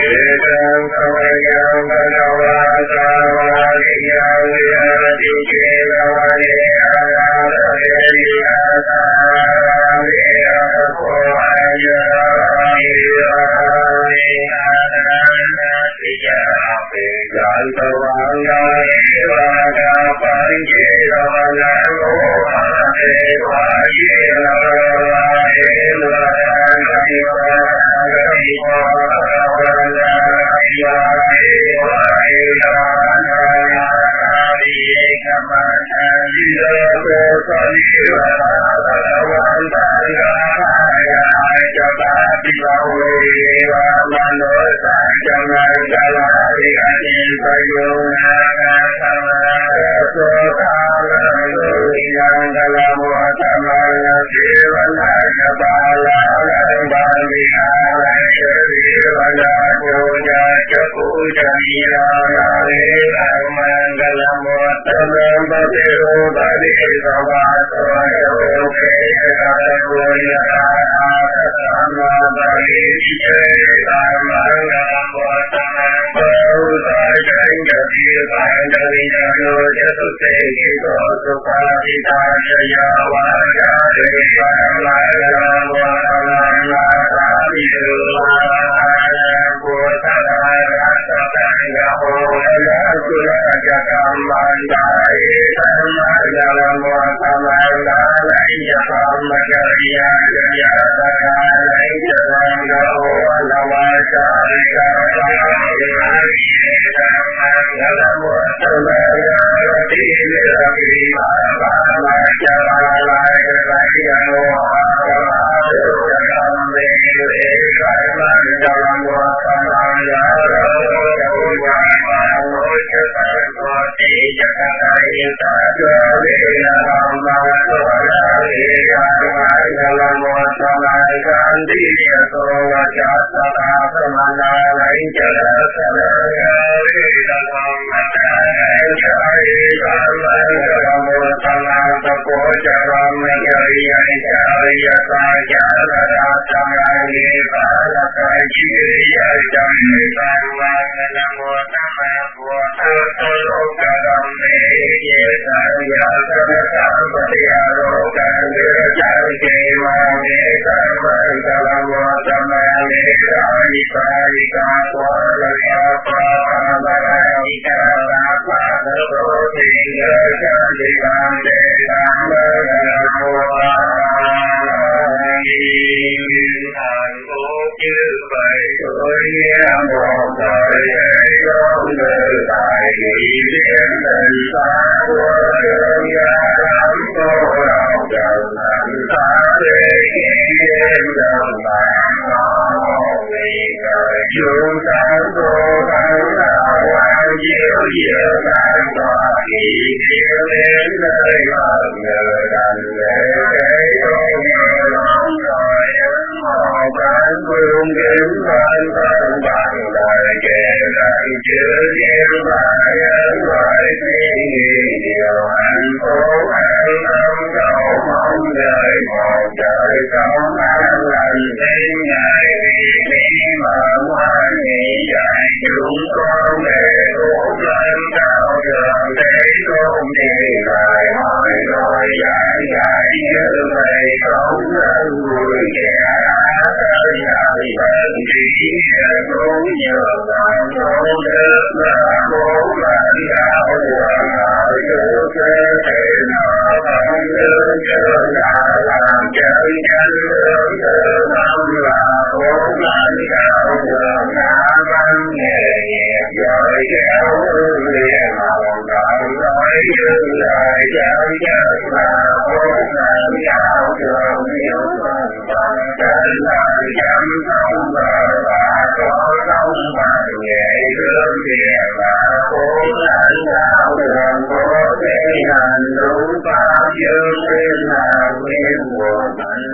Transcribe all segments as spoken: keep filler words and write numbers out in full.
Hãy subscribe cho kênh Ghiền Mì Gõ để không bỏ lỡ những video hấp dẫn.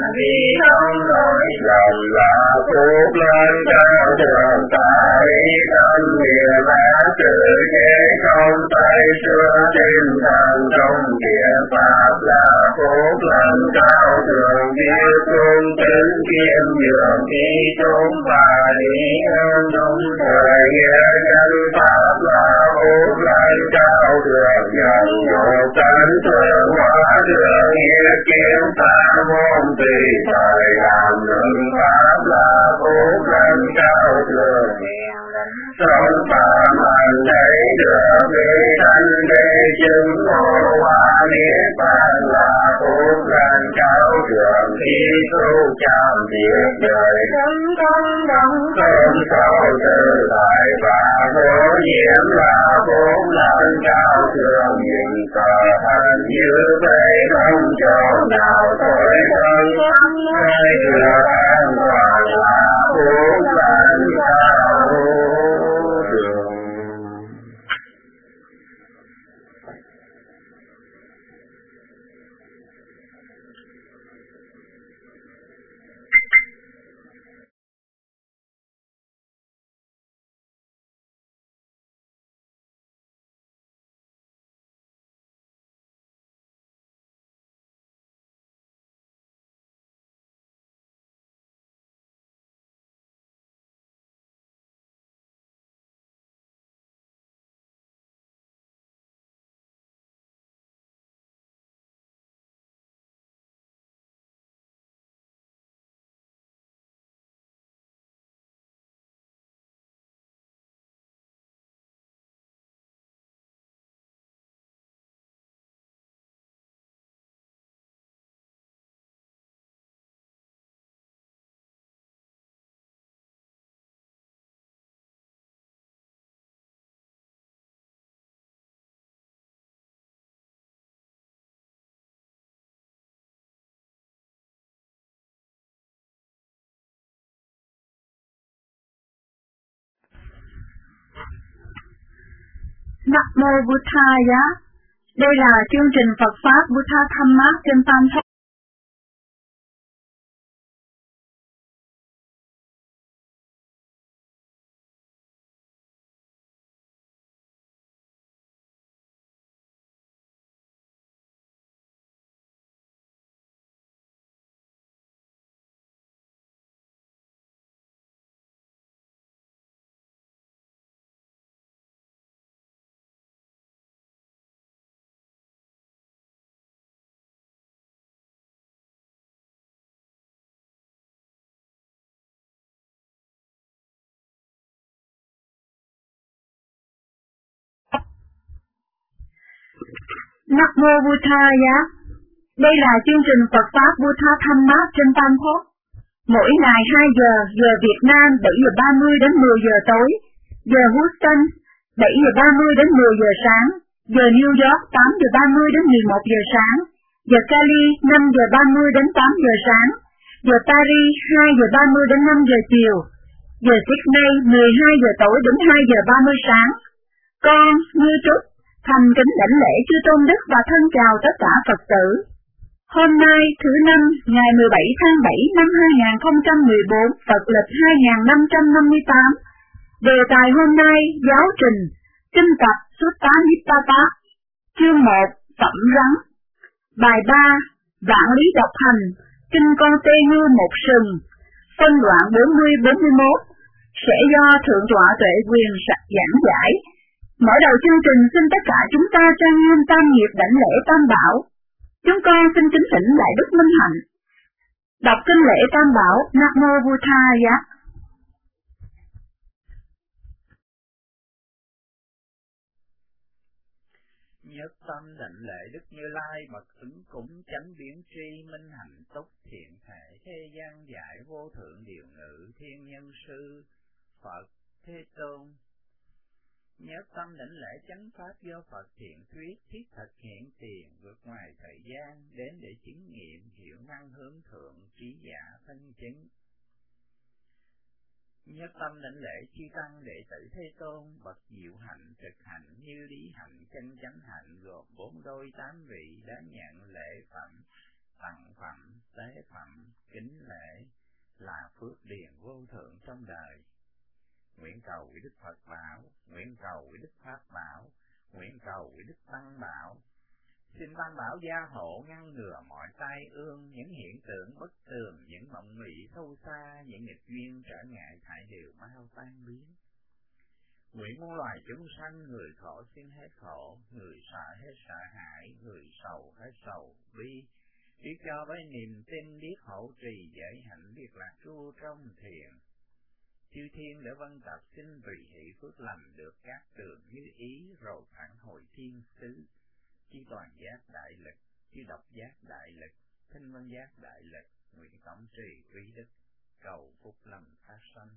không nổi lòng là phúc lên cao đường tại tâm địa bát tự chế không tay xưa tinh thần trong địa pháp là phúc lên cao đường biết cung tính kiêm dường khi chúng và đi ơn đúng thời nghĩa chân pháp là phúc lên cao đường nhận một tánh thường hóa đường nghĩa kiếm ta môn tùy thời làm lượng pháp là phúc lên cao đường sống phạm hành thấy được vì thanh đế chứng ngộ hóa niết bàn là phúc lên cao đường khi tu chạm việc đời thân công đồng không sao tự tại và vô nhiễm là phúc lên cao đường nhìn cờ hành như vậy không chỗ nào tội thân hay được an toàn là phúc lên cao đường. Nam mô Buddhaya. Đây là chương trình Phật pháp Buddha Dhamma trên Tam Thống. Nam mô Buddhaya. Đây là chương trình Phật pháp Buddha Dhamma trên Tam Thống. Mỗi ngày hai giờ, giờ Việt Nam bảy giờ ba mươi đến mười giờ tối, giờ Houston bảy giờ ba mươi đến mười giờ sáng, giờ New York tám giờ ba mươi đến mười một giờ sáng, giờ Cali năm giờ ba mươi đến tám giờ sáng, giờ Paris hai giờ ba mươi đến năm giờ chiều, giờ Sydney mười hai giờ tối đến hai giờ ba mươi sáng. Con, Như Trúc, thành kính đảnh lễ chư tôn đức và thân chào tất cả Phật tử. Hôm nay thứ năm ngày mười bảy tháng bảy năm hai nghìn không trăm mười bốn, Phật lịch hai nghìn năm trăm năm mươi tám. Đề tài hôm nay giáo trình kinh tập Sutta Nibbata, chương một Phẩm rắn. Bài ba Vạn lý độc hành, kinh con tê như một sừng, phân đoạn bốn mươi bốn mươi mốt, sẽ do Thượng tọa Tuệ Quyền giảng giải. Mở đầu chương trình xin tất cả chúng ta trang nghiêm tam nghiệp đảnh lễ Tam Bảo. Chúng con xin kính thỉnh Đại Đức Minh Hạnh đọc kinh lễ Tam Bảo. Nam mô Buddhaya. Nhất tâm đảnh lễ Đức Như Lai bậc ứng cúng chánh biến tri minh hạnh túc thiện thể thế gian giải vô thượng điều ngự thiên nhân sư Phật Thế Tôn. Nhất tâm đảnh lễ chánh pháp do Phật thiện thuyết thiết thực hiện tiền vượt ngoài thời gian đến để chứng nghiệm hiểu năng hướng thượng trí giả thân chứng. Nhất tâm đảnh lễ chư tăng đệ tử Thế Tôn bậc diệu hạnh thực hành như lý hạnh chân chánh hạnh gồm bốn đôi tám vị đáng nhận lễ phẩm tặng phẩm tế phẩm kính phước điền vô thượng trong đời. Nguyện cầu quý Đức Phật bảo, nguyện cầu quý Đức Pháp bảo, nguyện cầu quý Đức Tăng bảo. Xin ban bảo gia hộ ngăn ngừa mọi tai ương, những hiện tượng bất tường, những mộng mị sâu xa, những nghịch duyên trở ngại thải đều mau tan biến. Nguyện muôn loài chúng sanh, người khổ xin hết khổ, người sợ hết sợ hãi, người sầu hết sầu bi. Biết cho với niềm tin, biết hỗ trì giới hạnh, biết lạc tru trong thiền. Chư thiên để vân tập xin tùy hỷ phước lành, được các đường như ý, rồi phản hồi thiên xứ. Chư toàn giác đại lực, chư độc giác đại lực, thanh vân giác đại lực, nguyện tổng trì quý đức, cầu phúc lành phát sanh.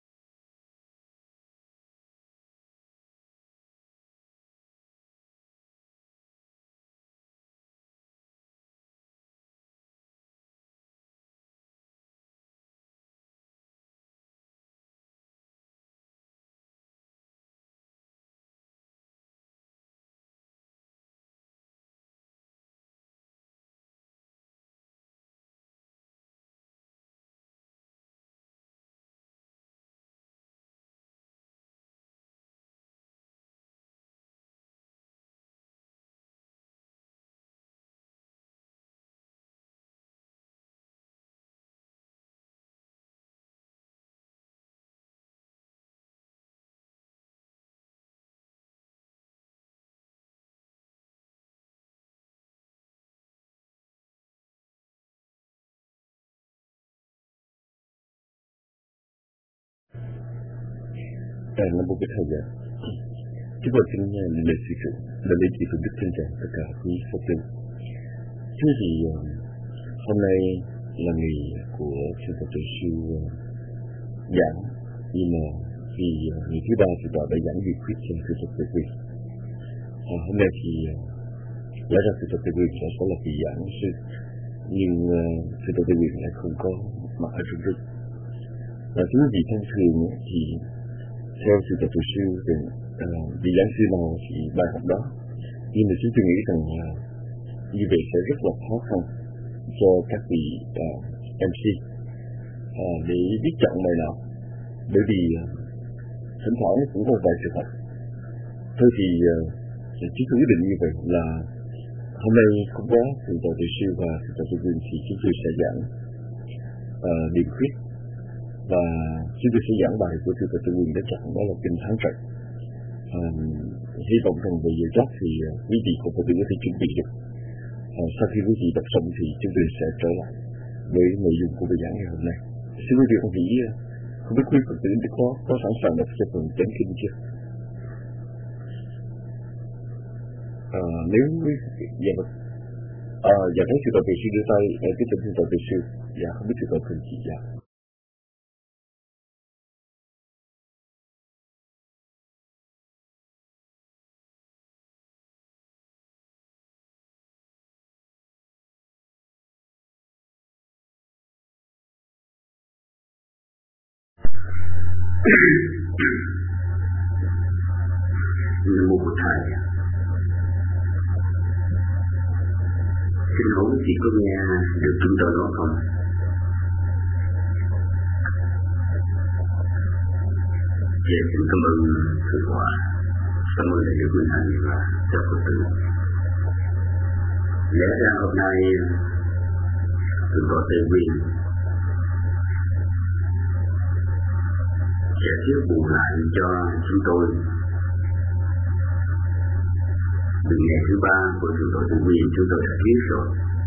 À, Nam Mô Bích Thầy Dạ. Chúng tôi xin lễ sự sự là lễ chỉ Đức chân tràng tất cả quý Phật tử. Thưa thì hôm nay là ngày của sư Phật Tử Siêu giảng, nhưng mà vì ngày thứ ba thì tọa đã giảng việc quyết cho sư Phật Tử Quyền. À, hôm nay thì lẽ ra sư Phật Tử Quyền sẽ có là vị giảng sư, nhưng uh, sư Phật Tử Quyền lại không có mặt ở trong đức. Và thứ gì thông thường thì theo sự tập tu sư thì uh, vị giảng sư nào thì bài học đó, nhưng mà chúng tôi nghĩ rằng uh, như vậy sẽ rất là khó khăn cho các vị uh, em xê uh, để biết chọn bài nào, bởi vì uh, thỉnh thoảng cũng có vài sự thật. Thôi thì uh, chúng tôi quyết định như vậy là hôm nay không có sự tập tu sư và sự tập tu viên thì chúng tôi sẽ giảng uh, điểm khuyết. Và chúng tôi sẽ giảng bài của sư Phật Tử Quyền đã chọn, đó là kinh Tháng Trạch. À, hy vọng rằng về giờ giấc thì quý vị của Phật tử có thể chuẩn bị được. À, sau khi quý vị đọc xong thì chúng tôi sẽ trở lại với nội dung của bài giảng ngày hôm nay. Xin quý vị không nghĩ không biết quý Phật tử có có sẵn sàng đọc cho phần chánh kinh chưa? À, nếu quý dạ vâng. À, dạ thấy sư Phật Tử Sư đưa tay, cái tên sư Phật Tử Sư, dạ không biết sư Phật Tử chị dạ. Nam Mô Bổn Thầy. Xin hỏi chị có nghe được chúng tôi nói không? Dạ, xin cảm ơn sự quả, cảm ơn đại đức Minh Hạnh và các Phật tử. Lẽ ra hôm nay tôi có thể quyền sẽ tiếp bù lại cho chúng tôi từ ngày thứ ba của sự tội tự quyền chúng tôi đã viết rồi.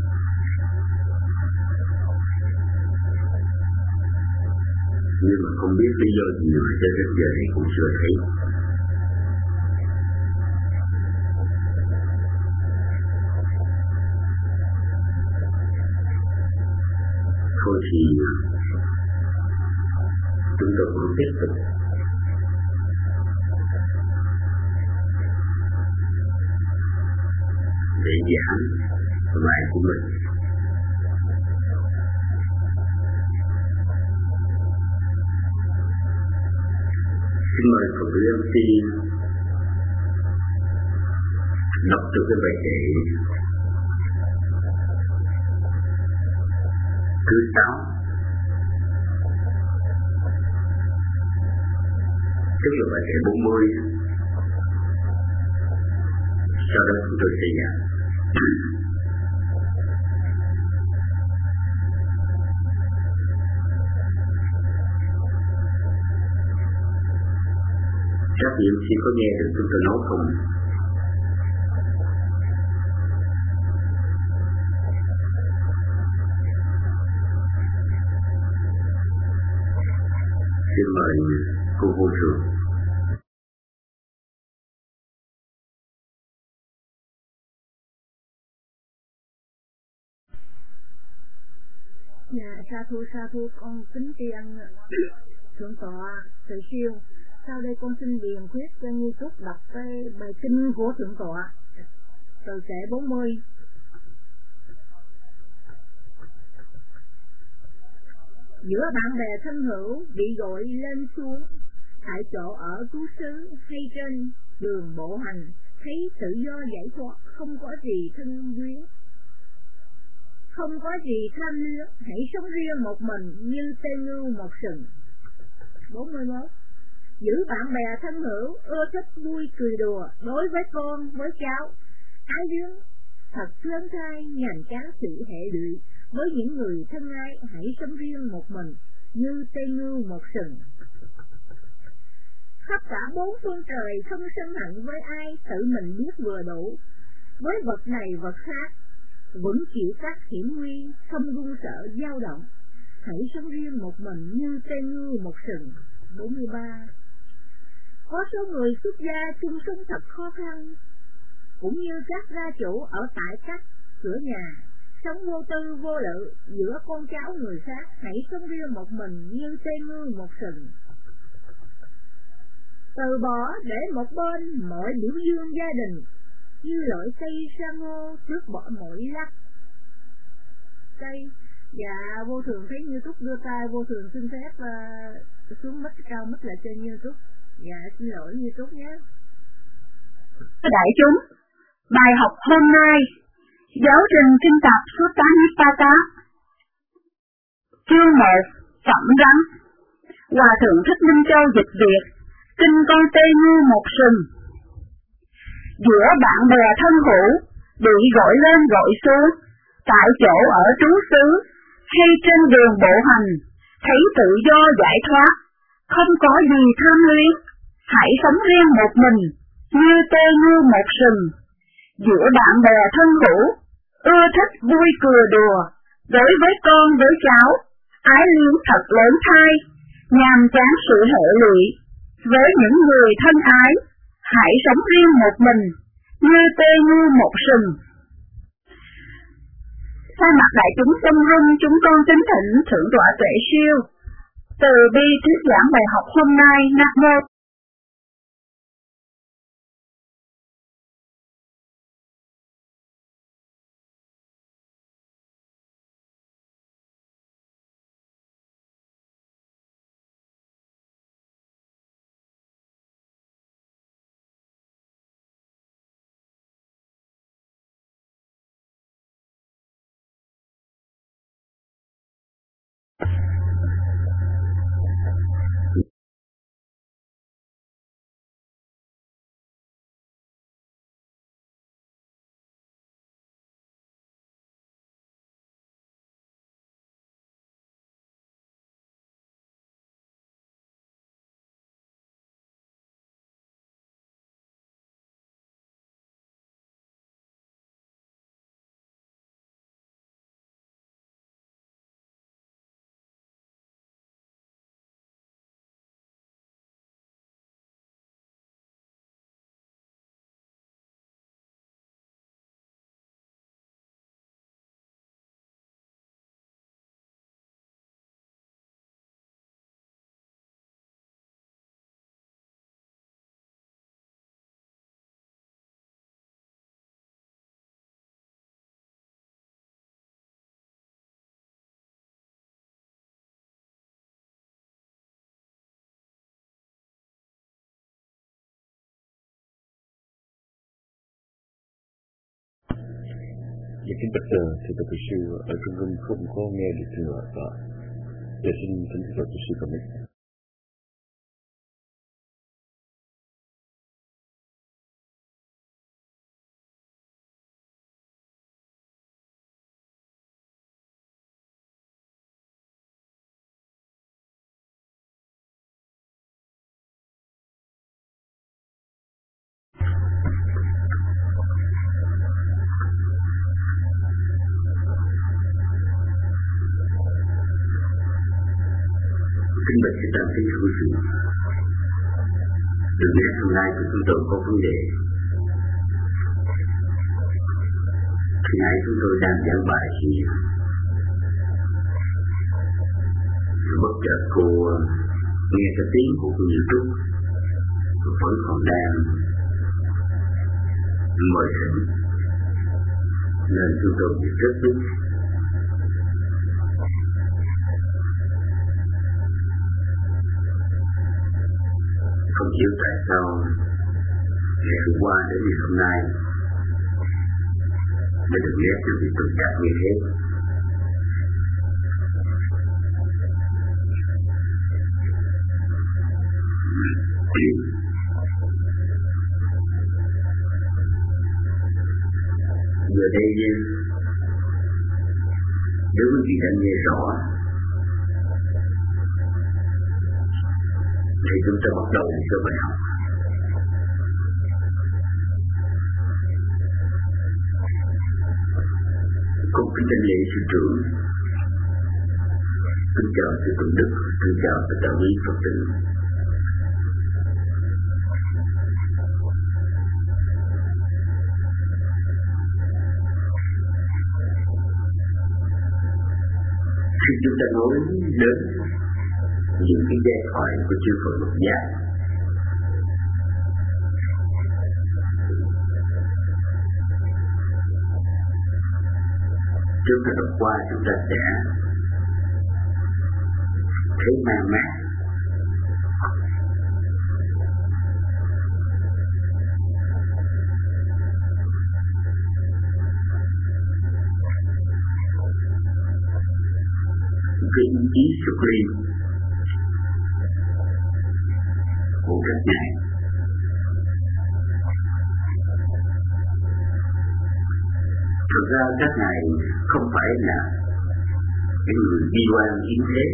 Nhưng mà không biết lý do gì mà cho đến giờ này cũng chưa thấy. Thôi thì chúng tôi cũng tiếp tục để giảng bài của mình. Xin mời Phật tử em xê đọc cho cái bài kệ thứ sáu Tức là bài kệ bốn mươi. Sau đó chúng tôi sẽ giảng. Các vị khi có nghe được chúng tôi nói không? Xin mời cô vô thường. Dạ, sa thu sa thu con kính tri ân thượng tọa Từ Siêu. Sau đây con xin điền khuyết cho Nhi Túc đọc cái bài kinh của thượng tọa từ kệ bốn mươi. Giữa bạn bè thân hữu bị gọi lên xuống, tại chỗ ở trú xứ hay trên đường bộ hành, thấy tự do giải thoát, không có gì thân duyên, không có gì tham luyến, hãy sống riêng một mình như tê ngưu một sừng. bốn mươi mốt. Giữ bạn bè thân hữu, ưa thích vui cười đùa, đối với con, với cháu, ái luyến thật lớn thai, nhàm chán sự hệ lụy. Với những người thân ái, hãy sống riêng một mình như tê ngưu một sừng. Khắp cả bốn phương trời không sân hận với ai, tự mình biết vừa đủ. Với vật này vật khác, vẫn chịu các hiểm nguy, không run sợ dao động. Hãy sống riêng một mình như tê ngưu một sừng. bốn mươi ba. Có số người xuất gia chung sống thật khó khăn, cũng như các gia chủ ở tại các cửa nhà, sống vô tư vô lự giữa con cháu người khác. Hãy sống riêng một mình như tê ngưu một sừng. Từ bỏ để một bên mọi biểu dương gia đình, như loại cây san hô tước bỏ mọi lắc cây. Dạ vô thường thấy Như Túc đưa tay, vô thường xin phép uh, xuống mic cao mic lại cho Như Túc. Dạ xin lỗi Như Túc nhé. Đại chúng, bài học hôm nay giáo trình kinh tập Sutta-Nipata, chương một, phẩm rắn. Hòa thượng Thích Minh Châu dịch Việt, kinh con tê ngưu một sừng. Giữa bạn bè thân hữu bị gọi lên gọi xuống, tại chỗ ở trú xứ hay trên đường bộ hành, thấy tự do giải thoát, không có gì tham luyến, hãy sống riêng một mình như tê ngưu một sừng. Giữa bạn bè thân hữu ưa thích vui cười đùa, đối với con với cháu, ái luyến thật lớn thai, nhàm chán sự hệ lụy. Với những người thân ái, hãy sống riêng một mình như tê ngưu một sừng. Thay mặt đại chúng tâm hưng, chúng con kính thỉnh thượng tọa Tuệ Siêu từ bi thuyết giảng bài học hôm nay. Nam mô. Dạ kính bạch thưa Thượng Sư, ở trung tâm không có nghe được thượng tọa. Dạ xin kính thưa Thượng Sư cảm ơn. Kính bạch sự tăng kính hữu sự. Từ ngày hôm nay của chúng tôi có vấn đề. Khi nãy chúng tôi đang giảng bài thì bất chợt cô nghe cái tiếng của cô Nhật Trúc vẫn còn đang mời thỉnh, nên chúng tôi bị rất tức. Không hiểu tại sao ngày hôm qua đến ngày hôm nay đã được ghép cho việc tuần trạc như thế. Giờ đây nếu quý vị đã nghe rõ thì chúng ta bắt đầu cho bài học. Cùng kính thỉnh lễ sư trưởng, kính chào sư Tuấn Đức, kính chào tất cả quý Phật tử. Khi chúng ta nói đến những cái giai thoại của chư Phật Lục Giác, chúng ta đọc qua chúng ta sẽ thấy mang mát. Cái ý sụp liên của các ngài thực ra các ngài không phải là những người bi quan yếm thế,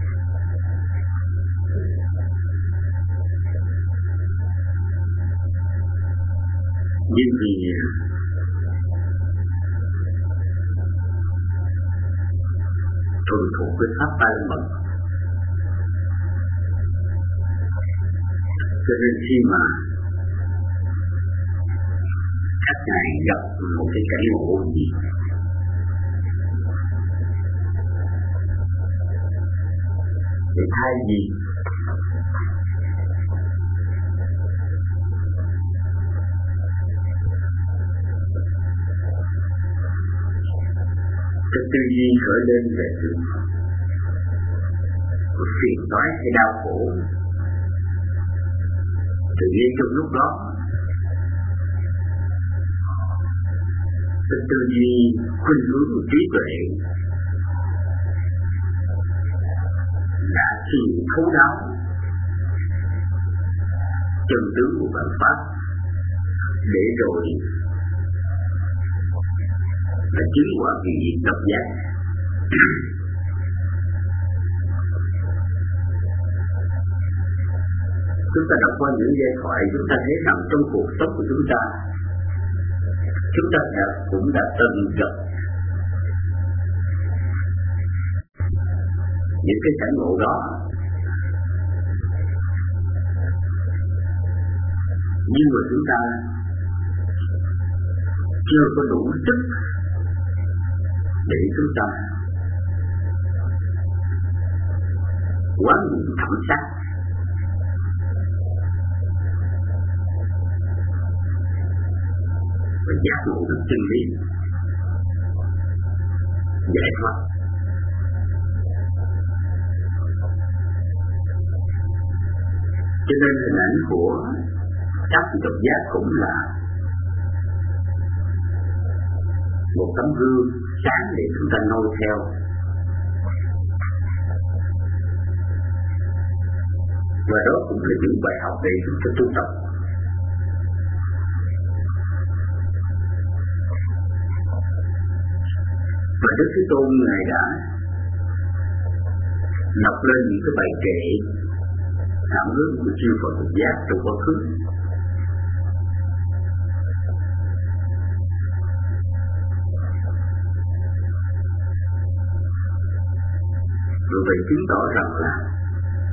nhưng vì thuần thuộc với pháp ba la mật, cho nên khi mà các ngài gặp một cái cảnh ngộ gì thì thay vì cái tư duy khởi lên về sự phiền toái hay đau khổ, tự nhiên trong lúc đó cái tư duy khuynh hướng của trí tuệ đã chịu thấu đáo chân tướng của bản pháp, để rồi là chứng quả vị diện độc giác. Chúng ta đọc qua những giai thoại, chúng ta thấy rằng trong cuộc sống của chúng ta, chúng ta đã, cũng đã từng gặp những cái cảnh ngộ đó, nhưng mà chúng ta chưa có đủ sức để chúng ta quán niệm thẩm sát, và giác ngộ được chân lý, giải thoát. Cho nên hình ảnh của các độc giác cũng là một tấm gương sáng để chúng ta noi theo. Và đó cũng là những bài học để chúng ta tu tập. Và Đức Thế Tôn Ngài đã đọc lên những cái bài kệ cảm ước của chư Phật Lục Giác trong quá khứ. Rồi vậy chứng tỏ rằng là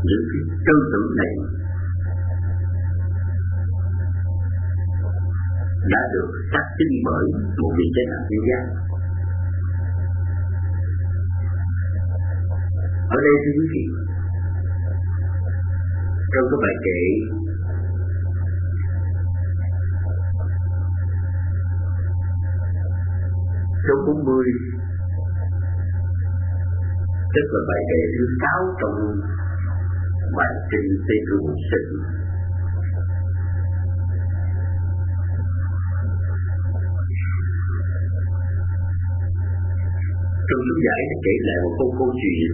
những cái tư tưởng này đã được xác định bởi một vị cha nào thiên giác. Ở đây thưa quý vị, trong cái bài kệ số bốn mươi, tức là bài kệ thứ sáu trong bài kinh Tê Cư Một Sinh, trong chú giải đã kể lại một câu câu chuyện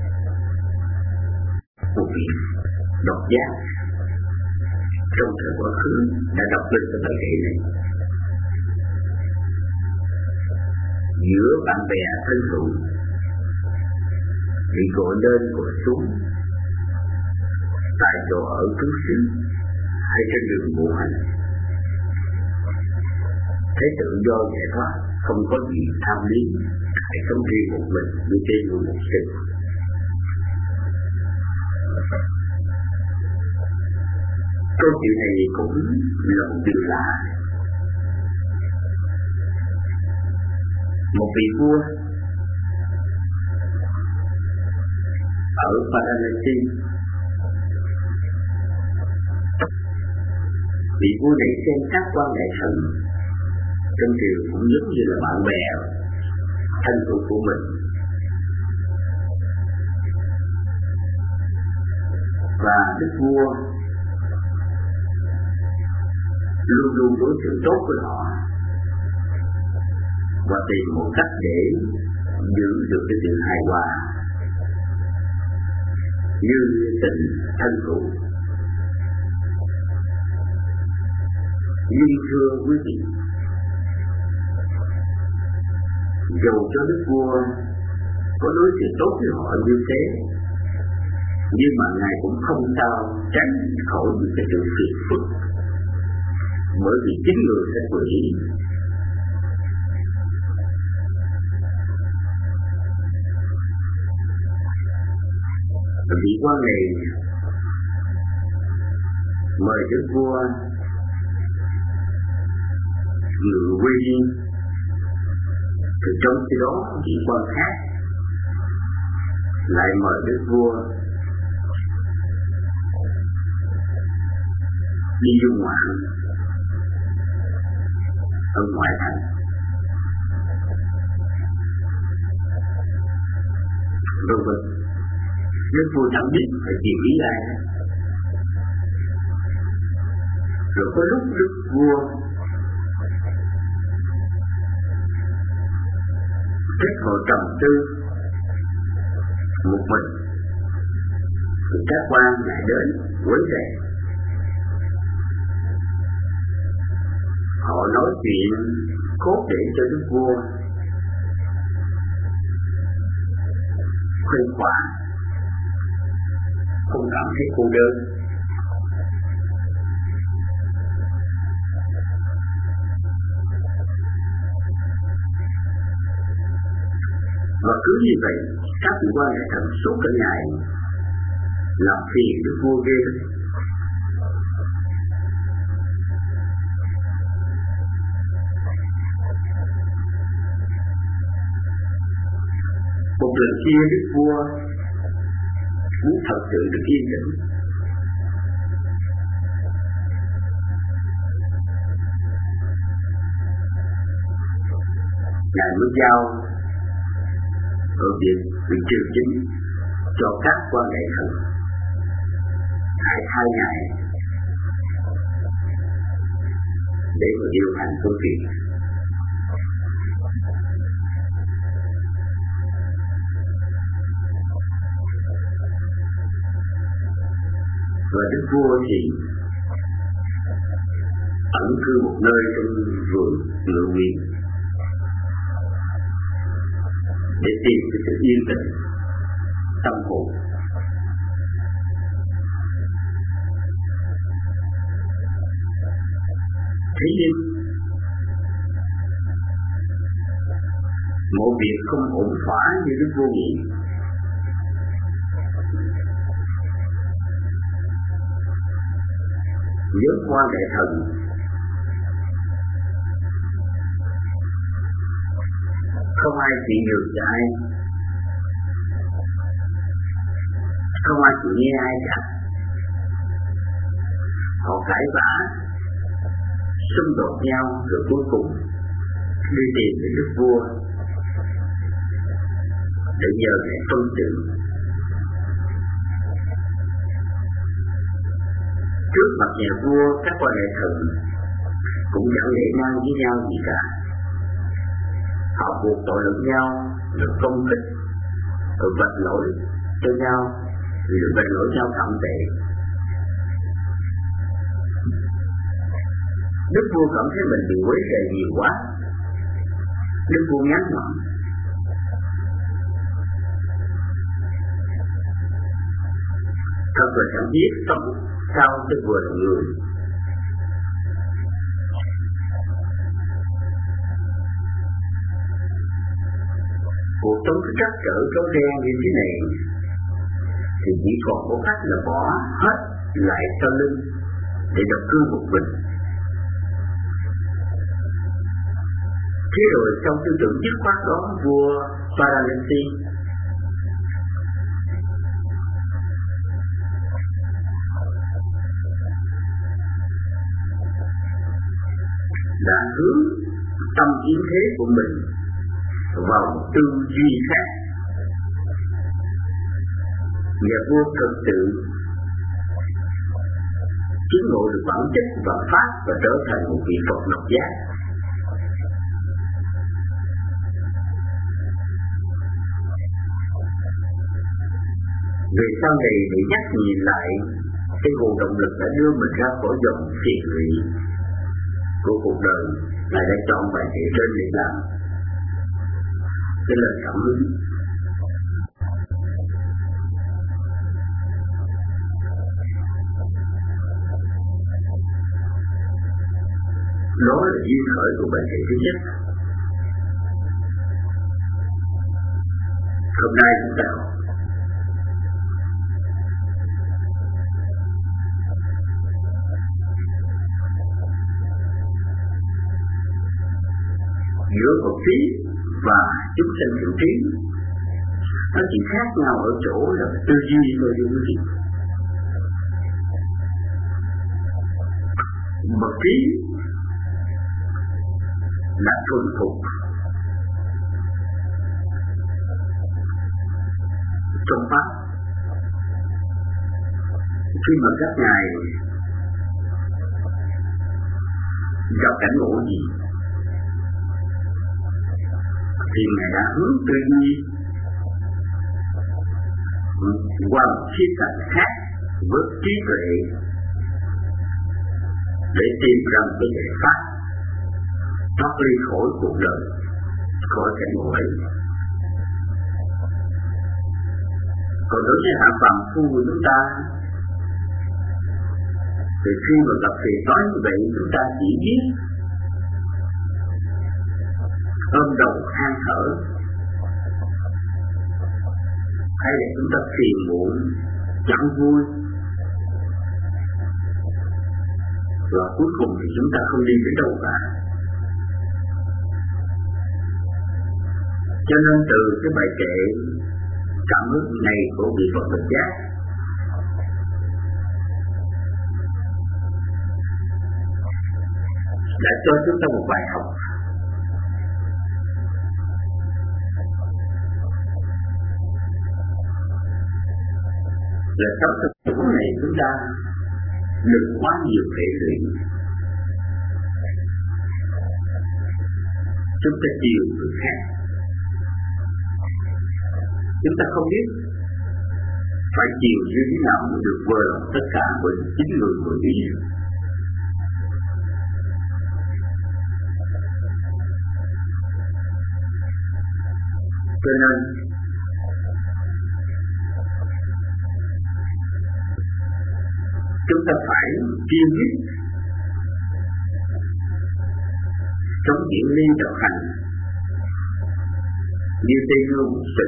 một vị độc giác trong thời quá khứ đã đọc lên cái bài kệ này. Giữa bạn bè thân hữu bị gọi lên gọi xuống, tại chỗ ở cứu sinh hay trên đường bộ hành, thế tự do giải thoát, không có gì tham lý, hãy sống riêng một mình như Tê Cư Một Sinh. Câu chuyện này cũng là một điều lạ. Một vị vua ở Varanasi, vị vua này xem các quan đại thần trong triều cũng giống như là bạn bè thân thuộc của mình, và đức vua luôn luôn đối xử tốt với họ và tìm một cách để giữ được cái sự hài hòa như tình thân thuộc. Nhưng thưa quý vị, dầu cho đức vua có đối xử tốt với họ như thế, nhưng mà ngài cũng không sao tránh khỏi những cái sự phiền phức, bởi vì chính người sẽ quỷ. Vị quan này mời đức vua ngự quy, thì trong khi đó vị quan khác lại mời đức vua đi du ngoạn ở ngoại thành. Vâng vâng, đức vua chẳng biết phải chiều ý ai. Rồi có lúc đức vua kết hội trầm tư một mình, thì các quan lại đến quấy rầy. Họ nói chuyện cốt để cho đức vua khuyên khỏa, không cảm thấy cô đơn. Và cứ như vậy, các vị quan đại thần suốt cả ngày làm phiền đức vua ghê lắm. Một lần kia đức vua muốn thật sự được yên tĩnh, ngài mới giao ở việc việc triều chính cho các quan đại thần hãy thay ngài để mà điều hành công việc. Và đức vua thì ẩn cư một nơi trong vườn ngự uyên để tìm cái sự yên tĩnh tâm hồn. Thế nhưng một việc không ổn thỏa như đức vua nghĩ, Nhớ quan đại thần không ai chịu nhường cho ai, không ai chịu nghe ai cả. Họ cãi vã, xung đột nhau, rồi cuối cùng đi tìm đến đức vua để nhờ ngài phân xử. Trước mặt nhà vua, các quan đại thần cũng chẳng để mang với nhau gì cả. Họ buộc tội lẫn nhau, rồi công kích, rồi vạch lỗi cho nhau, rồi vạch lỗi nhau thậm tệ. Đức vua cảm thấy mình bị quấy rầy nhiều quá. Đức vua ngán ngẩm. Thật là chẳng biết sống sao cho vừa lòng người. Cuộc sống cứ trắc trở trốn đen như thế này thì chỉ còn có cách là bỏ hết lại sau lưng để độc cư một mình. Thế rồi trong tư tưởng dứt khoát đó, vua Varanasi đã hướng tâm yếm thế của mình vào một tư duy khác. Nhà vua thực sự chứng ngộ được bản chất và pháp và trở thành một vị Phật độc giác. Về sau này để nhắc nhìn lại cái nguồn động lực đã đưa mình ra khỏi dòng phiền lụy của cuộc đời, lại đã chọn bài kệ trên để làm cái lời cảm hứng. Đó là duyên khởi của bài kệ thứ nhất. Hôm nay chúng ta giữa Phật trí và chúng sanh thiện trí, nó chỉ khác nhau ở chỗ là tư duy thôi chứ quý vị. Bậc trí đã thuần thục trong pháp. Khi mà các ngài gặp cảnh ngộ gì thì ngài đã hướng tư duy qua một khía cạnh khác với trí tuệ để tìm ra một cái giải pháp thoát ly khỏi cuộc đời, khỏi cảnh ngộ ấy. Còn đối với hạ phàm phu của chúng ta thì khi mà gặp phiền toái như vậy, chúng ta chỉ biết ôm đầu than thở, hay là chúng ta phiền muộn, chẳng vui, và cuối cùng thì chúng ta không đi đến đâu cả. Cho nên từ cái bài kệ cảm hứng này của vị Phật Độc Giác đã cho chúng ta một bài học. Là trong cuộc sống này chúng ta đừng quá nhiều hệ lụy. Chúng ta chiều người khác, chúng ta không biết phải chiều như thế nào mới được vừa lòng tất cả bởi chính người vừa ý. Cho nên chúng ta phải kiên quyết trong diễn ly đạo hành như Tây Hương sự.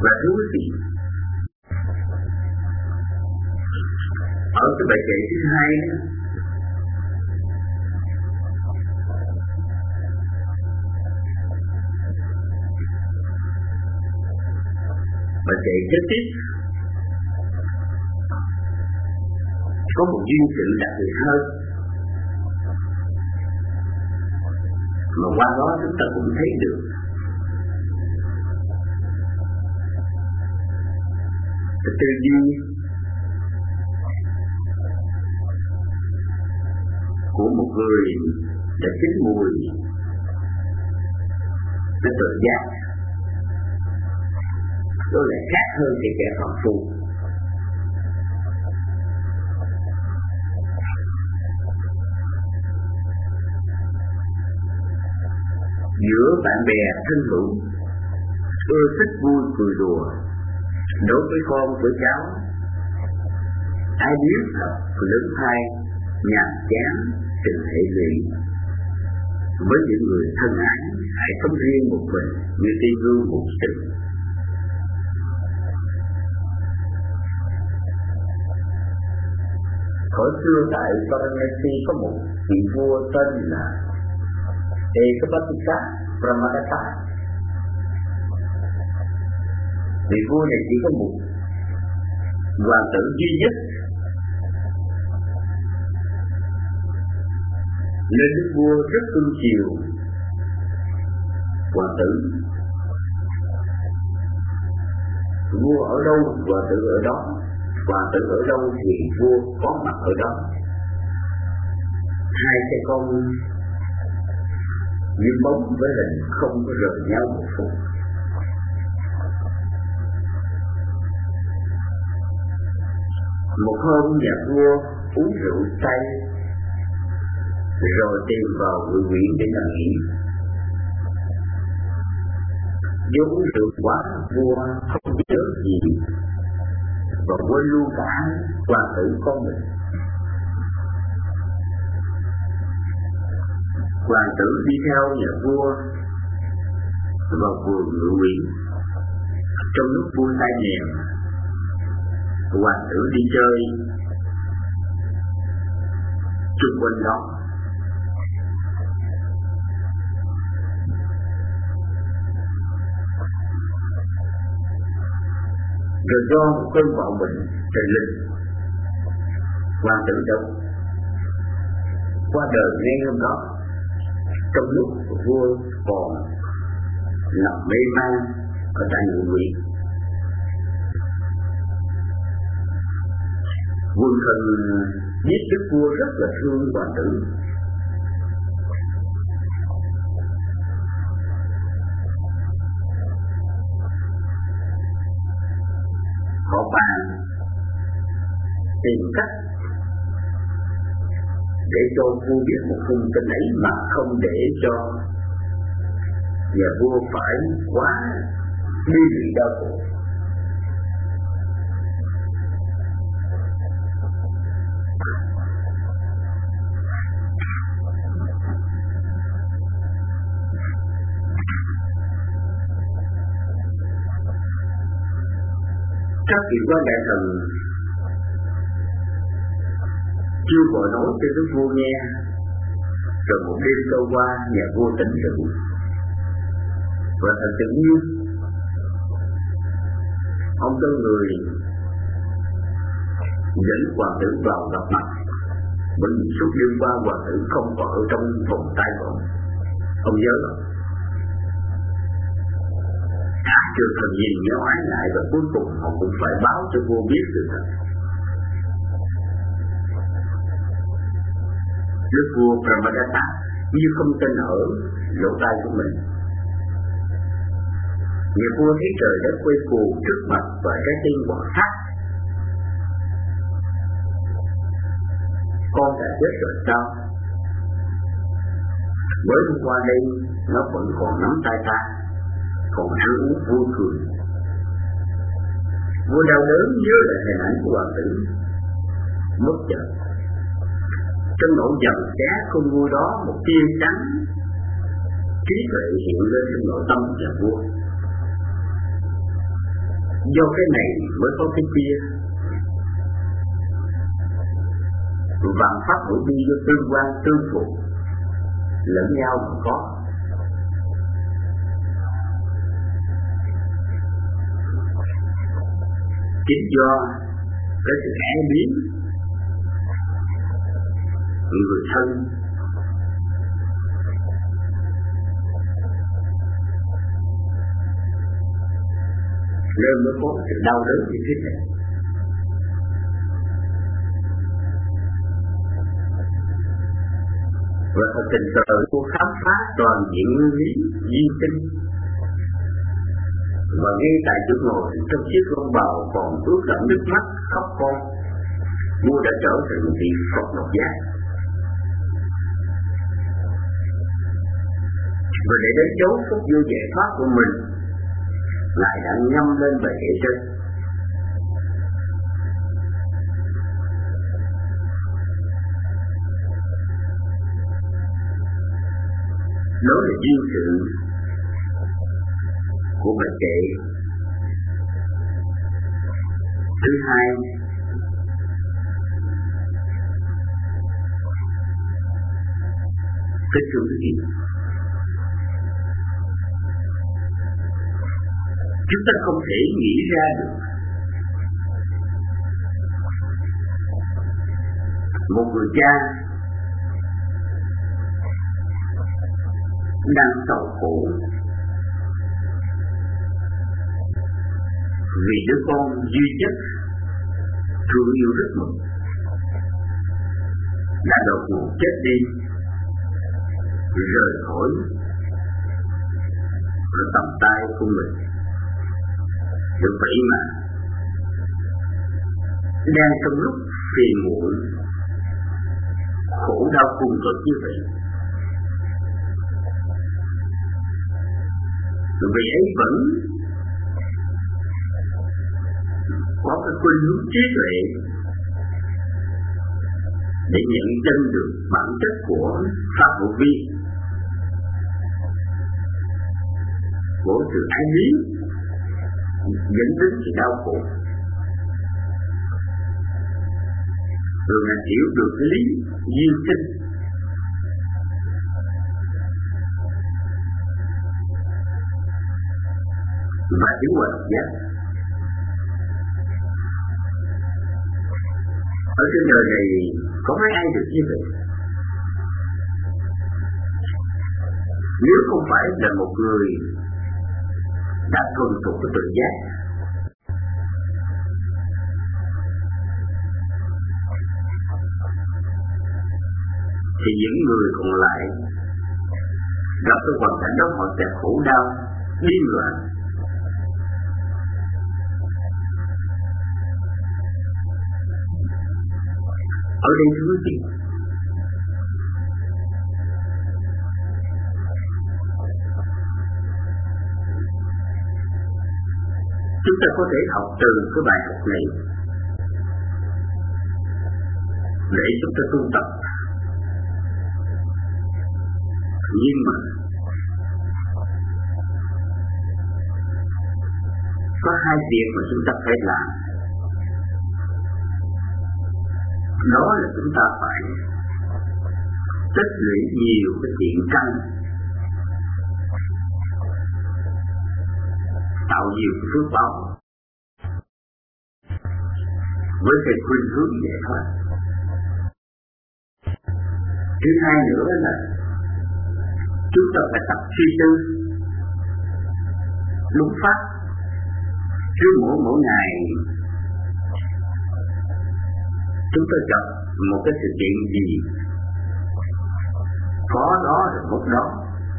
Và thú vị, ở cái bài kệ thứ hai đó, bài kệ kế tiếp có một duyên sự đặc biệt hơn, mà qua đó chúng ta cũng thấy được cái tư duy của một người đã chín mùi cái tự giác, đó là khác hơn cái kẻ phạm phu. Giữa bạn bè thân hữu ưa thích vui cười đùa, đối với con với cháu ai biết thật lớn hai nhàm chán tình hệ lụy. Với những người thân ái hãy sống riêng một mình như tiên hương một tình. Hồi xưa tại Varanasi có một vị vua tên là Ekapatita Pramadatta. Vị vua này chỉ có một hoàng tử duy nhất, nên đức vua rất cưng chiều hoàng tử. Vua ở đâu hoàng tử ở đó, hoàng tử ở đâu thì vua có mặt ở đó. Hai cha con như bóng với hình không có rời nhau một phút. Một hôm nhà vua uống rượu say rồi tìm vào ngự viện để nằm nghỉ. Do uống rượu quá, vua không nhớ gì và quên luôn cả hoàng tử con mình. Hoàng tử đi theo nhà vua vào vườn ngự viện. Trong lúc vua say nghèo, hoàng tử đi chơi chung quanh đó. Rồi do một cơn bạo bệnh trời linh, hoàng tử đâu qua đời ngay hôm đó, trong lúc vua còn nằm mê man ở tại ngự viện. Quân thần giết đức vua rất là thương hoàng tử. Họ bàn tìm cách để cho vua biết một thông tin ấy mà không để cho nhà vua phải quá bi lụy đau khổ. Các vị quan đại thần chưa gọi nói cho đức vua nghe. Rồi một đêm trôi qua, nhà vua tỉnh rượu và thật tự nhiên ông cho người dẫn hoàng tử vào gặp mặt. Bởi vì suốt đêm qua hoàng tử không có ở trong vòng tay của ông. Ông nhớ rồi. Cả trường thần nhìn nhau ái ngại và cuối cùng họ cũng phải báo cho vua biết sự thật. Đức vua Pramadatta như không tin ở lỗ tai của mình. Nhà vua thấy trời đất quay cuồng trước mặt và trái tim bò thắt. Con đã chết rồi sao? Mới hôm qua đây nó vẫn còn nắm tay ta, còn ăn uống vui cười. Vua đau đớn nhớ lại hình ảnh của hoàng tử mất chợt. Trong nỗi giận cá không vui đó, một tia sáng trí tuệ hiện lên trong nội tâm nhà vua. Do cái này mới có cái kia. Vạn pháp hữu vi do tương quan tương phụ lẫn nhau mà có. Chính do cái sự ái biến người thân nên mới có sự đau đớn như thế này. Và thật tình cờ cô khám phá toàn diện nguyên lý duyên sinh. Và ngay tại chỗ ngồi trong chiếc con bào còn ướt đẫm nước mắt khóc con, vua đã trở thành vị Phật Ngọc Giác. Và để đến dấu phút vô giải thoát của mình, Ngài đã ngâm lên bài kệ trên. Đó là duyên sự của bài kệ thứ hai. Cái chủ nghĩa chúng ta không thể nghĩ ra được một người cha đang sầu khổ vì đứa con duy nhất thương yêu rất mực đã đột ngột chết đi, rời khỏi rồi tầm tay của mình. Được vậy mà đang trong lúc phiền muộn khổ đau cùng cực như vậy, vì ấy vẫn có cái khuynh hướng trí tuệ để nhận chân được bản chất của pháp hữu vi, của sự ái lý dẫn đến sự đau khổ. Rồi là hiểu được lý duyên sinh, và chứng quả độc giác. Ở trên đời này có mấy ai được như vậy? Nếu không phải là một người đã thuần thục cái tự giác, thì những người còn lại gặp cái hoàn cảnh đó họ sẽ khổ đau, điên loạn. Ở đây thưa quý vị, chúng ta có thể học từ cái bài học này để chúng ta tu tập. Nhưng mà có hai việc mà chúng ta phải làm. Đó là chúng ta phải tích lũy nhiều cái thiện căn, tạo nhiều cái phước báo với cái khuynh hướng giải thoát. Thứ hai nữa là chúng ta phải tập suy tư đúng pháp. Chứ mỗi mỗi ngày chúng ta gặp một cái sự kiện gì, có đó rồi mất đó,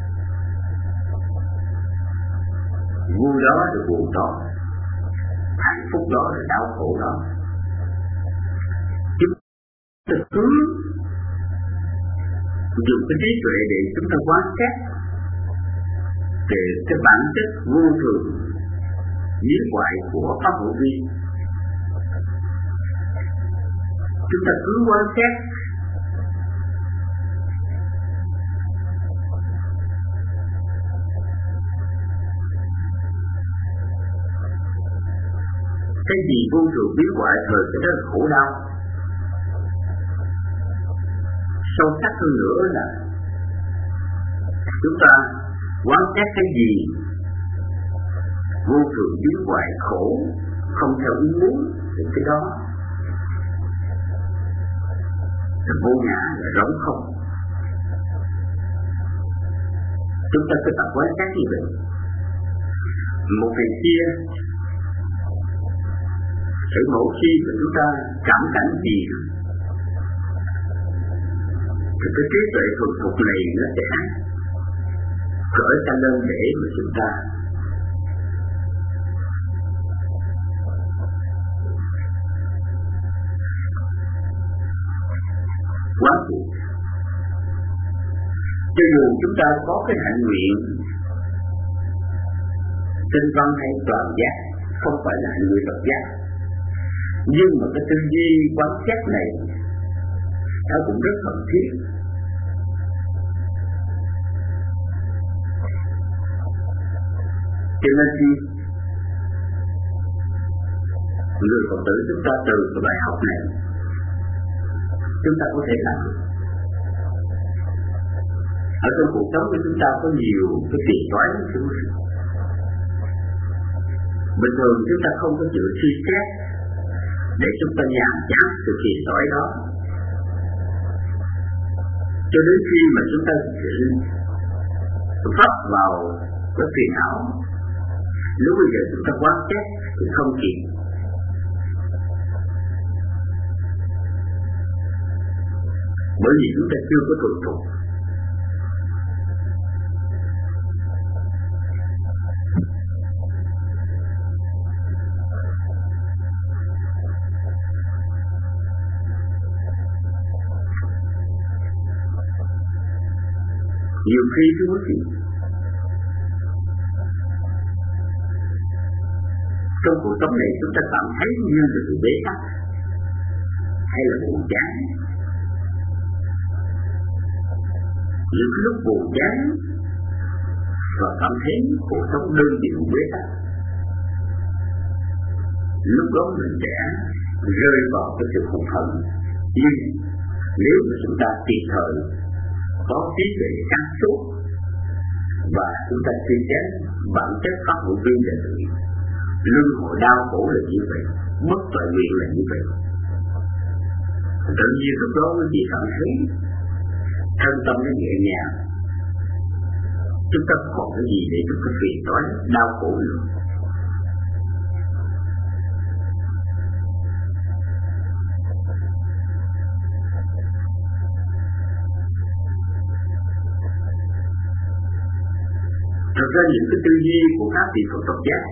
vui đó rồi buồn đó, hạnh phúc đó rồi đau khổ đó. Chúng ta cứ dùng cái trí tuệ để chúng ta quan sát về cái bản chất vô thường biến hoại của pháp hữu vi. Chúng ta cứ quan sát Cái gì vô thường biến hoại thời cái đó là khổ đau. Sâu sắc hơn nữa là chúng ta quán xét cái gì vô thường biến hoại khổ không theo ý muốn thì cái đó là vô ngã, là rỗng không. Chúng ta cứ tập quán xét như vậy. Một ngày kia sự mỗi khi mà chúng ta cảm cảnh gì thì cái trí tuệ thuần thục này nó sẽ cởi ra lên để mà chúng ta quán trị. Cho dù chúng ta có cái hạnh nguyện tinh văn hay toàn giác, không phải là hạnh nguyện độc giác, nhưng mà cái tư duy quán xét này nó cũng rất cần thiết. Cho nên khi người Phật tử chúng ta từ cái bài học này chúng ta có thể làm được. Ở trong cuộc sống của chúng ta có nhiều cái phiền toái chúng ta. Bình thường chúng ta không có chịu suy xét để chúng ta nhàn chán sự phiền toái đó, cho đến khi mà chúng ta vấp vào cái phiền não, lúc bây giờ chúng ta quán xét thì không kịp. Bởi vì chúng ta chưa có thuần thục. Nhiều khi chúng quý vị trong cuộc sống này chúng ta cảm thấy như là sự bế tắc hay là buồn chán. Những lúc buồn chán và cảm thấy cuộc sống đơn điệu bế tắc, lúc đó mình sẽ rơi vào cái sự hụt hẫng. Nhưng nếu mà chúng ta kịp thời có trí tuệ sáng suốt và chúng ta suy xét bản chất pháp hữu vi là gì, luân hồi đau khổ là như vậy, bất tội nguyện là như vậy, tự nhiên lúc đó quý vị cảm thấy thân tâm nó nhẹ nhàng, chúng ta không còn cái gì để chúng ta phiền toái đau khổ nữa. Thật ra những cái tư duy của các vị Phật Độc giác,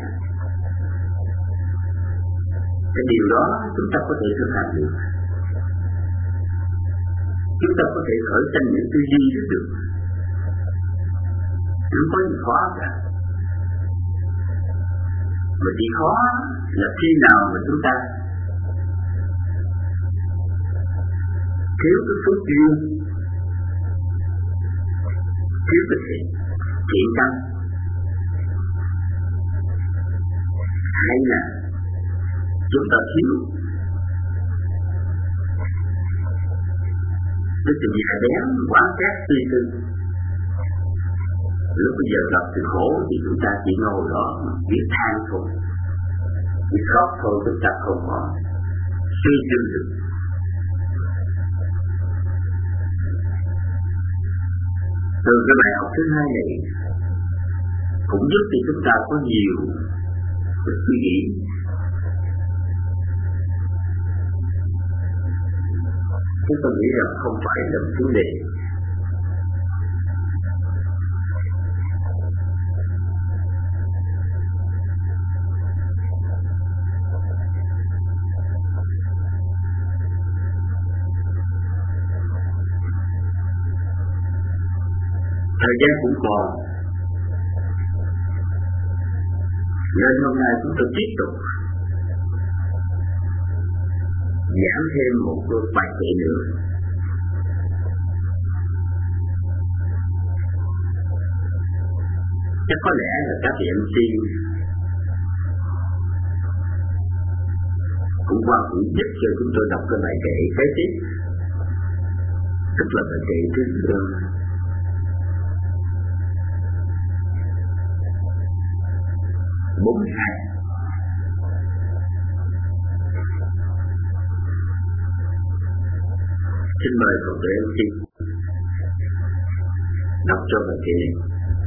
cái điều đó chúng ta có thể thực hành được. Chúng ta có thể khởi sinh những tư duy đó được. Không có gì khó cả. Mà chỉ khó là khi nào mà chúng ta thiếu cái phước duyên, thiếu cái thiện, thiện căn, hay là chúng ta thiếu cái sự nhạy bén quán xét suy tư. Lúc bây giờ gặp sự khổ thì chúng ta chỉ ngồi đó biết than thôi, biết khóc thôi, chúng ta không có suy tư được. Từ cái bài học thứ hai này cũng giúp cho chúng ta có nhiều cái suy nghĩ. Chúng tôi nghĩ rằng không phải là một vấn đề thời gian cũng còn, nên hôm nay chúng tôi tiếp tục giảng thêm một bài kệ nữa. Chắc có lẽ là các vị em xê cũng qua cũng giúp cho chúng tôi đọc cái bài kệ kế tiếp, tức là bài kệ thứ bốn mươi hai. Xin mời Phật tử em xin đọc cho bài kệ này.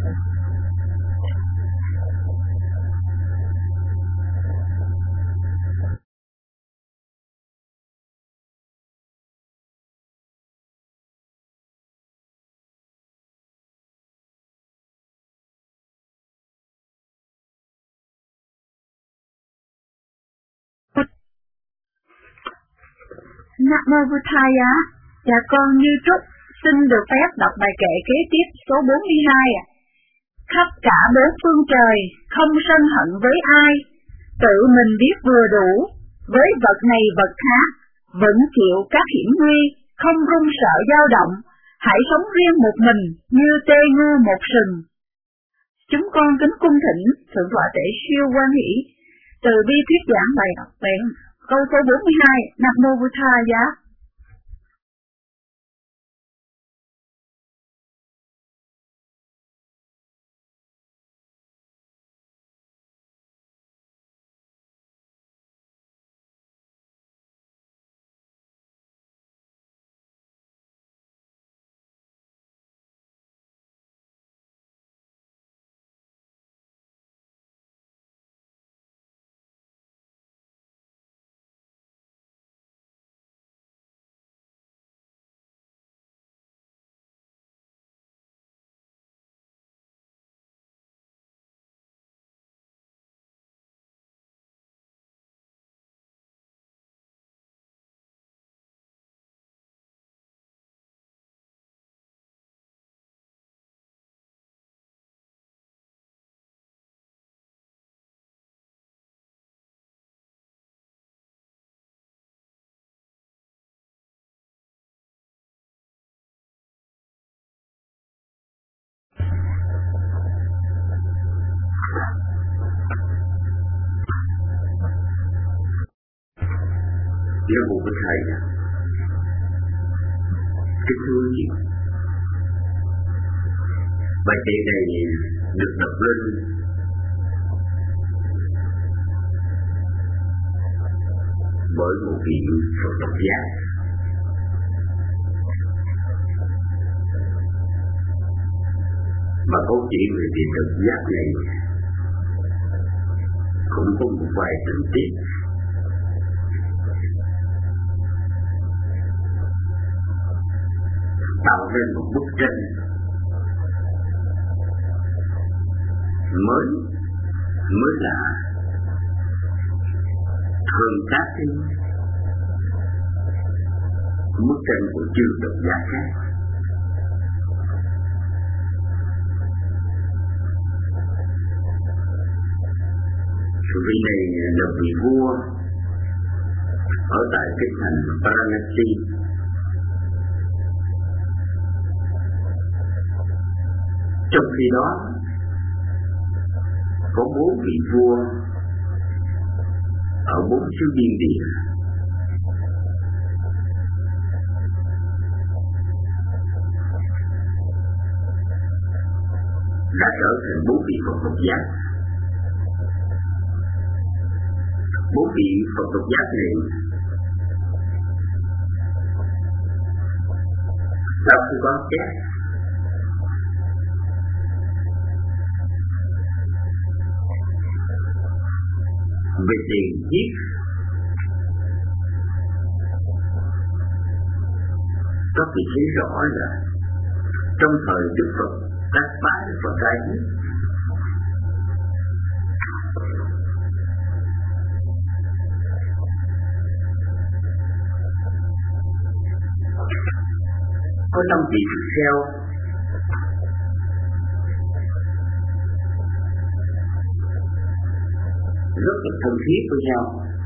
Nam Mô Bụt Thaya. Dạ con Như Trúc xin được phép đọc bài kệ kế tiếp số bốn mươi hai ạ. Khắp cả bốn phương trời, không sân hận với ai, tự mình biết vừa đủ, với vật này vật khác, vẫn chịu các hiểm nguy, không run sợ dao động, hãy sống riêng một mình như tê ngu một sừng. Chúng con kính cung thỉnh Thượng tọa Tể Siêu Quan Hỷ từ bi thuyết giảng bài đọc vẹn câu số bốn mươi hai. Nam Mô Bụt Thaya. Là một cái thầy kính thưa chị, bài kệ này được đọc lên bởi một vị Phật độc giác mà câu chuyện về vị độc giác này cũng có một vài tình tiết tạo nên một bức tranh mới mới lạ hơn các cái bức tranh của chư độc giả khác. Vị này là vị vua ở tại cái thành Varanasi. Trong khi đó có bốn vị vua ở bốn xứ biên địa đã trở thành bốn vị Phật độc giác. Bốn vị Phật độc giác này sau khi có chết về tiền giết có thể thấy rõ là trong thời Đức Phật các bá Đức Phật ra giết có năm vị tỳ kheo rất là thân thiết với nhau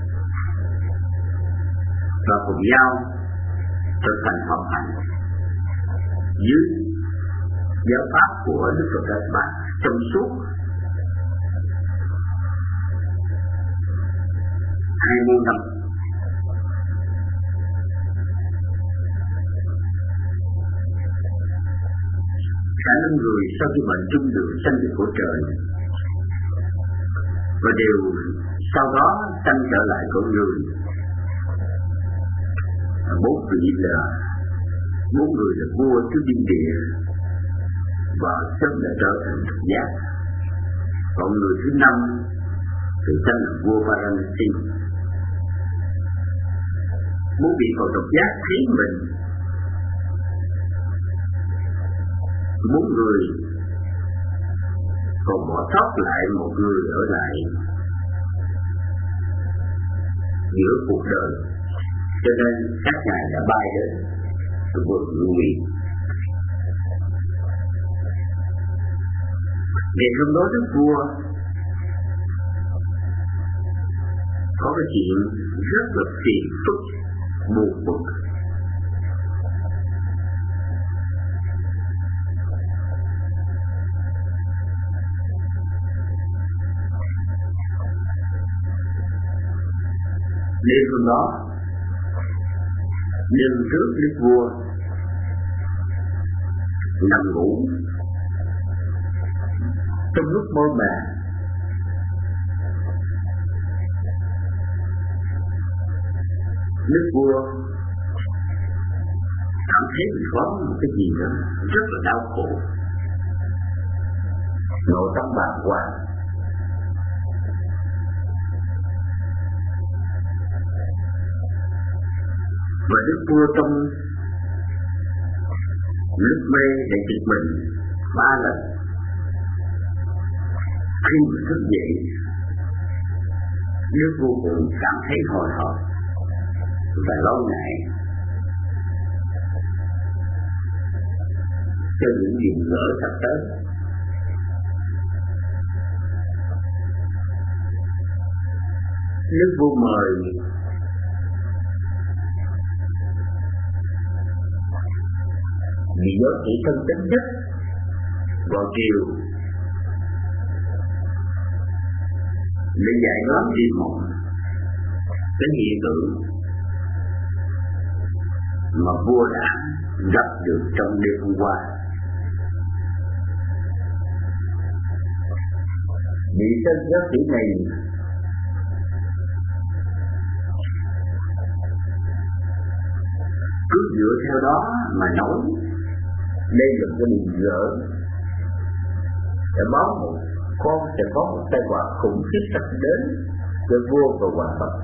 và cùng nhau thực hành học hành dưới giáo pháp của Đức Phật Đạt Ma trong suốt hai mươi năm Cả năm người sau khi mệnh chung được sanh về của trời và đều sau đó sanh trở lại con người. Bốn vị là bốn người là vua thứ thiên địa và sớm đã trở thành thực giác. Còn người thứ năm thì sanh là vua Varanasi. Bốn vị còn độc giác thấy mình bốn người còn bỏ sót lại một người ở lại giữa cuộc đời, cho nên các ngài đã bay đến từ vườn ngự nguyện. Ngày hôm đó đức vua có cái chuyện rất là phiền phức buồn bực. Đêm hôm đó, đêm trước đức vua nằm ngủ, trong lúc mơ màng đức vua cảm thấy mình có một cái gì đó rất là đau khổ, nội tâm bàng hoàng. Và đức vua trong lúc mê để giật mình ba lần. Khi mà thức dậy, đức vua cũng cảm thấy hồi hộp và lo ngại cho những chuyện lỡ sắp tới. Đức vua mời vị giáo sĩ thân tín nhất vào chiều để giải đoán đi một cái hiện tượng mà vua đã gặp được trong đêm hôm qua. Vị thân giáo sĩ này cứ dựa theo đó mà nói đây là cái điều dở để báo một con sẽ có một tai họa khủng khiếp sắp đến với vua và hoàng tộc.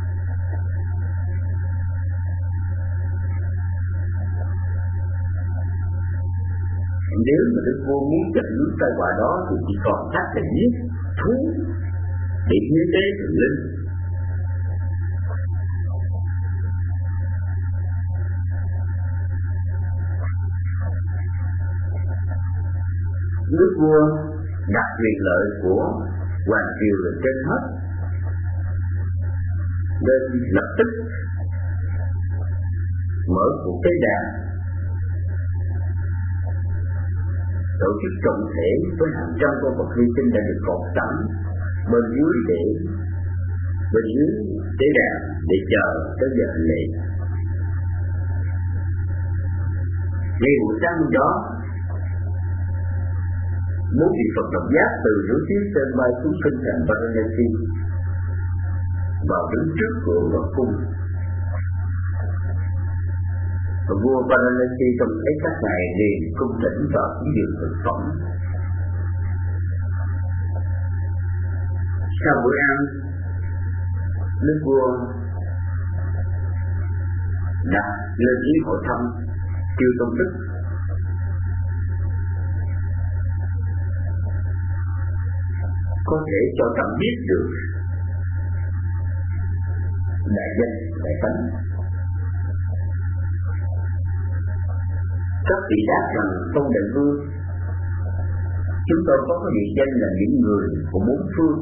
Nếu mà đức vua muốn chặn đứng tai họa đó thì chỉ còn cách là giết thú để hiến tế thần linh. Đức vua đặt quyền lợi của hoàng triều lên trên hết, nên lập tức mở cuộc tế đàn, tổ chức trọng thể với hàng trăm con vật hy sinh đã được cột sẵn bên dưới để bên dưới tế đàn để chờ tới giờ hành lễ. Ngay buổi sáng đó, bốn vị Phật độc giác từ núi Tiến Sơn bay xuống kinh thành Varanasi vào đứng trước cửa hoàng cung. Và vua Varanasi trông thấy các ngài liền cung thỉnh vào cúng dường thực phẩm. Sau bữa ăn, đức vua đã lên ý hội thăm Tiêu Tông Đức. Có thể cho trẫm biết được đại danh đại tánh. Các vị đáp rằng Tông Đại Vương, chúng tôi có cái địa danh là những người của bốn phương.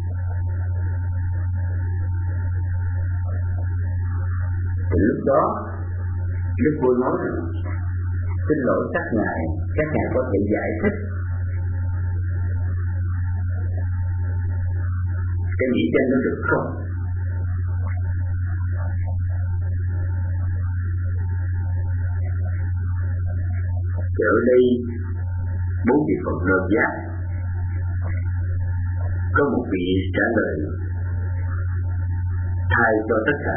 Từ lúc đó, đức vua nói rằng xin lỗi các ngài, các ngài có thể giải thích cái địa danh nó được không? Thì ở đây bốn vị Phật đơn giác. Có một vị trả lời thay cho tất cả.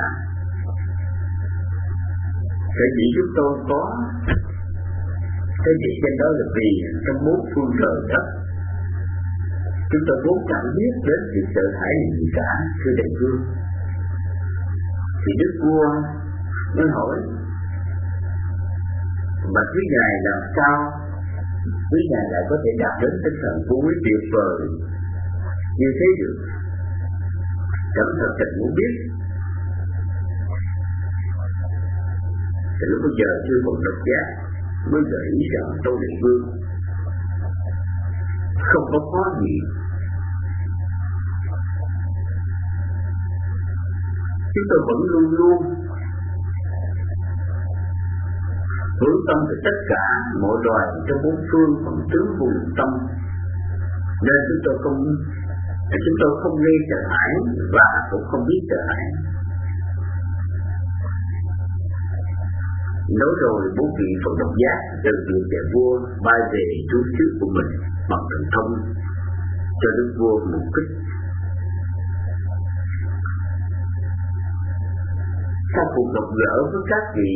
Cái gì chúng tôi có cái gì trên đó là vì trong bốn phương trời đất chúng tôi vốn chẳng biết đến sự sợ hãi gì cả, thưa đại vương. Thì đức vua mới hỏi: mà quý ngài làm sao quý ngài lại có thể đạt đến tinh thần vô quý tuyệt vời như thế được? Chẳng thật tình muốn biết. Thì lúc bây giờ chư Phật độc giác mới gợi ý rằng Tâu Đại Vương không có khó gì. Chúng tôi vẫn luôn luôn hướng tâm tới tất cả mọi loài trong bốn phương phần tứ vùng tâm, nên chúng tôi không chúng tôi không gây sợ hãi và cũng không biết sợ hãi. Nói rồi bốn vị Phật độc giác từ việc nhà vua bay về trú xứ của mình bằng thần thông cho đức vua một kích. Sau cuộc gặp gỡ với các vị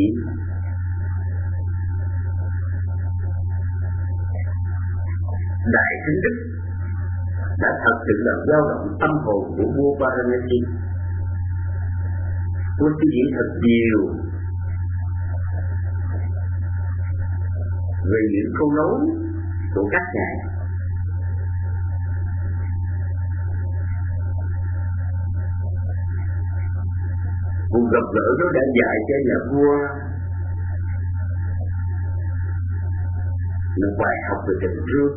đại thánh đức đã thật sự làm dao động tâm hồn của vua Varanasi. Vua suy nghĩ thật nhiều về những câu nói của các ngài. Cuộc gặp gỡ đó đã dạy cho nhà vua một bài học về tình thương.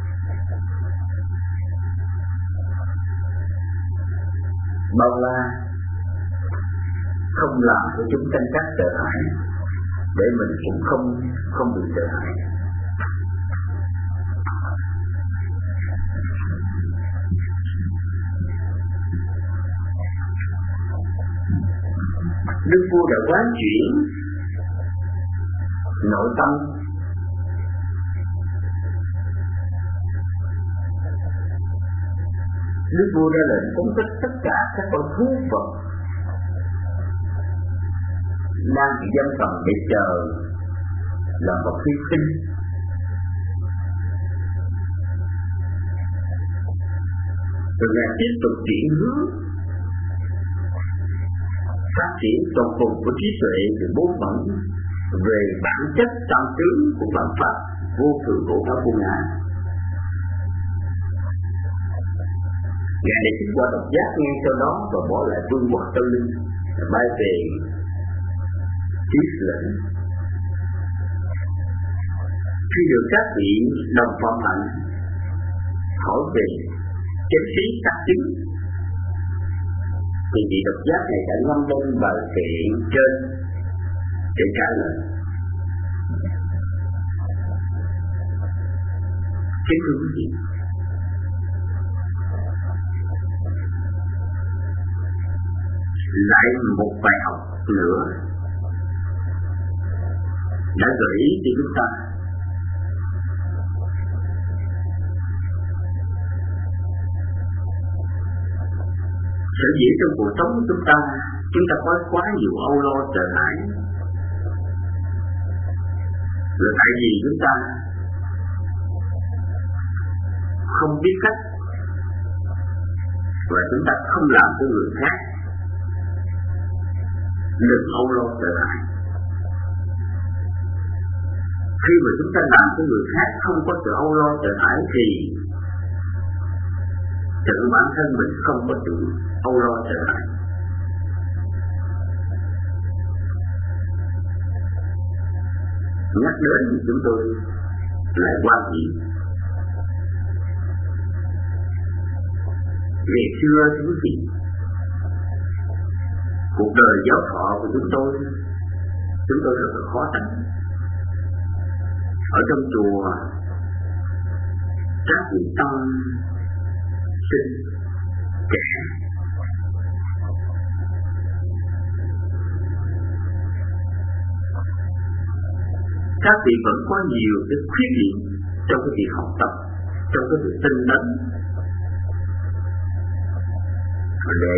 Bao la không làm cho chúng tranh chấp sợ hãi, để mình cũng không không bị sợ hãi. Đức vua đã quán chuyển nội tâm Đức vua ra lệnh phóng thích tất cả các con thú vật đang bị giam cầm để chờ là một hy sinh. Rồi ngài tiếp tục chuyển hướng phát triển toàn cùng của trí tuệ từ bốn bẩn về bản chất tâm tướng của bản pháp vô thượng của pháp vô ngã. Ngài để chính qua độc giác ngay sau đó và bỏ lại vương quốc tâm linh bay về trí lĩnh. Khi được các vị đồng phạm hạnh hỏi về chánh khí tác chứng, thì vị độc giác này đã ngâm lên bờ kiện trên để trả lời. Kính thưa quý vị, lại một bài học nữa đã gợi ý cho chúng ta. Sở dĩ trong cuộc sống của chúng ta, chúng ta có quá nhiều âu lo sợ hãi, là tại vì chúng ta không biết cách và chúng ta không làm cho người khác đừng âu lo sợ hãi. Khi mà chúng ta làm cho người khác không có sự âu lo sợ hãi thì tự bản thân mình không có sự âu lo sợ hãi. Nhắc đến thì chúng tôi lại quan niệm ngày xưa quý vị, cuộc đời giáo thọ của chúng tôi chúng tôi rất là khó tánh. Ở trong chùa các vị tăng sinh trẻ các vị vẫn có nhiều cái khuyết điểm trong cái việc học tập, trong cái việc tinh tấn, để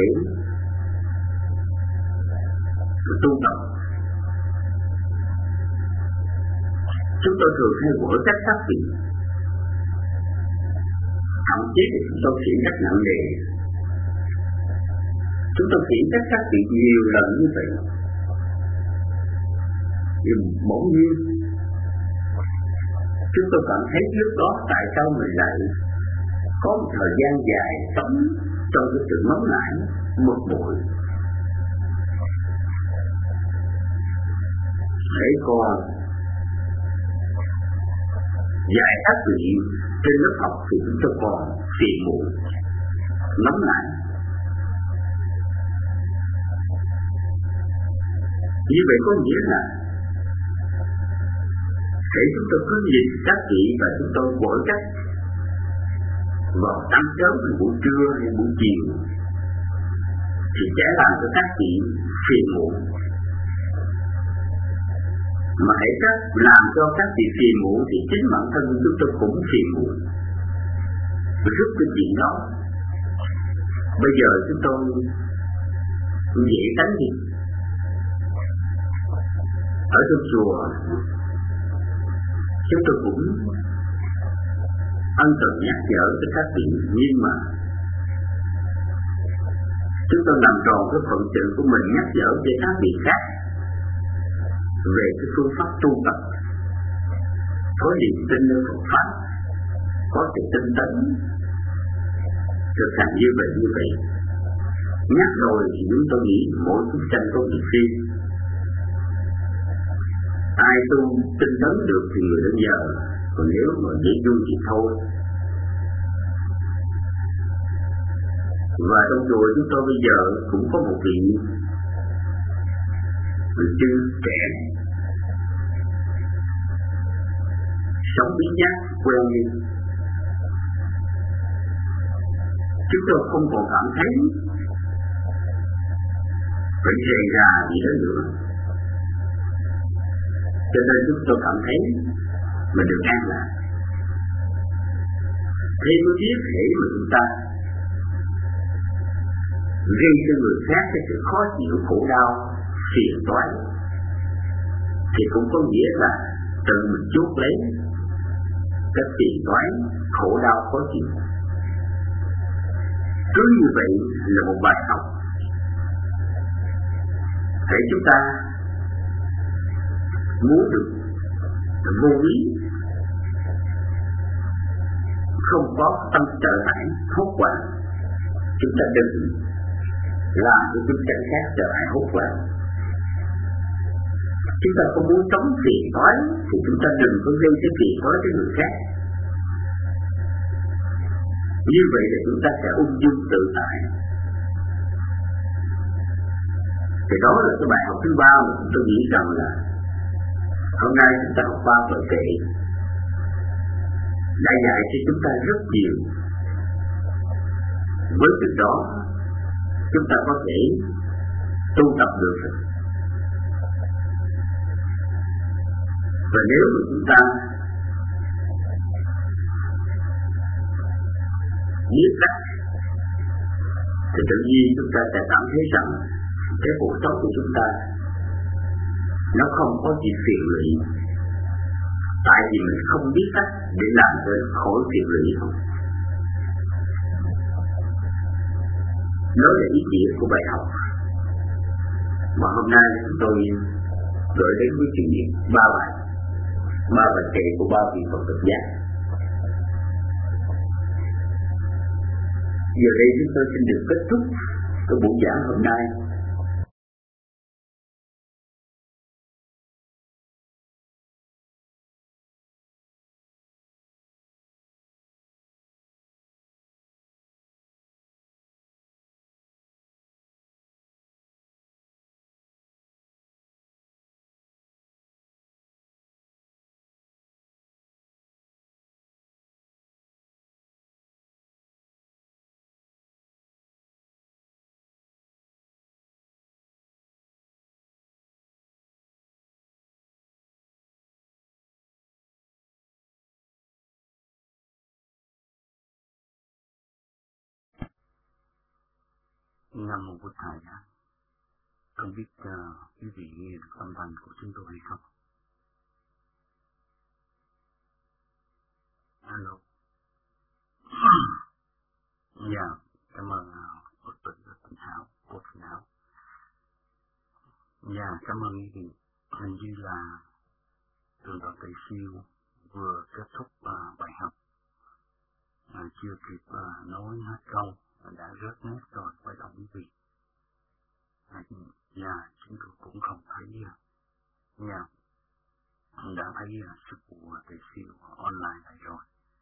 tu tập. Chúng tôi thường hay bỏ cách tác vị, thậm chí thì chúng tôi khiển trách nặng nề. Chúng tôi khiển trách các vị nhiều lần như vậy, nhưng bỗng nhiên chúng tôi cảm thấy lúc đó tại sao mình lại có một thời gian dài sống trong cái sự nóng nảy, bực bội. Để còn dạy các vị trên lớp học thì chúng tôi còn phiền muộn, nóng nảy. Như vậy có nghĩa là để chúng tôi cứ nhìn các vị và chúng tôi mỗi cách vào sáng sớm hay buổi trưa hay buổi chiều thì sẽ làm cho các vị phiền muộn. Mà hãy các làm cho các vị phiền muộn thì chính bản thân chúng tôi cũng phiền muộn. Rút cái chuyện đó. Bây giờ chúng tôi dễ tránh đi. Ở trong chùa chúng tôi cũng ân cần nhắc nhở cho các vị, nhưng mà chúng tôi làm tròn cái phận sự của mình nhắc nhở cho các vị khác về cái phương pháp tu tập, có niềm tin nơi Phật pháp, có sự tinh tấn, thực hành như vậy như vậy. Nhắc rồi thì chúng tôi nghĩ mỗi chúng sanh có việc riêng. Ai tu tinh tấn được thì người đó nhờ, còn nếu mà dễ dung thì thôi. Và trong chùa chúng tôi bây giờ cũng có một vị người chưa trẻ, sống bí giác quen đi. Chúng tôi không còn cảm thấy phải rề rà gì đó nữa, cho nên chúng tôi cảm thấy mình được an lạc. Thế mới biết thể mà chúng ta gây cho người khác cái sự khó chịu, khổ đau, phiền toái, thì cũng có nghĩa là tự mình chuốc lấy cái phiền toái, khổ đau, khó chịu. Cứ như vậy là một bài học để chúng ta muốn được vô ý, không có tâm sợ hãi, hốt hoảng. Chúng ta đừng làm cho chúng ta khác sợ hãi hốt hoảng. Chúng ta không muốn chống phiền toái thì chúng ta đừng có gây cái phiền toái cho người khác. Như vậy là chúng ta sẽ ung dung tự tại. Thì đó là cái bài học thứ ba mà tôi nghĩ rằng là hôm nay chúng ta học ba vở kệ đã dạy cho chúng ta rất nhiều. Với việc đó chúng ta có thể tu tập được. Và nếu mà chúng ta biết cách thì tự nhiên chúng ta sẽ cảm thấy rằng cái cuộc sống của chúng ta nó không có gì phiền lụy, tại vì mình không biết cách để làm cho khỏi phiền lụy thôi. Đó là ý nghĩa của bài học mà hôm nay chúng tôi gửi đến quý vị ba bài, ba bài kệ của ba vị Phật Thích Giác. Giờ đây chúng tôi xin được kết thúc cái buổi giảng hôm nay Nam Mô Bụt Thầy Giá. Không biết uh, quý vị nghe được âm thanh của chúng tôi hay không? Alo. Dạ, cảm ơn Phật tử Tịnh Hảo, cô Tịnh Hảo. Dạ, cảm ơn quý vị. Hình như là Thượng tọa Tề Siêu vừa kết thúc uh, bài học, uh, chưa kịp uh, nói hết câu, uh, đã rớt nét rồi với đồng quý vị. Uh, dạ, chúng tôi cũng không thấy, uh, dạ, đã thấy uh, sư phụ uh, Tề Siêu uh, online này rồi.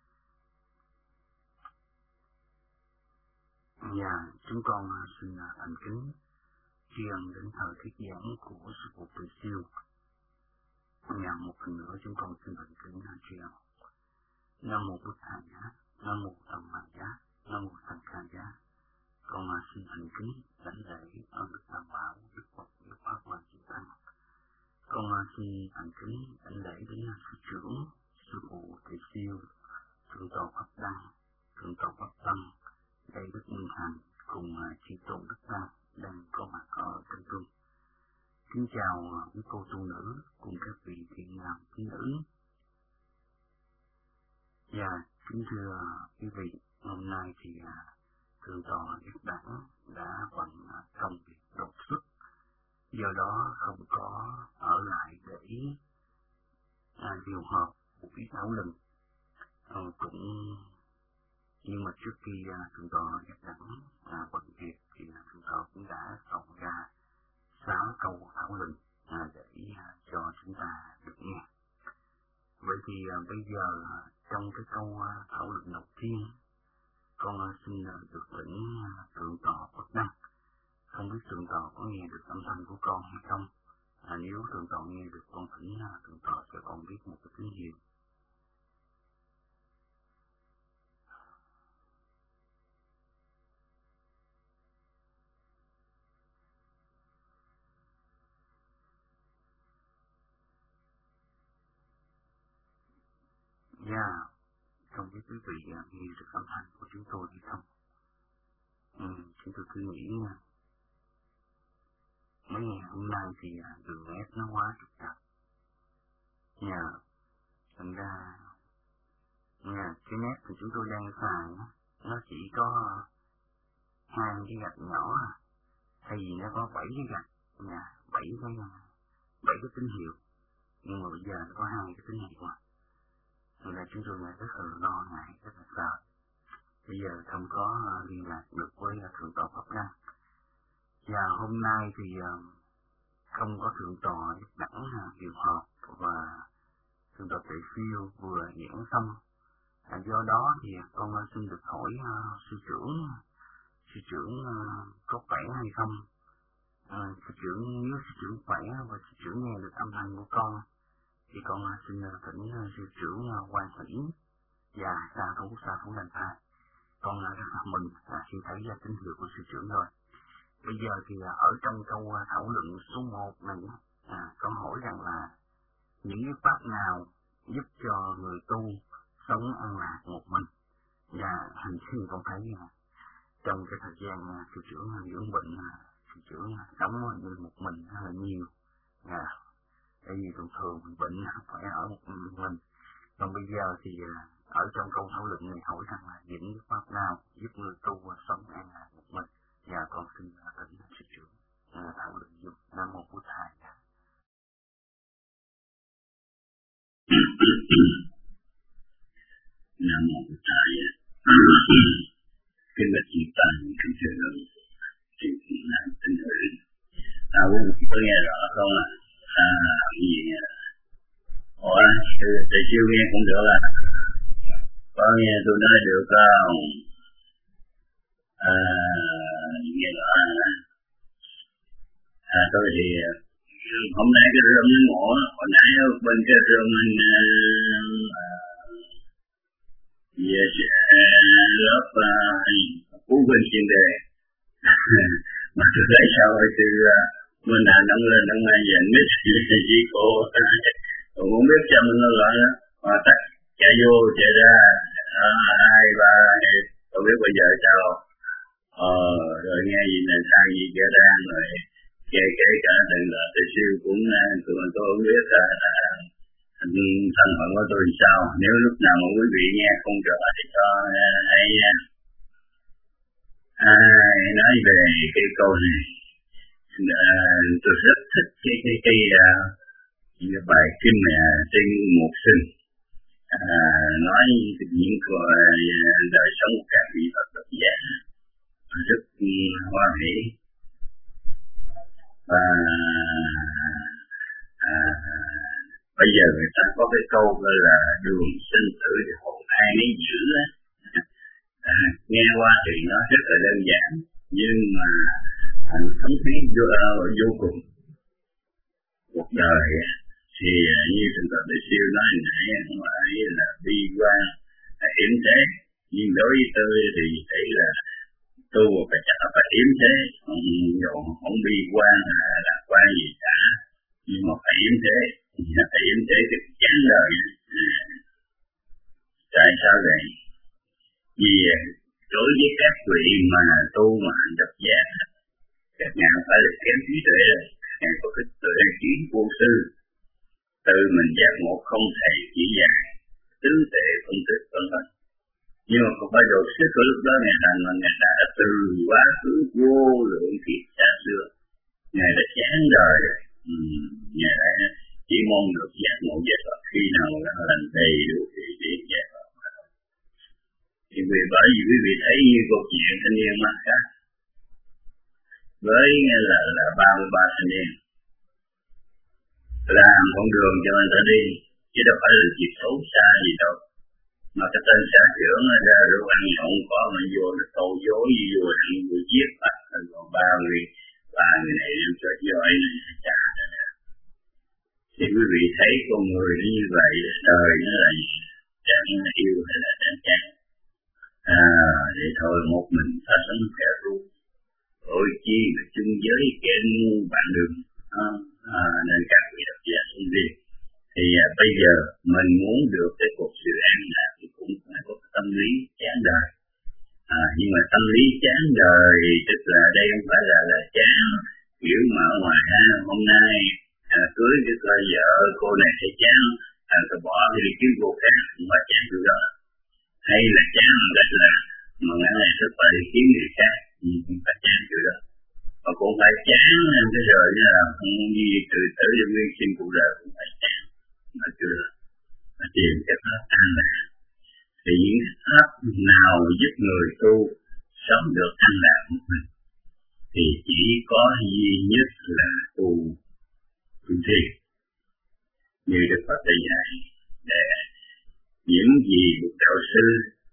Dạ, chúng con uh, xin uh, thành kính tri ân đến thời thuyết giảng của sư phụ Tề Siêu. Nhà một lần nữa chúng con xin thành kính tri ân. Nam Mô Bụt Thầy Giá, Nam Mô Tầm Mạng Giá, Nam Mô Thành Ca Giá. Con uh, xin thành kính lãnh lễ ơn Đức Tam Bảo, Đức Phật, Đức Pháp và Chư Tăng. Con uh, xin thành kính lãnh lễ đến uh, sư trưởng, sư phụ Tề Siêu, thượng tọa Pháp Đăng, thượng tọa Pháp Tâm, Đại Đức Minh Thành cùng uh, chư tôn Đức Tăng đang có mặt ở trong trung. Kính chào uh, quý cô tu nữ cùng các vị thiện nam tín nữ. Và kính thưa uh, quý vị, hôm nay thì uh, thượng tọa Đức Đẳng đã bận uh, công việc đột xuất, do đó không có ở lại để uh, điều họp buổi thảo luận. Uh, cũng nhưng mà trước khi uh, thượng tọa Đức Đẳng uh, bận việc thì uh, thượng tọa cũng đã soạn ra sáu câu thảo luận uh, để uh, cho chúng ta được nghe. Vậy thì uh, bây giờ uh, trong cái câu uh, thảo luận đầu tiên, con uh, xin uh, được lĩnh uh, thượng tọa Pháp Đăng. Không biết thượng tọa có nghe được âm thanh của con hay không? À, nếu thượng tọa nghe được, con thỉnh uh, thượng tọa cho con biết một cái tín hiệu. Dạ, yeah. Không biết quý vị uh, nghe được âm thanh của chúng tôi hay không? Ừ, chúng tôi cứ nghĩ nha, mấy ngày hôm nay thì uh, đường net nó quá trục trặc. Nhà, thành ra, nhà, cái net của chúng tôi đang xài á, nó chỉ có hai cái gạch nhỏ, thay vì nó có bảy cái gạch, nhà, bảy cái, bảy cái tín hiệu, nhưng mà bây giờ nó có hai cái tín hiệu à. Nên là chúng tôi rất là lo ngại, rất là sợ. Bây giờ không có uh, liên lạc được với uh, thượng tọa Pháp Đăng. Và hôm nay thì uh, không có thượng tọa Đức Đẳng uh, điều họp và thượng tọa Tề Siêu vừa giảng xong. À, do đó thì uh, con uh, xin được hỏi uh, sư trưởng, sư trưởng uh, có khỏe hay không? Uh, sư trưởng, nếu sư trưởng khỏe và sư trưởng nghe được âm thanh của con, thì con uh, xin uh, thỉnh uh, sư trưởng uh, Quan Thủy và Sa Thủ Sa Thủ Đành Thai. Con uh, rất là mừng uh, khi thấy uh, tín hiệu của sư trưởng rồi. Bây giờ thì uh, ở trong câu uh, thảo luận số một này, uh, con hỏi rằng là những cái pháp nào giúp cho người tu sống an lạc một mình. Và hình như con thấy uh, trong cái thời gian uh, sư trưởng uh, dưỡng bệnh, uh, sư trưởng uh, sống uh, như một mình uh, là nhiều. Uh, Tại vì thường thường mình bệnh phải ở một mình. Còn bây giờ thì ở trong câu thảo luận này hỏi rằng là những pháp nào giúp người tu sống an lạc một mình. Và con xin thỉnh sư trưởng thảo luận dùng. Nam Mô Bụt Thầy. Nam Mô Bụt Thầy. Kính bạch chư tăng, kính thưa lượng, kính thưa nam tín nữ. À, quý vị có nghe rõ không ạ? À, gì ủa, Tề Siêu nghe cũng được à? Có nghe tôi nói được không? À, nghe rõ à? À, tôi thì hôm nay cái rơm nó ngộ, hồi nãy bên cái rơm mình à, về lớp Phú Vinh chuyên đề mà tôi thấy sao rồi từ mình đã đóng lên đóng ngay dành mít với cô tôi muốn biết cho mình nó gọi đó mà tắt chạy vô chạy ra à, hai ba tôi biết bây giờ sao ờ rồi nghe gì là sao gì kia ra rồi kể kể cả từng là thầy siêu cũng tụi mình tôi không biết là thân phận của tôi sao. Nếu lúc nào mà quý vị nghe không rõ thì cho hay ai nói về cái câu này. À, tôi rất thích cái cái cái, cái, cái bài kinh này trên một sinh à, nói những câu đời sống của các vị Phật độc giả rất hoa hỷ và à, bây giờ người ta có cái câu gọi là đường sinh tử thì hồn ai nấy giữ á. À, nghe qua thì nó rất là đơn giản nhưng mà thành thống phí vô, vô cùng. Cuộc đời thì như Thượng tọa Đại Siêu nói nãy không phải là bi quan yếm thế, nhưng đối với tôi thì thấy là tu phải chắc phải yếm thế, không, không bi quan là lạc quan gì cả, nhưng mà phải yếm thế, phải yếm thế thì chán đời. Tại sao vậy? Vì đối với các vị mà tu mà hành độc giác, các ngài phải là kém trí tuệ, các ngài có cái tuệ kiến vô sư, tự mình giác ngộ không thầy chỉ dạy, tứ tệ phân tích vân vân. Nhưng mà không phải đột sức của lúc đó ngài thành mà ngài đã từ quá khứ vô lượng kiếp xa xưa, ngài đã chán đời rồi, ừ, ngài đã chỉ mong được giác ngộ giác Phật khi nào nó thành đầy đủ thì biết giác Phật. Thì vì bởi vì quý vị thấy như câu chuyện thanh niên mắt khác với là là ba mươi ba thanh niên làm con đường cho người ta đi, chứ đâu phải là việc xấu xa gì đâu. Mà cái tên xã trưởng ra rượu ăn nhậu có mà vô nó tội dối gì vô ăn vô giết bắt, còn ba người ba người này đem cho giỏi này trả ra. Thì quý vị thấy con người như vậy, đời nó là chẳng yêu hay là chẳng chán. À, vậy thôi một mình ta sống kẻ ru, ôi chi mà chung giới kẻ ngu bạn đường. À, à, nên các vị độc giả sinh viên thì à, bây giờ mình muốn được cái cuộc sự an lạc thì cũng phải có tâm lý chán đời. À, nhưng mà tâm lý chán đời tức là đây không phải là là chán kiểu mà ở ngoài ha, hôm nay à, cưới cái coi vợ cô này thấy chán à, rồi bỏ đi kiếm cô khác, không phải chán kiểu đó. Hay là chán rất là mà ngày này rất phải đi kiếm người khác, không phải chán kiểu đó. Mà cũng phải chán cái rồi như là không đi từ tới cho nguyên sinh cuộc đời cũng phải chán. Mà chưa mà tìm cái pháp an lạc. Thì những pháp nào giúp người tu sống được an lạc một mình thì chỉ có duy nhất là tu tu thiền. Như Đức Phật đã dạy để những gì một đạo sư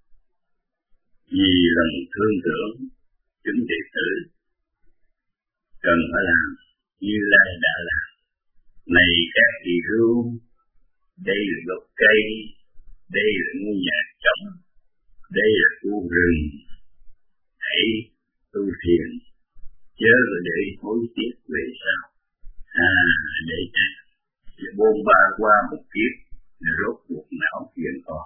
vì lòng thương tưởng chúng đệ tử cần phải làm Như Lai đã làm. Này các vị hữu, đây là gốc cây, đây là ngôi nhà trống, đây là khu rừng, hãy tu thiền, chớ để hối tiếc về sau. À, để chắc bôn ba qua một kiếp rốt cuộc não chuyện còn.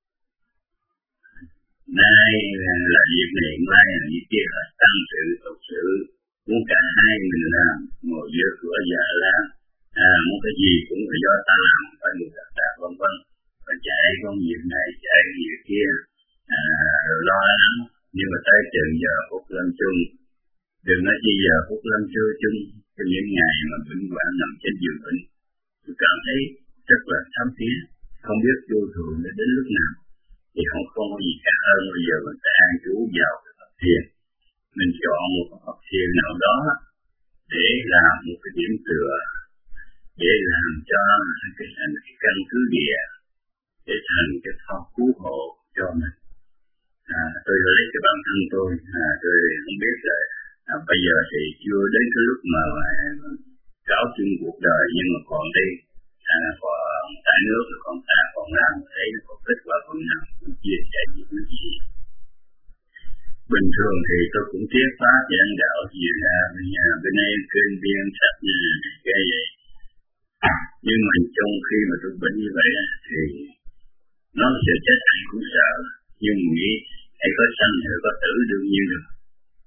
Nay là việc này, mai là việc kia, là tăng sự tục sự, muốn cả hai mình làm, ngồi giữa cửa vợ làm, à, muốn cái gì cũng phải do ta làm, phải được đặt ta vân vân, phải chạy công việc này, chạy việc kia, à, rồi lo lắng. Nhưng mà tới chừng giờ phút lâm chung, đừng nói chi giờ phút lâm chưa chung, trong những ngày mà bệnh hoạn nằm trên giường bệnh, tôi cảm thấy rất là thấm thía, không biết vô thường đến lúc nào. Thì không không có gì cả hơn bây giờ mình sẽ an trú vào cái Phật thiền. Mình chọn một Phật thiền nào đó để làm một cái điểm tựa, để làm cho cái thành cái căn cứ địa, để thành cái pháp cứu hộ cho mình. À, tôi lấy cái bản thân tôi, à, tôi không biết là à, bây giờ thì chưa đến cái lúc mà, mà cáo chung cuộc đời, nhưng mà còn đi. À, còn tại nước rồi còn ta còn làm thấy nó có kết quả phần nào cũng chia sẻ với quý vị. Bình thường thì tôi cũng thuyết pháp giảng đạo gì là bên nhà bên đây kênh viên sách như cái vậy. Nhưng mà trong khi mà tôi bệnh như vậy thì nó sẽ chết ai cũng sợ, nhưng nghĩ hay có sanh hay có tử đương nhiên được.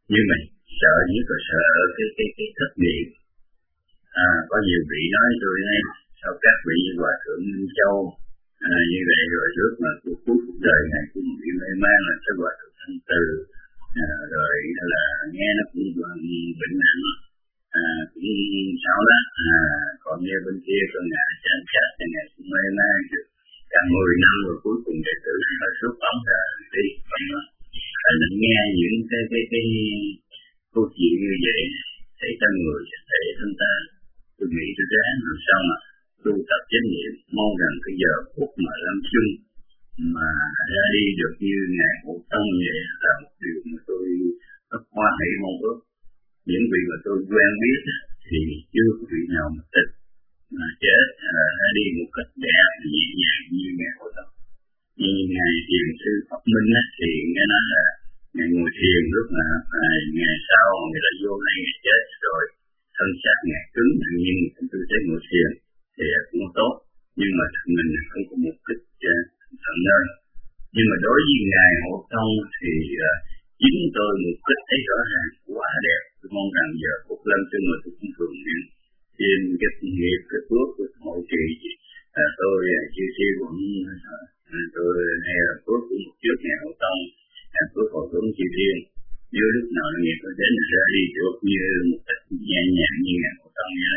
Nhưng mà sợ nhất là sợ cái cái cái thất niệm. À, có nhiều vị nói tôi này, sao các vị hòa thượng Minh Châu à, như vậy rồi trước mà cuối cuộc đời này cũng bị mê man là sao hòa thượng Thanh Từ à, rồi là nghe nó cũng bệnh nặng à, cũng sao đó à, còn nghe bên kia còn ngại chán chát thì ngài cũng mê man được cả mười năm rồi cuối cùng đệ tử nó rút ống ra đi à, mình nghe những cái cái cái câu chuyện như vậy thấy thân người sẽ thấy thân ta. Tôi nghĩ tôi ráng làm sao mà tu tập chánh niệm, mong rằng cái giờ phút mà lâm chung mà ra đi được như ngài Hộ Tông vậy là một điều mà tôi rất hoa hỷ mong ước. Những vị mà tôi quen biết thì chưa có vị nào mà tịch mà chết là ra đi một cách đẹp nhẹ nhàng như ngài Hộ Tông. Nhưng ngài thiền sư Pháp Minh thì nghe nói là ngài ngồi thiền lúc mà ngày sau người ta vô đây ngài chết rồi thân xác ngài cứng tự nhiên tôi thấy ngồi thiền thì cũng tốt, nhưng mà mình không có mục đích tận nơi. Nhưng mà đối với ngài Hộ Tông thì uh, chính tôi mục đích thấy rõ ràng quá đẹp. Tôi mong rằng giờ phút lâm chung mà tôi cũng thường nguyện thêm cái nghiệp cái phước của hộ trì uh, tôi chia sẻ cũng uh, tôi hay là phước của một trước ngài Hộ Tông uh, phước hộ tống chia riêng. Nếu lúc nào nghiệp có đến ra đi được như một cách nhẹ nhàng như ngài Hộ Tông nha.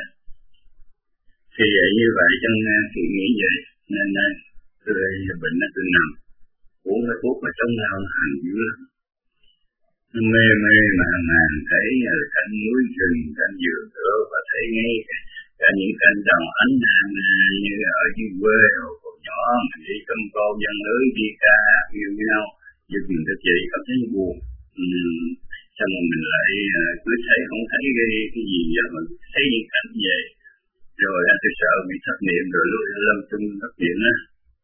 Thì như vậy trong kỳ nghĩ vậy nên tôi bệnh nó tôi nằm uống cái thuốc mà trong nào hành dữ lắm, mê mê mà màng thấy cạnh núi rừng cạnh dừa cửa và thấy ngay cả những cánh đồng ánh nắng như ở dưới quê hồi còn nhỏ mình đi cắm câu dân lưới đi ca yêu nhau nhưng mình thực vậy cảm thấy buồn. Uhm, xong rồi mình lại cứ thấy không thấy cái, cái gì vậy mà thấy những cảnh vậy rồi tôi sợ bị thất niệm rồi lúc lâm chung thất niệm á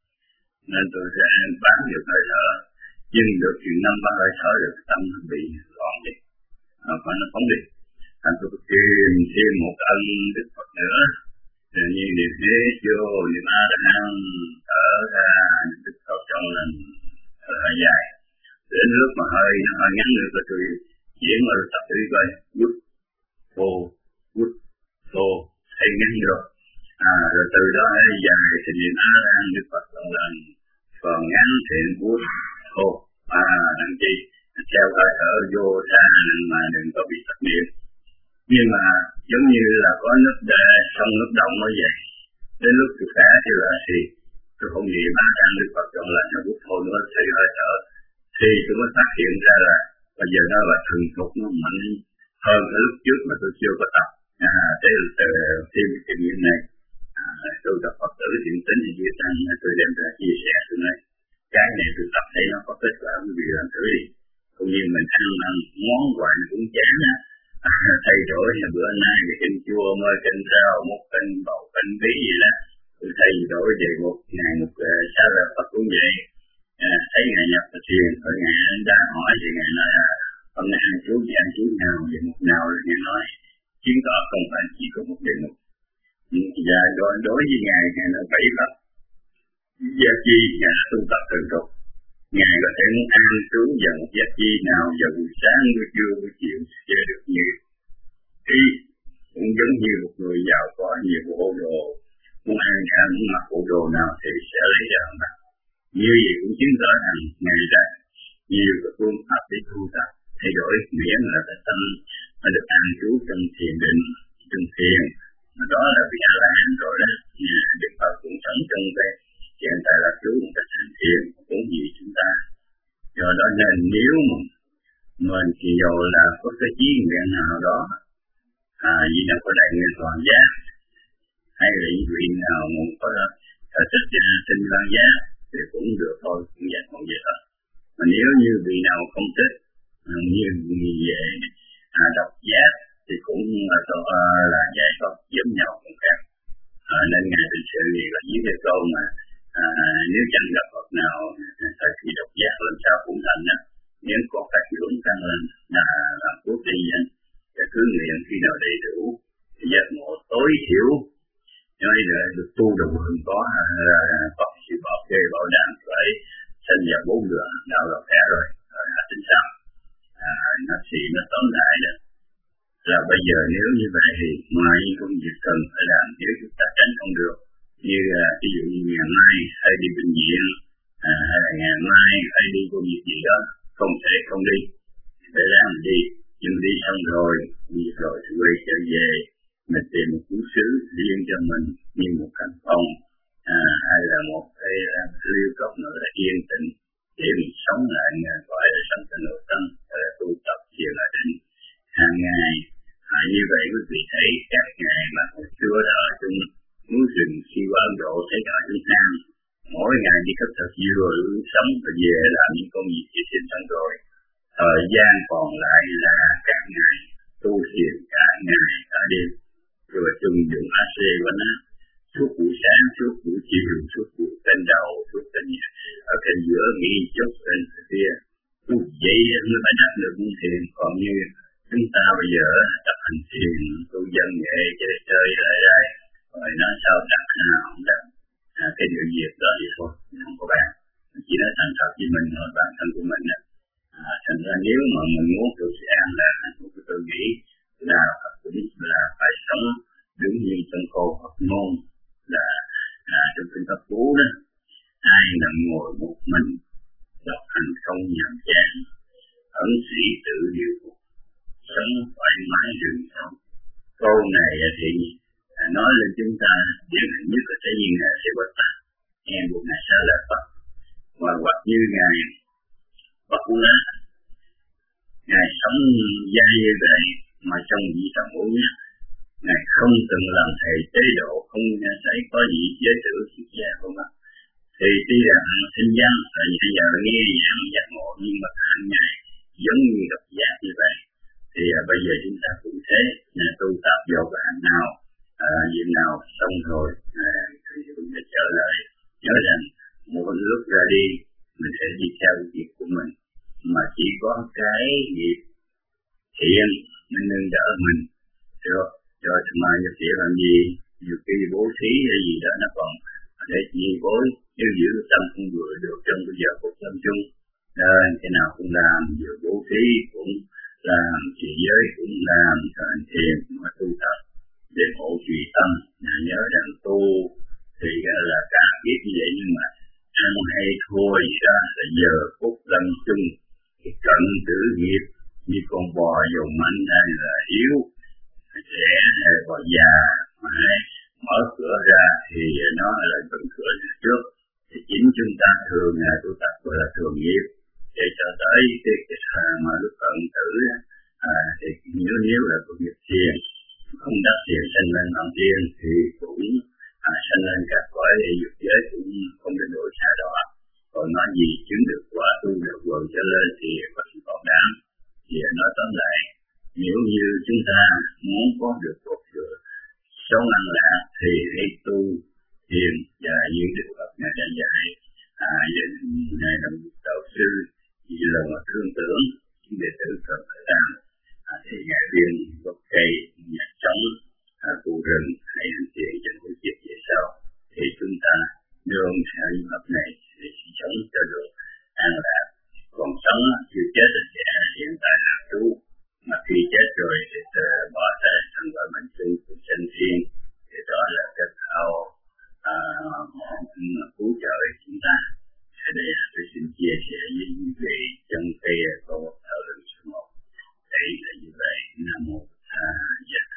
nên tôi sẽ bán được hơi thở, nhưng được chuyện năm ba hơi thở được tâm bị loạn đi à, và nó phóng đi anh tôi tìm thêm một ân Đức Phật nữa rồi như niệm thế vô niệm A Ra Hán thở ra Đức Phật trong lần thở dài đến lúc mà hơi nó hơi ngắn nữa rồi tôi diễn mà tập đi coi hút vô hút vô thấy ngắn rồi à, rồi từ đó dài thì niệm A Ra Hán Đức Phật trong lần còn ngắn thì hút vô à đằng chi theo hơi thở vô ra mà đừng có bị thất niệm. Nhưng mà giống như là có nước để sông nước động như vậy đến lúc tôi phá thì là thì tôi không nghĩ ba căn Đức Phật trong lần nó hút vô nữa thì hơi thở thì tôi mới phát hiện ra là bây giờ nó là thường phục nó mạnh hơn cái lúc trước mà tôi chưa có tập à, thế là từ thêm cái kinh nghiệm này à, tôi gặp Phật tử thiện tính thì dưới tăng tôi đem ra chia sẻ tôi nói cái này tôi tập thấy nó có kết quả quý vị làm thử đi, cũng như mình ăn ăn món quà cũng chán á à, thay đổi là bữa nay cái canh chua mơ canh rau một canh bầu canh bí gì đó tôi thay đổi về một ngày một uh, sao là Phật cũng vậy à, thấy ngày nhập là thiền ở ngày anh ra hỏi thì ngày nói là hôm nay ăn chú gì ăn chú nào về một nào là ngày nói chứng tỏ không phải chỉ có một đề mục và đối, đối với ngài ngài là bảy Phật gia chi ngài tu tập thường tục ngài có thể muốn ăn trú vào một gia chi nào vào buổi sáng buổi trưa buổi chiều sẽ được nhiều thì cũng giống như một người giàu có nhiều bộ đồ muốn ăn ăn muốn mặc bộ đồ nào thì sẽ lấy ra mặc như vậy cũng chứng tỏ rằng ngài đã nhiều cái phương pháp để tu tập thay đổi miễn là cái tâm mà được an trú trong thiền định trong thiền mà đó là vị A La Hán rồi đó nhà Đức Phật cũng sống trong cái hiện tại là trú một cách hành thiền cũng như chúng ta do đó nên nếu mà mình chỉ dầu là có cái chí nguyện nào đó à vì nó có đại nguyện toàn giác hay là những vị nào muốn có thể thích ra sinh quan giác thì cũng được thôi cũng vậy không vậy thôi. Mà nếu như vị nào không thích như người dễ à, độc giác thì cũng là à, là giải thoát giống nhau cũng khác à, nên ngài thực sự thì là những cái câu mà à, nếu chẳng gặp Phật nào thời kỳ độc giác làm sao cũng thành đó. Nếu có phát dưỡng tăng lên là làm phước đi danh và cứ nguyện khi nào đầy đủ thì giác ngộ tối thiểu nói là được tu được hơn có có sự bảo kê bảo đảm phải sinh vào bốn đường đạo là khá rồi à, tính sao à, thì nó tóm lại đó là bây giờ nếu như vậy thì ngoài những công việc cần phải làm nếu chúng ta tránh không được, như là ví dụ như ngày mai hay đi bệnh viện, à, hay là ngày mai hay đi công việc gì đó không thể không đi, phải làm đi, nhưng đi xong rồi đi rồi thì quay trở về mình tìm một cuốn sứ riêng cho mình như một căn phòng, à, hay là một cái liêu cốc nào là yên tĩnh để mình sống lại gọi là sống trong nội tâm, là tu tập thiền là định hàng ngày. À, như vậy quý vị thấy các ngày mà hồi xưa đó chúng núi rừng khi qua Ấn Độ thấy cả chúng ta mỗi ngày đi cấp thật dừa sống và về làm những công việc chỉ sinh xong rồi, thời gian còn lại là các ngày tu thiền cả ngày cả đêm, rồi dùng dùng a xê của nó suốt buổi sáng, suốt buổi chiều, suốt buổi tên đầu, suốt tên ở trên giữa nghỉ chút trên kia, tu vậy mới phải đạt được những thiền. Còn như chúng ta bây giờ tập hành thiền, tu dân nghệ chơi chơi lại đây, rồi nói sao đặt nào không đặt, à, cái điều việc đó thì thôi, không có bạn, chỉ nói thành thật với mình thôi, bản thân của mình. À, thành ra nếu mà mình muốn được sự an lạc hạnh phúc, tôi nghĩ là cũng là phải sống đứng như trong câu Phật ngôn là à, trong kinh pháp cú đó, ai là ngồi một mình đọc hành không nhàm chán, ẩn sĩ tự điều phục, sống thoải mái rừng sống. Câu này thì à, nói lên chúng ta điển hình nhất là cái nhiên ngài sẽ bất tạc em một ngày sau là Phật, và hoặc như ngài Phật Đà, ngài sống dai như vậy mà trong vị tầm uống nhé, ngài không từng làm thầy tế độ, không thấy có gì giới tử xuất gia không ạ. Thì tuy rằng sinh dân là bây giờ nghe giảng giác ngộ, nhưng mà hàng ngày giống như độc giác như vậy. Thì à, bây giờ chúng ta cũng thế, nhà tu tập vào cái hành nào, à, việc nào xong rồi à, thì cũng phải trở lại, nhớ rằng một lúc ra đi mình sẽ đi theo việc của mình, mà chỉ có cái nghiệp thiện nên nâng đỡ mình, rồi rồi mà nhập thiện làm gì, nhiều khi bố thí hay gì đó nó còn để chi bối, nếu giữ tâm không vừa được trong bây giờ cuộc sống chung, nên cái nào cũng làm, vừa bố thí cũng làm, trì giới cũng làm, hành thiền mà tu tập để hộ trì tâm. Nhà nhớ rằng tu thì là cả biết như vậy, nhưng mà ăn hay thua gì đó là giờ phút lâm chung, cái cận tử nghiệp như con bò dùng mạnh hay là yếu, trẻ hay bò già mà mở cửa ra thì nó là bật cửa trước. Thì chính chúng ta thường là tu tập gọi là thường nghiệp, để cho tới cái, cái thời mà lúc cận tử à, thì nếu nếu là có nghiệp thiền không đắc thiền sanh lên bằng tiên thì cũng à, sanh lên các cõi dục giới cũng không đến đổi xa đó. Còn nói gì chứng được quả tu được quần trở lên thì vẫn còn đáng. Thì nói tóm lại, nếu như chúng ta muốn có được một sự sống an lạc thì hãy tu thiền và như Đức Phật ngài đã dạy, à, ngài là một đạo sư chỉ là một thương tưởng để tự cần phải làm, à, thì ngài viên gốc cây nhặt sống à, cụ rừng hãy hành thiện cho mỗi việc về sau, thì chúng ta nương theo những hợp này để sống cho được an lạc. Còn sống chưa chết thì hiện tại là tu, mà khi chết rồi thì bỏ ra thành quả mình tu của sinh thiên, thì đó là cái khao à, cứu trợ chúng ta. Đây là tôi xin chia sẻ với quý vị trong cái câu thảo luận số một. Đấy là như vậy. Nam mô A Di Đà.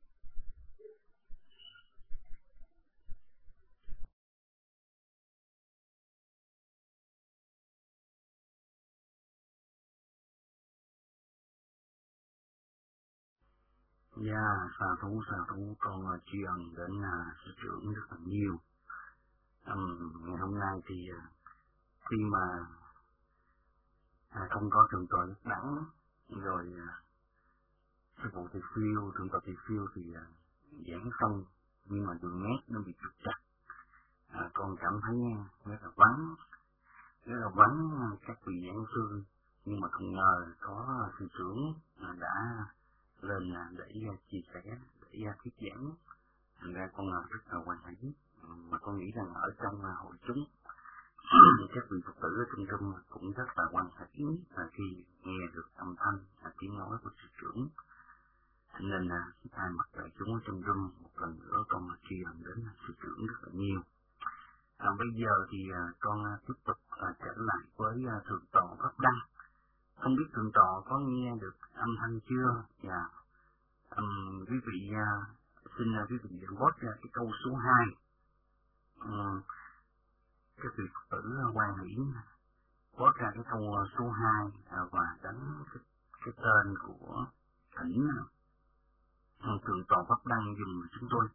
Dạ, xà thú, xà thú, con tri ân đến uh, sư trưởng rất là nhiều. Um, ngày hôm nay thì uh, khi mà à, không có thượng tọa Nhất Đẳng, rồi uh, sư phụ Tỳ Phiêu, thượng tọa Tỳ Phiêu thì uh, giảng xong, nhưng mà đường nét nó bị trục trặc. À, con cảm thấy rất là vắng, rất là vắng các vị giảng sư, nhưng mà không ngờ có sư trưởng uh, đã lên để chia sẻ, để thuyết giảng. Thành ra con rất là hoan hỷ, mà con nghĩ rằng ở trong hội chúng các vị Phật tử ở trong rung cũng rất là quan hỷ là khi nghe được âm thanh và tiếng nói của sư trưởng. Nên là thay mặt đại chúng ở trong rung một lần nữa con tri ân đến sư trưởng rất là nhiều. Còn bây giờ thì con tiếp tục trở lại với thượng tọa Pháp Đăng. Không biết thượng tọa có nghe được âm thanh chưa? Và um, quý vị uh, xin uh, quý vị post ra cái câu số hai. Um, các vị Phật tử uh, quan hỷ post ra cái câu uh, số hai uh, và đánh cái, cái tên của thỉnh uh, thượng tọa Pháp Đăng dùm chúng tôi.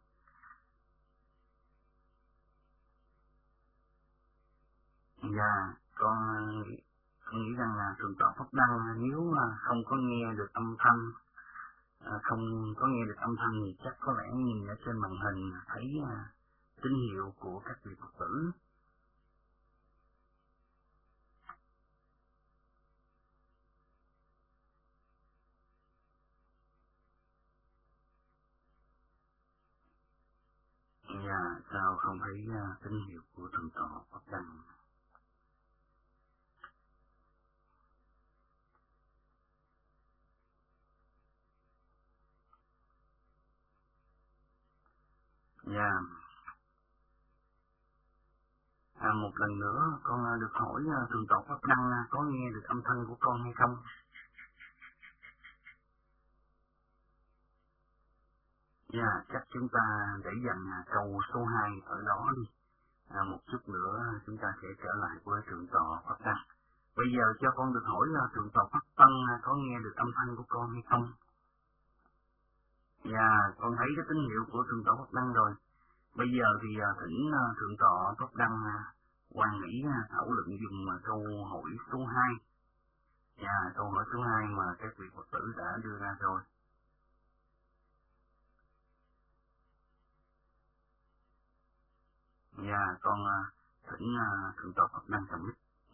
Dạ, con con nghĩ rằng là thượng tọa Pháp Đăng nếu không có nghe được âm thanh, không có nghe được âm thanh thì chắc có lẽ nhìn ở trên màn hình thấy tín hiệu của các vị Phật tử. Dạ, sao không thấy tín hiệu của thượng tọa Pháp Đăng? Dạ. À, một lần nữa con được hỏi thượng tọa Pháp Đăng có nghe được âm thanh của con hay không? Dạ, chắc chúng ta để dành câu số hai ở đó đi. À, một chút nữa chúng ta sẽ trở lại với thượng tọa Pháp Đăng. Bây giờ cho con được hỏi là thượng tọa Pháp Đăng có nghe được âm thanh của con hay không? Dạ, con thấy cái tín hiệu của thượng tọa Pháp Đăng rồi. Bây giờ thì thỉnh thượng tọa Pháp Đăng quan hỷ thảo luận dùng câu hỏi số hai. Dạ, câu hỏi số hai mà các vị Phật tử đã đưa ra rồi. Dạ, con thỉnh thượng tọa Pháp Đăng cầm mic.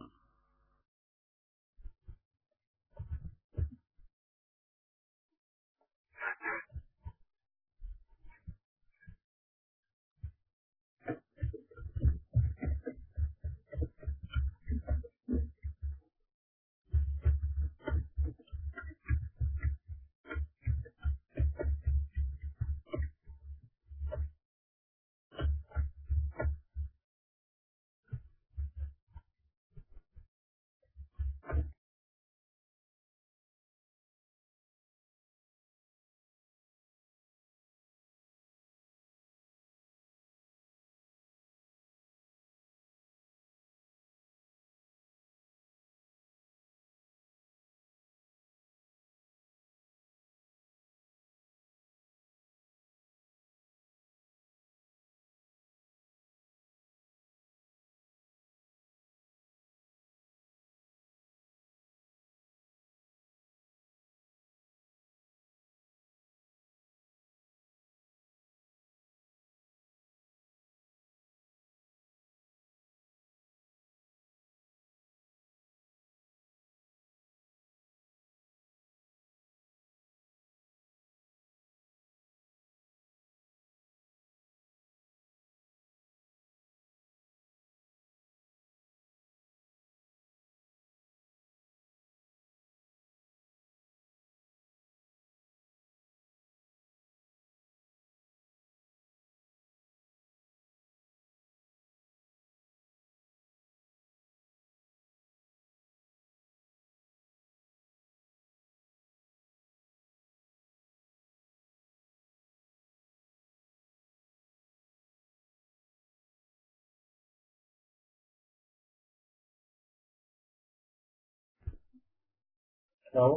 Hello.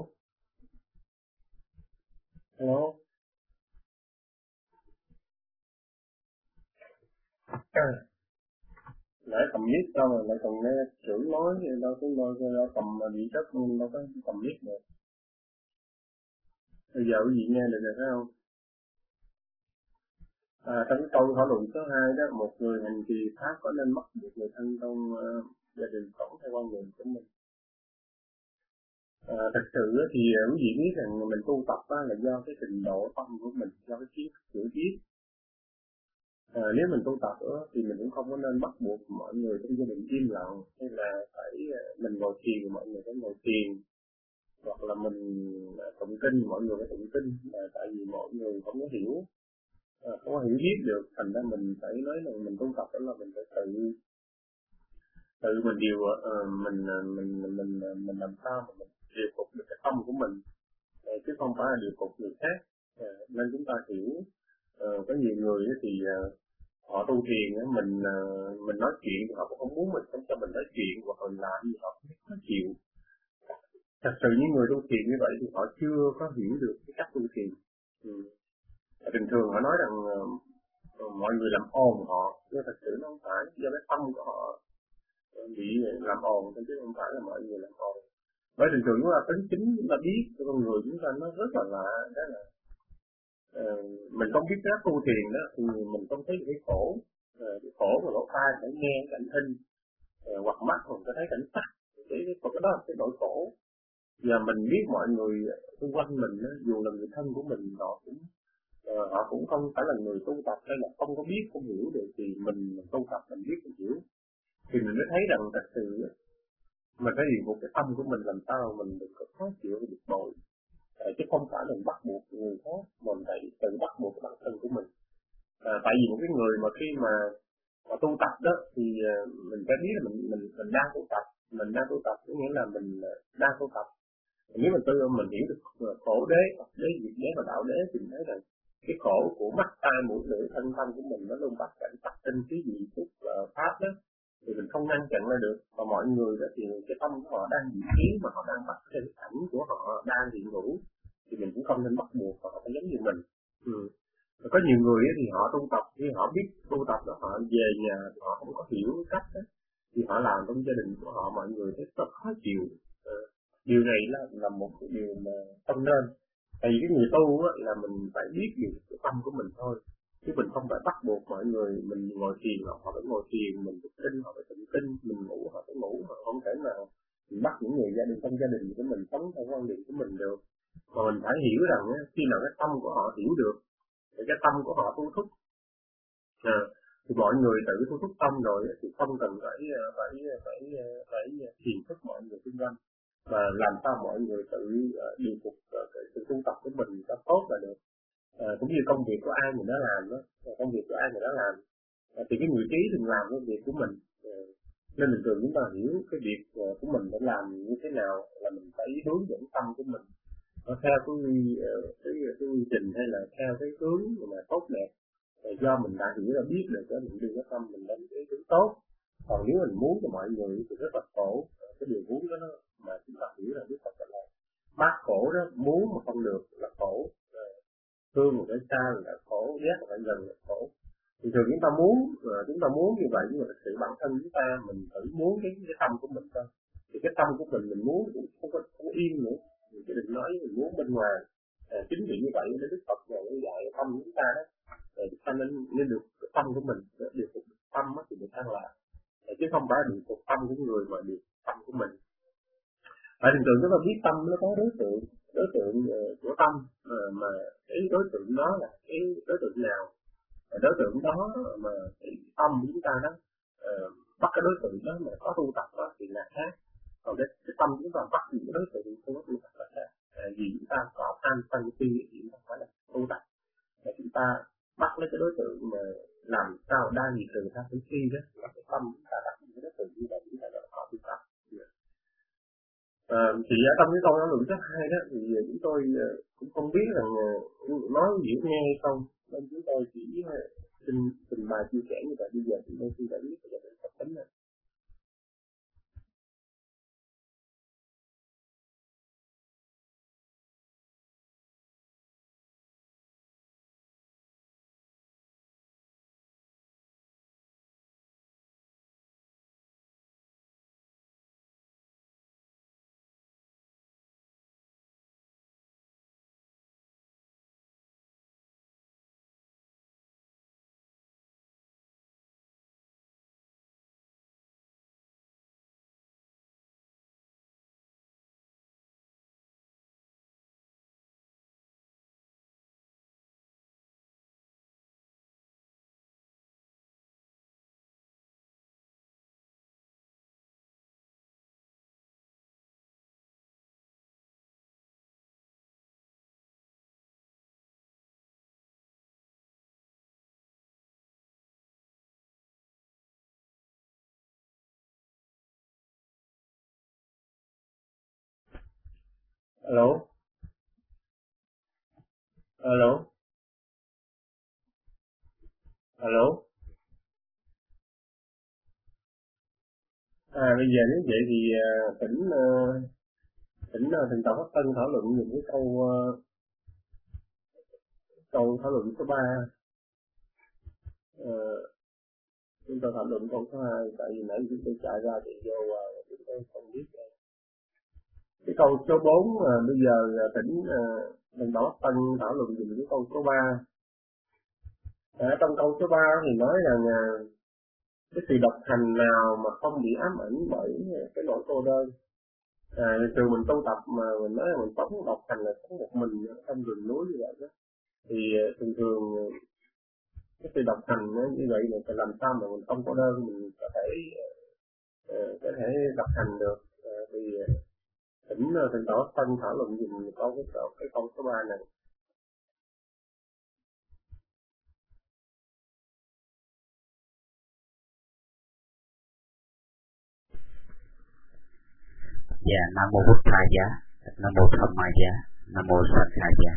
Hello. À. Lại cầm mic xong rồi lại còn nghe chửi nói thì đâu có đâu có cầm bị chất đâu có cầm mic được. Bây giờ cái gì nghe được rồi phải không? À, trong cái câu thảo luận số hai đó, một người hành trì pháp có nên mất một người thân trong uh, gia đình tổng hay quan niệm của mình. À, thật sự thì quý vị biết rằng mình tu tập là do cái trình độ tâm của mình, do cái kiến thức chữ viết. À, nếu mình tu tập đó, thì mình cũng không có nên bắt buộc mọi người trong gia đình im lặng, hay là phải mình ngồi thiền mọi người phải ngồi thiền, hoặc là mình tụng kinh mọi người phải tụng kinh, là tại vì mọi người không có hiểu, à, không có hiểu biết được, thành ra mình phải nói là mình tu tập đó là mình phải tự tự mình điều uh, mình, mình mình mình mình làm sao mà mình điều phục được cái tâm của mình, à, chứ không phải là điều phục người khác. À, nên chúng ta hiểu, uh, có nhiều người thì uh, họ tu thiền, mình uh, mình nói chuyện thì họ cũng không muốn mình không cho mình nói chuyện, hoặc là làm gì họ không có chịu. Thật sự những người tu thiền như vậy thì họ chưa có hiểu được cái cách tu thiền. Ừ. Bình thường họ nói rằng uh, mọi người làm ồn họ, nhưng thật sự nó không phải, do cái tâm của họ bị làm ồn, chứ không phải là mọi người làm ồn. Bởi bình thường chúng ta tính chính, chúng ta biết con người chúng ta nó rất là lạ, đó là uh, mình không biết cách tu thiền đó thì mình không thấy cái khổ, uh, cái khổ mà lỗ tai phải nghe cảnh hình, uh, hoặc mắt mình có thấy cảnh sắc, cái cái đó là cái nỗi khổ. Giờ mình biết mọi người xung quanh mình đó, dù là người thân của mình, họ cũng uh, họ cũng không phải là người tu tập, hay là không có biết, không hiểu được, thì mình, mình tu tập mình biết mình hiểu, thì mình mới thấy rằng thật sự mình phải điều phục cái tâm của mình làm sao mình đừng có khó chịu và bực bội, à, chứ không phải mình bắt buộc người khác, mình phải tự bắt buộc bản thân của mình. À, tại vì một cái người mà khi mà, mà tu tập đó thì uh, mình phải biết là mình mình mình đang tu tập, mình đang tu tập có nghĩa là mình uh, đang tu tập. Nếu mình tư mình hiểu được khổ đế, đế diệt đế và đạo đế thì mình thấy rằng cái khổ của mắt tai mũi lưỡi thân tâm của mình nó luôn bắt cảnh tập tinh cái gì xúc pháp đó, thì mình không ngăn chặn lại được. Và mọi người đó thì cái tâm của họ đang diễn kiến, mà họ đang bắt cái cảnh của họ đang hiện hữu, thì mình cũng không nên bắt buộc họ phải giống như mình. Ừ. Có nhiều người thì họ tu tập, khi họ biết tu tập đó, họ về nhà thì họ không có hiểu cách đó, thì họ làm trong gia đình của họ mọi người thấy rất khó chịu. Ừ. Điều này là, là một cái điều mà không nên. Tại vì cái người tu á, là mình phải biết được cái tâm của mình thôi, chứ mình không phải bắt buộc mọi người mình ngồi thiền họ phải ngồi thiền, mình tụng kinh họ phải tụng kinh, mình ngủ họ phải ngủ, họ không thể nào mình bắt những người gia đình trong gia đình của mình sống theo quan điểm của mình được. Mà mình phải hiểu rằng á, khi nào cái tâm của họ hiểu được thì cái tâm của họ thu thúc, à, thì mọi người tự thu thúc tâm rồi thì không cần phải phải phải phải thiền thức mọi người xung quanh, và làm sao mọi người tự uh, điều phục uh, cái sự tu tập của mình cho tốt là được. À, cũng như công việc của ai người đó làm đó, công việc của ai người đó làm, à, thì cái người trí đừng làm cái việc của mình. À, nên bình thường chúng ta hiểu cái việc uh, của mình phải làm như thế nào, là mình phải hướng dẫn tâm của mình nó theo cái uh, cái cái quy trình, hay là theo cái hướng mà tốt đẹp. À, do mình đã hiểu ra biết được đó, mình đưa cái tâm mình đến cái hướng tốt. Còn nếu mình muốn cho mọi người thì rất là khổ, cái điều muốn đó nó mà chúng ta hiểu là biết Phật là bác khổ đó, muốn mà không được là khổ, thương một cái xa là khổ, ghét một cái gần là khổ. Thì thường chúng ta muốn, chúng ta muốn như vậy, nhưng mà thực sự bản thân chúng ta mình thử muốn cái cái tâm của mình thôi, thì cái tâm của mình mình muốn cũng không có không có yên nữa, mình chỉ định nói mình muốn bên ngoài. À, chính vì như vậy nên Đức Phật này nó dạy tâm chúng ta đó, để chúng ta nên nên được cái tâm của mình, điều phục tâm thì được an lạc, chứ không phải điều phục tâm của người mà điều tâm của mình. Tại thường thường chúng ta biết tâm nó có đối tượng, đối tượng của tâm, mà cái đối tượng đó là cái đối tượng nào, đối tượng đó mà cái tâm của chúng ta đó uh, bắt cái đối tượng đó mà có tu tập đó thì là khác. Còn cái, cái tâm chúng ta bắt những cái đối tượng không có tu tập là khác. À, vì chúng ta có tham sân si thì chúng ta phải là tu tập, và chúng ta bắt lấy cái đối tượng mà làm sao đa nhị trừ tham sân si đó, là cái tâm chúng ta đặt những cái đối tượng như vậy chúng ta đã có tu tập. À, thì ở trong cái câu nói luận thứ hai đó thì chúng tôi cũng không biết rằng nói hiểu nghe hay không, nên chúng tôi chỉ xin trình bày chia sẻ như vậy. Bây giờ thì tôi xin giải quyết về Phật tính này. Alo. Alo. Alo. À bây giờ nếu vậy thì uh, tỉnh uh, tỉnh uh, thỉnh Tổ Pháp Tân thảo luận những cái câu uh, câu thảo luận số ba. Uh, chúng tôi thảo luận câu số hai, tại vì nãy chúng tôi chạy ra thì vô uh, chúng tôi không biết. Uh. Cái câu số bốn uh, bây giờ uh, tỉnh uh, thỉnh Tổ Pháp Tân thảo luận về cái câu số ba. Ở trong câu số ba thì nói rằng uh, cái sự độc hành nào mà không bị ám ảnh bởi cái nỗi cô đơn. À, từ mình tu tập mà mình nói là mình sống độc hành là sống một mình trong rừng núi như vậy đó, thì thường thường cái sự độc hành như vậy là phải làm sao mà mình không có đơn, mình có thể uh, có thể độc hành được. Uh, thì thỉnh thỉnh Tổ Tân thảo luận dùng câu cái cái câu số ba này. Dạ, Nam Mô Bụt Thầy Giá, Nam Mô Tham Ma Giá, Nam Mô Sanh Khai Giá.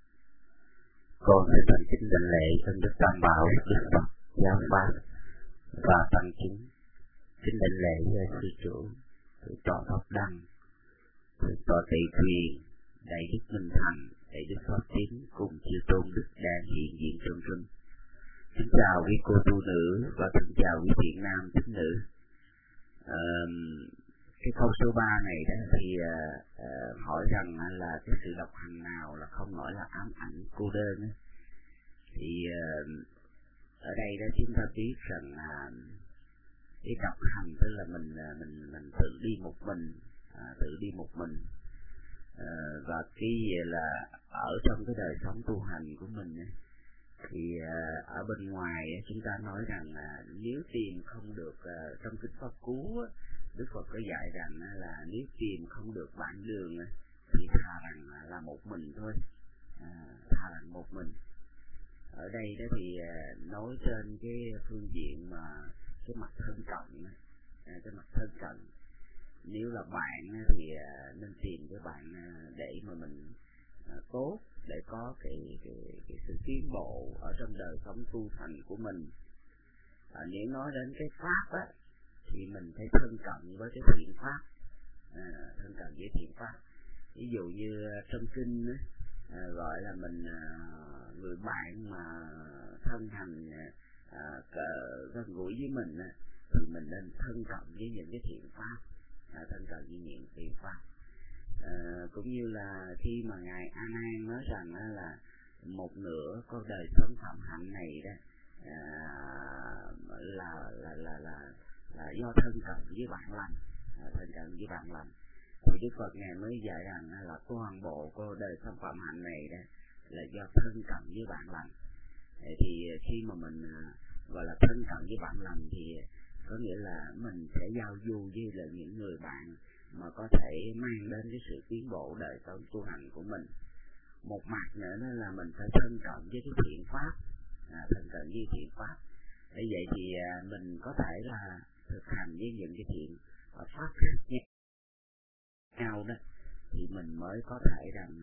Con xin thành kính đảnh lễ ơn Đức Tam Bảo, Đức Phật, Giáo Pháp và Tăng Chính. Kính đảnh lễ với sư chủ, sư tọa Pháp Đăng, sư tọa Tỳ Thuyền, đại đức Minh Thành, đại đức Pháp Tín cùng chư tôn đức đang hiện diện trong rừng. Xin chào quý cô tu nữ và xin chào quý thiện nam tín nữ. Um, Cái câu số ba này đó thì uh, uh, hỏi rằng là cái sự độc hành nào là không nói là ám ảnh cô đơn ấy. Thì uh, ở đây đó chúng ta biết rằng uh, cái độc hành tức là mình uh, mình mình tự đi một mình, uh, tự đi một mình uh, và cái là ở trong cái đời sống tu hành của mình ấy, thì uh, ở bên ngoài uh, chúng ta nói rằng uh, nếu tìm không được uh, trong kinh Pháp Cú uh, Đức Phật có dạy rằng là nếu tìm không được bản đường thì thà rằng là một mình thôi, à, thà rằng một mình. Ở đây đó thì nói trên cái phương diện mà cái mặt thân cận, cái mặt thân cận. Nếu là bạn thì nên tìm cái bạn để mà mình tốt, để có cái cái, cái sự tiến bộ ở trong đời sống tu hành của mình. À, nếu nói đến cái pháp á, thì mình phải thân cận với cái thiện pháp, à, thân cận với thiện pháp. Ví dụ như trong kinh á, à, gọi là mình à, người bạn mà thân hành à, gần gũi với mình á, thì mình nên thân cận với những cái thiện pháp, à, thân cận với những thiện pháp. À, cũng như là khi mà ngài A Nan nói rằng á, là một nửa con đời sống phạm hạnh này đó à, là là là là là do thân cận với bạn lành, à, thân cận với bạn lành. Thì Đức Phật ngài mới dạy rằng là toàn bộ cuộc đời sống phạm hạnh này đó là do thân cận với bạn lành. Thì khi mà mình gọi là thân cận với bạn lành thì có nghĩa là mình sẽ giao du với là những người bạn mà có thể mang đến cái sự tiến bộ đời sống tu hành của mình. Một mặt nữa là mình phải thân cận với cái thiện pháp, à, thân cận với thiện pháp. Bởi vậy thì mình có thể là thực hành với những cái thiện pháp khác nhau đó, thì mình mới có thể rằng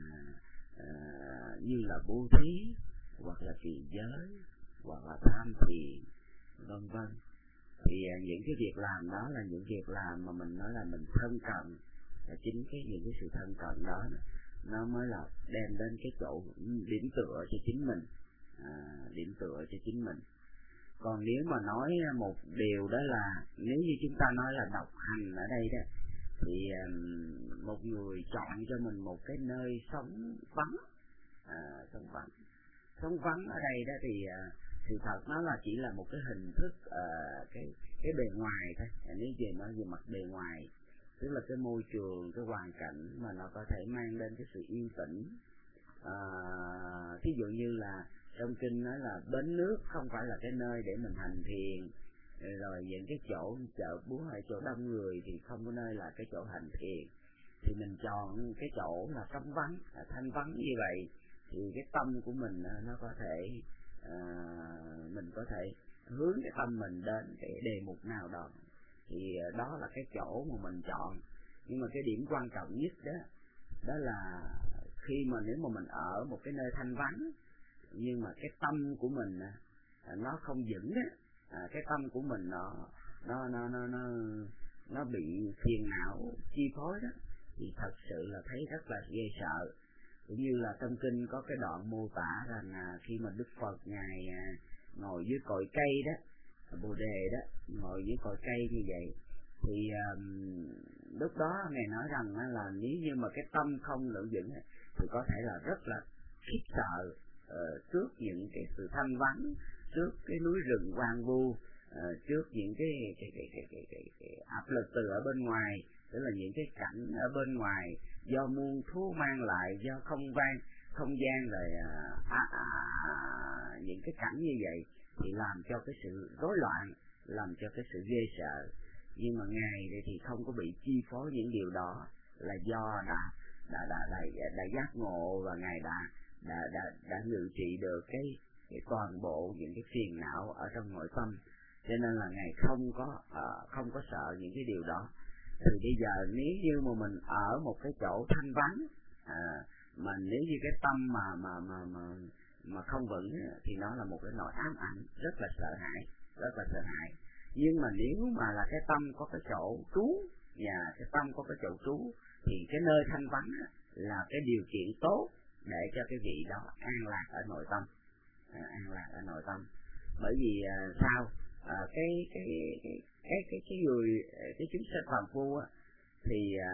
uh, như là bố thí, hoặc là trì giới, hoặc là tham thiền, vân vân. Thì uh, những cái việc làm đó là những việc làm mà mình nói là mình thân cận, và chính cái những cái sự thân cận đó nó mới là đem đến cái chỗ điểm tựa cho chính mình, à, điểm tựa cho chính mình. Còn nếu mà nói một điều đó là nếu như chúng ta nói là độc hành ở đây đó, thì um, một người chọn cho mình một cái nơi sống vắng, à, sống vắng, sống vắng ở đây đó thì uh, sự thật nó là chỉ là một cái hình thức, uh, cái cái bề ngoài thôi. Nếu về nói về mặt bề ngoài, tức là cái môi trường, cái hoàn cảnh mà nó có thể mang đến cái sự yên tĩnh. À, thí dụ như là trong kinh nói là bến nước không phải là cái nơi để mình hành thiền, rồi những cái chỗ chợ búa hay chỗ đông người thì không có nơi là cái chỗ hành thiền. Thì mình chọn cái chỗ là trống vắng, thanh vắng như vậy thì cái tâm của mình nó có thể à, mình có thể hướng cái tâm mình đến cái đề mục nào đó, thì đó là cái chỗ mà mình chọn. Nhưng mà cái điểm quan trọng nhất đó đó là khi mà nếu mà mình ở một cái nơi thanh vắng nhưng mà cái tâm của mình nó không vững á, à, cái tâm của mình nó nó nó nó nó nó bị phiền não chi phối đó, thì thật sự là thấy rất là ghê sợ. Cũng như là trong kinh có cái đoạn mô tả rằng à, khi mà Đức Phật ngài à, ngồi dưới cội cây đó, Bồ Đề đó, ngồi dưới cội cây như vậy, thì um, lúc đó ngài nói rằng là nếu như mà cái tâm không vững vững thì có thể là rất là khiếp sợ uh, trước những cái sự thanh vắng, trước cái núi rừng hoang vu, uh, trước những cái cái cái cái cái, cái, cái áp lực từ ở bên ngoài, tức là những cái cảnh ở bên ngoài do muôn thú mang lại, do không gian không gian rồi uh, à, à, những cái cảnh như vậy thì làm cho cái sự rối loạn, làm cho cái sự ghê sợ. Nhưng mà ngài thì không có bị chi phối những điều đó, là do đã đã đã đã, đã, đã giác ngộ và ngài đã đã đã đã ngự trị được cái, cái toàn bộ những cái phiền não ở trong nội tâm, cho nên là ngài không có uh, không có sợ những cái điều đó. Thì bây giờ nếu như mà mình ở một cái chỗ thanh vắng, à, mà nếu như cái tâm mà mà mà mà mà không vững thì nó là một cái nỗi ám ảnh rất là sợ hãi, rất là sợ hãi. Nhưng mà nếu mà là cái tâm có cái chỗ trú, và cái tâm có cái chỗ trú thì cái nơi thanh vắng là cái điều kiện tốt để cho cái vị đó an lạc ở nội tâm, à, an lạc ở nội tâm. Bởi vì à, sao à, cái cái cái cái cái cái người cái chúng sinh phàm phu á, thì à,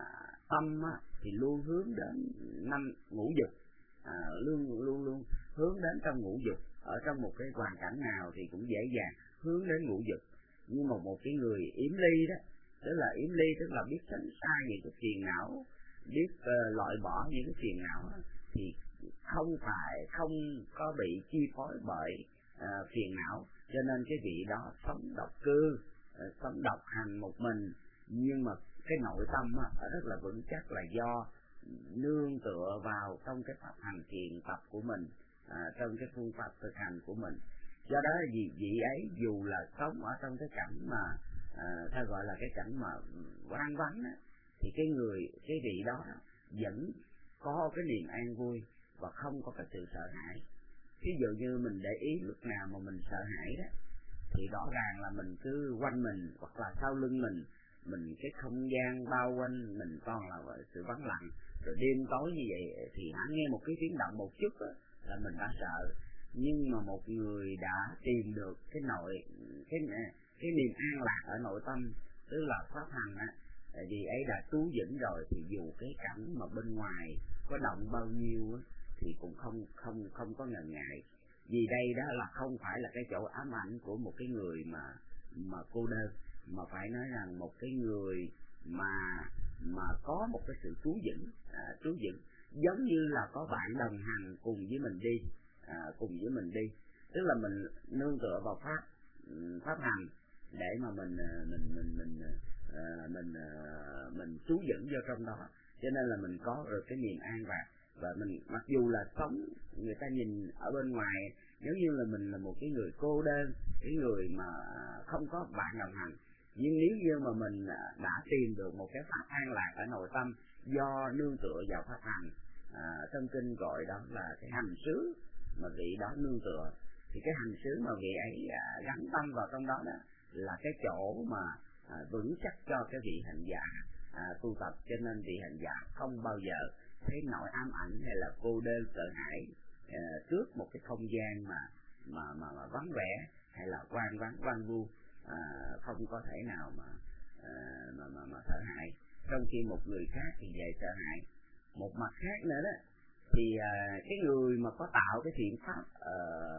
tâm á, thì luôn hướng đến năm ngũ dục, à, luôn luôn luôn hướng đến trong ngũ dục. Ở trong một cái hoàn cảnh nào thì cũng dễ dàng hướng đến ngũ dục. Nhưng mà một cái người yếm ly đó, tức là yếm ly tức là biết tránh xa những cái phiền não, biết uh, loại bỏ những cái phiền não đó, thì không phải không có bị chi phối bởi uh, phiền não. Cho nên cái vị đó sống độc cư, uh, sống độc hành một mình, nhưng mà cái nội tâm á, rất là vững chắc, là do nương tựa vào trong cái pháp hành thiền tập của mình, à, trong cái phương pháp thực hành của mình. Do đó vị vị ấy dù là sống ở trong cái cảnh mà à, ta gọi là cái cảnh mà hoang vắng á, thì cái người cái vị đó vẫn có cái niềm an vui và không có cái sự sợ hãi. Ví dụ như mình để ý lúc nào mà mình sợ hãi đó, thì rõ ràng là mình cứ quanh mình hoặc là sau lưng mình, mình cái không gian bao quanh mình toàn là sự vắng lặng. Rồi đêm tối như vậy thì hãy nghe một cái tiếng động một chút đó, là mình đã sợ. Nhưng mà một người đã tìm được cái nội cái cái niềm an lạc ở nội tâm, tức là pháp hành á, vì ấy đã trú vững rồi, thì dù cái cảnh mà bên ngoài có động bao nhiêu á, thì cũng không không không có ngần ngại. Vì đây đó là không phải là cái chỗ ám ảnh của một cái người mà mà cô đơn, mà phải nói rằng một cái người mà mà có một cái sự trú vững, à, trú vững giống như là có bạn đồng hành cùng với mình đi, à, cùng với mình đi, tức là mình nương tựa vào pháp pháp hành để mà mình mình mình mình à, mình à, mình trú vững vô trong đó. Cho nên là mình có được cái niềm an lạc. Và mình mặc dù là sống, người ta nhìn ở bên ngoài giống như là mình là một cái người cô đơn, cái người mà không có bạn đồng hành, nhưng nếu như mà mình đã tìm được một cái pháp an lạc ở nội tâm do nương tựa vào pháp hành, à, trong kinh gọi đó là cái hành xứ mà vị đó nương tựa, thì cái hành xứ mà vị ấy à, gắn tâm vào trong đó, đó là cái chỗ mà à, vững chắc cho cái vị hành giả à, tu tập. Cho nên vị hành giả không bao giờ thấy nỗi ám ảnh hay là cô đơn sợ hãi à, trước một cái không gian mà mà mà, mà vắng vẻ hay là hoang vắng hoang vu, à, không có thể nào mà à, mà mà mà sợ hãi. Trong khi một người khác thì về sợ hãi. Một mặt khác nữa đó, thì à, cái người mà có tạo cái thiện pháp à,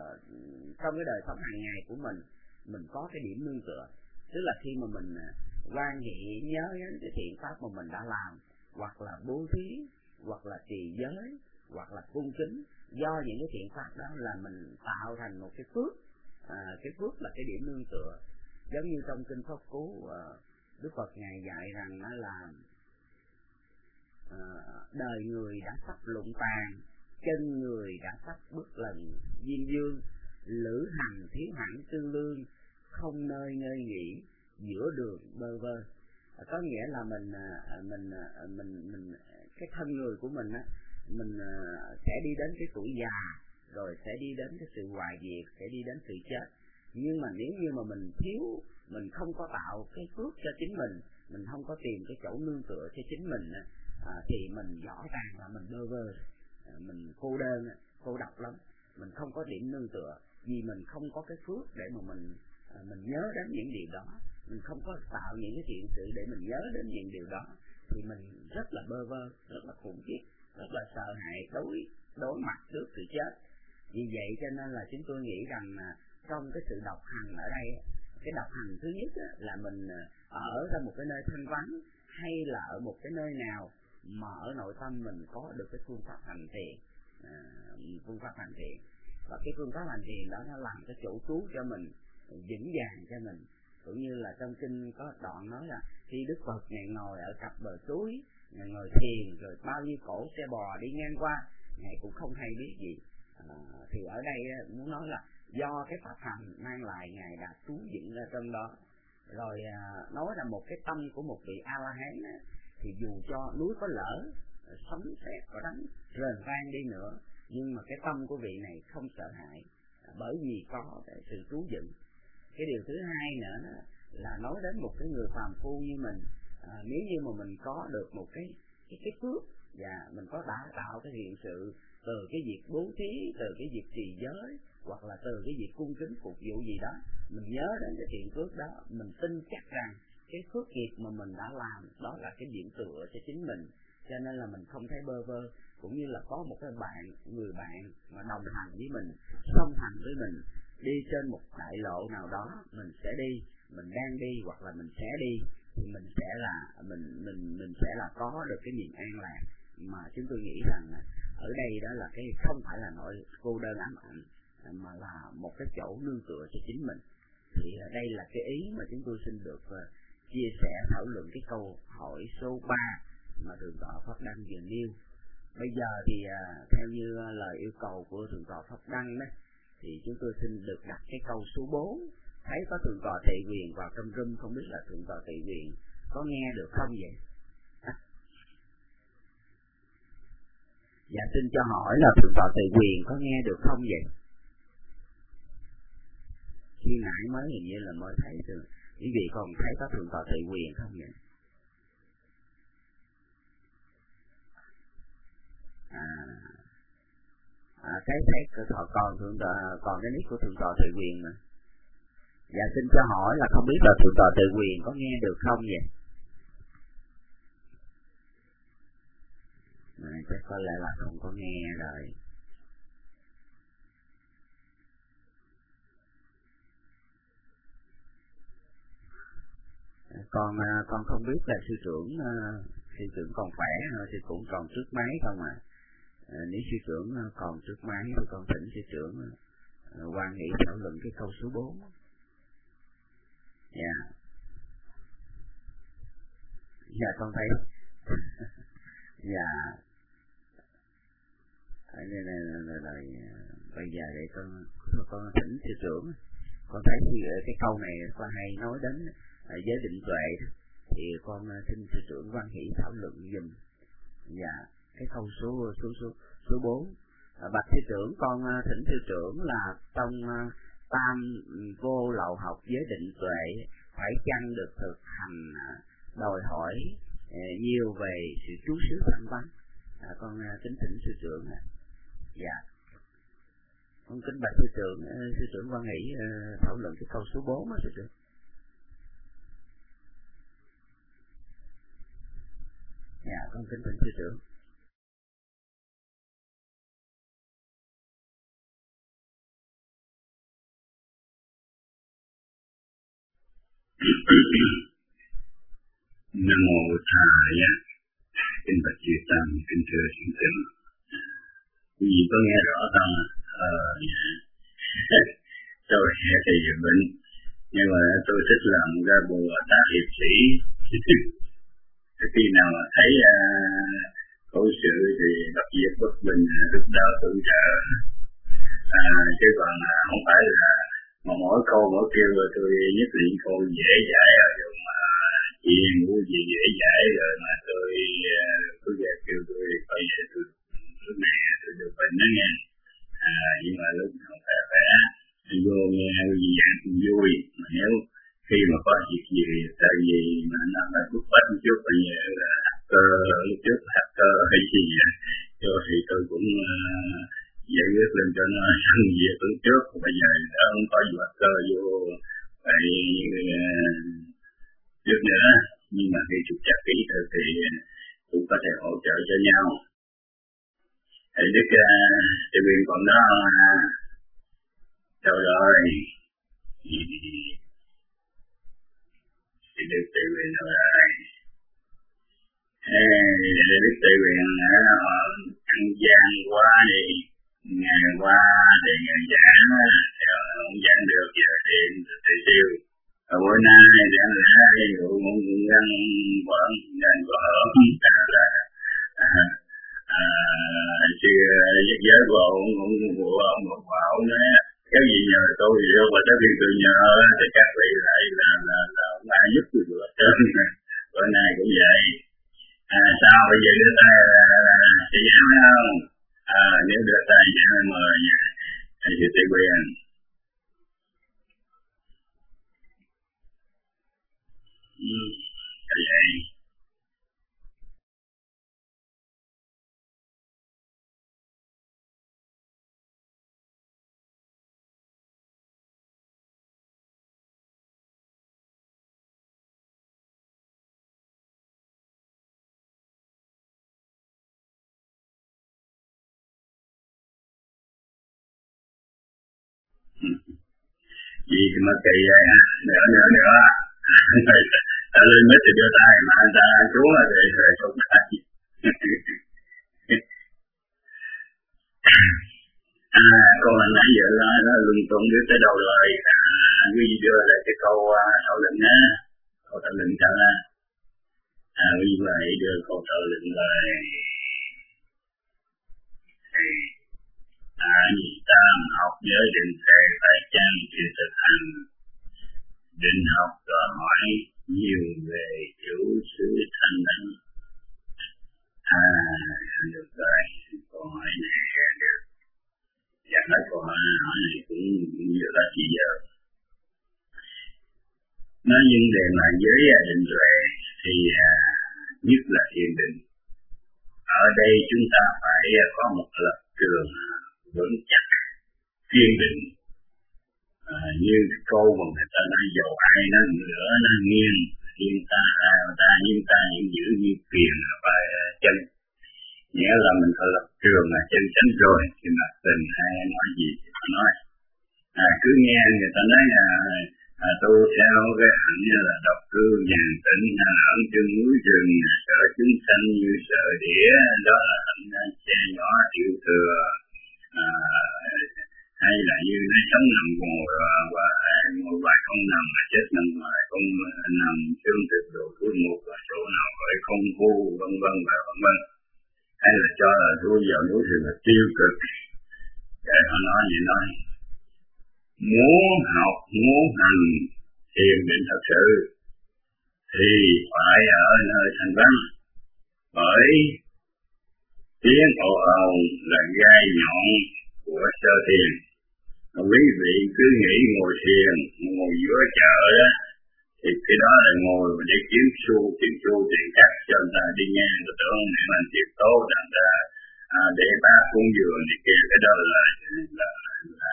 trong cái đời sống hàng ngày của mình, mình có cái điểm nương tựa, tức là khi mà mình quan hệ nhớ đến cái thiện pháp mà mình đã làm, hoặc là bố thí, hoặc là trì giới, hoặc là cung kính, do những cái thiện pháp đó là mình tạo thành một cái phước, à, cái phước là cái điểm nương tựa. Giống như trong kinh Pháp Cú, à, Đức Phật ngài dạy rằng nó là à, đời người đã sắp lụng tàn, chân người đã sắp bước lần diêm dương, lữ hành thiếu hẳn tư lương, không nơi ngơi nghỉ, giữa đường bơ vơ. có nghĩa là mình mình mình mình cái thân người của mình á, mình sẽ đi đến cái tuổi già, rồi sẽ đi đến cái sự hoại diệt, sẽ đi đến sự chết. Nhưng mà nếu như mà mình thiếu, mình không có tạo cái phước cho chính mình, mình không có tìm cái chỗ nương tựa cho chính mình á, à, thì mình rõ ràng là mình bơ vơ, à, mình cô đơn, cô độc lắm, mình không có điểm nương tựa, vì mình không có cái phước để mà mình à, mình nhớ đến những điều đó, mình không có tạo những cái thiện sự để mình nhớ đến những điều đó, thì mình rất là bơ vơ, rất là khủng khiếp, rất là sợ hãi đối đối mặt trước sự chết. Vì vậy cho nên là chúng tôi nghĩ rằng là trong cái sự độc hành ở đây, cái độc hành thứ nhất là mình ở ra một cái nơi thanh vắng, hay là ở một cái nơi nào mà ở nội tâm mình có được cái phương pháp hành thiện, à, phương pháp hành thiện, và cái phương pháp hành thiện đó nó làm cái chỗ trú cho mình vững vàng cho mình. Cũng như là trong kinh có đoạn nói là khi Đức Phật Ngài ngồi ở cặp bờ suối, Ngài ngồi thiền, rồi bao nhiêu cổ xe bò đi ngang qua, Ngài cũng không hay biết gì. À, thì ở đây muốn nói là do cái pháp hành mang lại Ngài đã trú vững ra trong đó. Rồi à, nói là một cái tâm của một vị A-la-hán á, thì dù cho núi có lở, sấm sét có đánh rền vang đi nữa, nhưng mà cái tâm của vị này không sợ hãi, à, bởi vì có cái sự trú vững. Cái điều thứ hai nữa là nói đến một cái người phàm phu như mình, à, nếu như mà mình có được một cái cái, cái phước và mình có đã tạo cái hiện sự từ cái việc bố thí, từ cái việc trì giới, hoặc là từ cái việc cung kính phục vụ gì đó, mình nhớ đến cái thiện phước đó, mình tin chắc rằng cái phước nghiệp mà mình đã làm đó là cái điểm tựa cho chính mình, cho nên là mình không thấy bơ vơ. Cũng như là có một cái bạn, người bạn mà đồng hành với mình, song hành với mình, đi trên một đại lộ nào đó, mình sẽ đi, mình đang đi hoặc là mình sẽ đi, thì mình sẽ là mình mình mình sẽ là có được cái niềm an lạc. Mà chúng tôi nghĩ rằng ở đây đó là cái không phải là nỗi cô đơn ám ảnh, mà là một cái chỗ nương tựa cho chính mình. Thì đây là cái ý mà chúng tôi xin được uh, chia sẻ thảo luận cái câu hỏi số ba mà Thượng tọa Pháp Đăng vừa nêu. Bây giờ thì uh, theo như uh, lời yêu cầu của Thượng tọa Pháp Đăng đó, thì chúng tôi xin được đặt cái câu số bốn. Thấy có Thượng tọa Tệ Quyền vào trong room, không biết là Thượng tọa Tệ Quyền có nghe được không vậy? À. Dạ xin cho hỏi là Thượng tọa Tệ Quyền có nghe được không vậy? Khi nãy mới hình như là mới thấy được. Quý vị còn thấy có Thượng tọa Tệ Quyền không vậy? À, à cái thấy còn còn thượng tọa còn cái nick của Thượng tọa Tệ Quyền mà. Dạ xin cho hỏi là không biết là Thượng tọa Tệ Quyền có nghe được không vậy? À, chắc có lẽ là không có nghe rồi. Con con không biết là sư trưởng sư trưởng còn khỏe thì cũng còn trước máy không à. À nếu sư trưởng còn trước máy thì con thỉnh sư trưởng quan nghị thảo luận cái câu số bốn. Dạ. Dạ con thấy. Dạ. Đây này là bây giờ để con con thỉnh sư trưởng. Con thấy cái câu này con hay nói đến giới định tuệ, thì con xin sư trưởng quan hỷ thảo luận dùm. Dạ, cái câu số số số số bốn. À, bạch sư trưởng, con thỉnh sư trưởng là trong tam vô lậu học giới định tuệ phải chăng được thực hành đòi hỏi nhiều về sự trú xứ thanh văn? À, con kính thỉnh sư trưởng. Dạ, con kính bạch sư trưởng, sư trưởng quan hỷ thảo luận cái câu số bốn đó sư trưởng. Dạ, con kính thỉnh sư trưởng. Nam mô Bụt Thầy. Kính bạch chư tăng, kính thưa thiền sinh. Quý vị có nghe rõ không? Ờ, tôi thì bệnh, nhưng mà tôi thích làm ra Bồ Tát hiệp sĩ. Khi nào mà thấy uh, khổ sự thì đọc viết bất bình, lúc đó tự trợ. À, chứ còn uh, không phải là mà mỗi câu mỗi kêu là tôi nhất định cô dễ dãi ở dùng uh, chuyện ngũ gì dễ dãi rồi mà tôi cứ về kêu tôi coi về tôi lúc này tôi được bệnh đó nghe. À, nhưng mà lúc không phải khỏe vô nghe gì dạng cũng vui, mà nếu khi mà có việc gì tại vì mà nó là bút bách một chút coi như là hacker lúc trước hacker hay gì cho thì tôi cũng uh, giải quyết lên cho nó xong việc lúc trước, bây giờ nó không có gì hacker vô phải uh, trước nữa, nhưng mà khi trục chặt kỹ rồi thì cũng có thể hỗ trợ cho nhau. Thầy Đức Tây Nguyên còn đó đâu rồi thì Đức Tây Nguyên đâu rồi Đức Tây Nguyên họ ăn gian quá đi, ngày qua thì ngày giảng không giảng được giờ thì tự tiêu. Ở bữa nay đã là cũng cũng ăn vẫn đang có hởm là chưa giới của ông cũng của ông một bảo nữa cái gì nhờ tôi gì đâu mà tới khi tôi nhờ thì các vị lại là là là ông ai giúp tôi được trơn. Bữa nay cũng vậy. À, sao bây giờ đưa tay sẽ dám không? À, nếu đưa tay dám mời thầy sư Tây Quyền. Ừ, là vậy. Gì thì mất kỳ vậy hả? Nữa nữa nữa. Ta lên mới thì đưa tay mà anh ta xuống là để rồi không tay. À, con anh nãy giờ nó, nó lung tung biết tới đâu rồi. À, quý vị đưa lại cái câu thảo luận á, câu thảo luận sao á? À, quý vị đưa câu thảo luận rồi. À, tam học giới định thể phải chăng chưa thực hành. Định học đòi hỏi nhiều về chủ sự thanh đẳng. À, được rồi, câu hỏi này được. Dạ nói câu hỏi này cũng nhiều là chỉ giờ. Nói vấn đề mà giới định tuệ thì à, nhất là thiền định. Ở đây chúng ta phải có một lập trường vững chắc, kiên định. À, như cái câu mà người ta nói dầu ai nó ngửa nó nghiêng, nhưng ta ta nhưng ta vẫn giữ như kiền và chân. Nghĩa là mình phải lập trường là chân chánh rồi thì mặt tình hay nói gì thì phải nói. À, cứ nghe người ta nói là à, tu theo cái hạnh như là độc cư nhàn tĩnh ở chân núi rừng sợ chúng sanh như sợ đĩa, đó là hạnh che nhỏ tiểu thừa. À, hay là như nó sống nằm ngồi và ngồi bài không nằm mà chết nằm ngoài không nằm xương thực độ cuối một và chỗ nào gọi không vô vân vân và vân vân, hay là cho là tôi vào núi thì là tiêu cực. Để họ nói gì nói muốn học muốn hành thiền định thật sự thì phải ở nơi thanh vắng, bởi tiếng ồn ào là gai nhọn của sơ thiền. Quý vị cứ nghĩ ngồi thiền, ngồi giữa chợ đó, thì cái đó là ngồi để kiếm xu, kiếm xu tiền cắt cho người ta đi ngang, người tưởng để làm việc tốt, người ta à, để ba cúng dường thì kia, cái đó là, là, là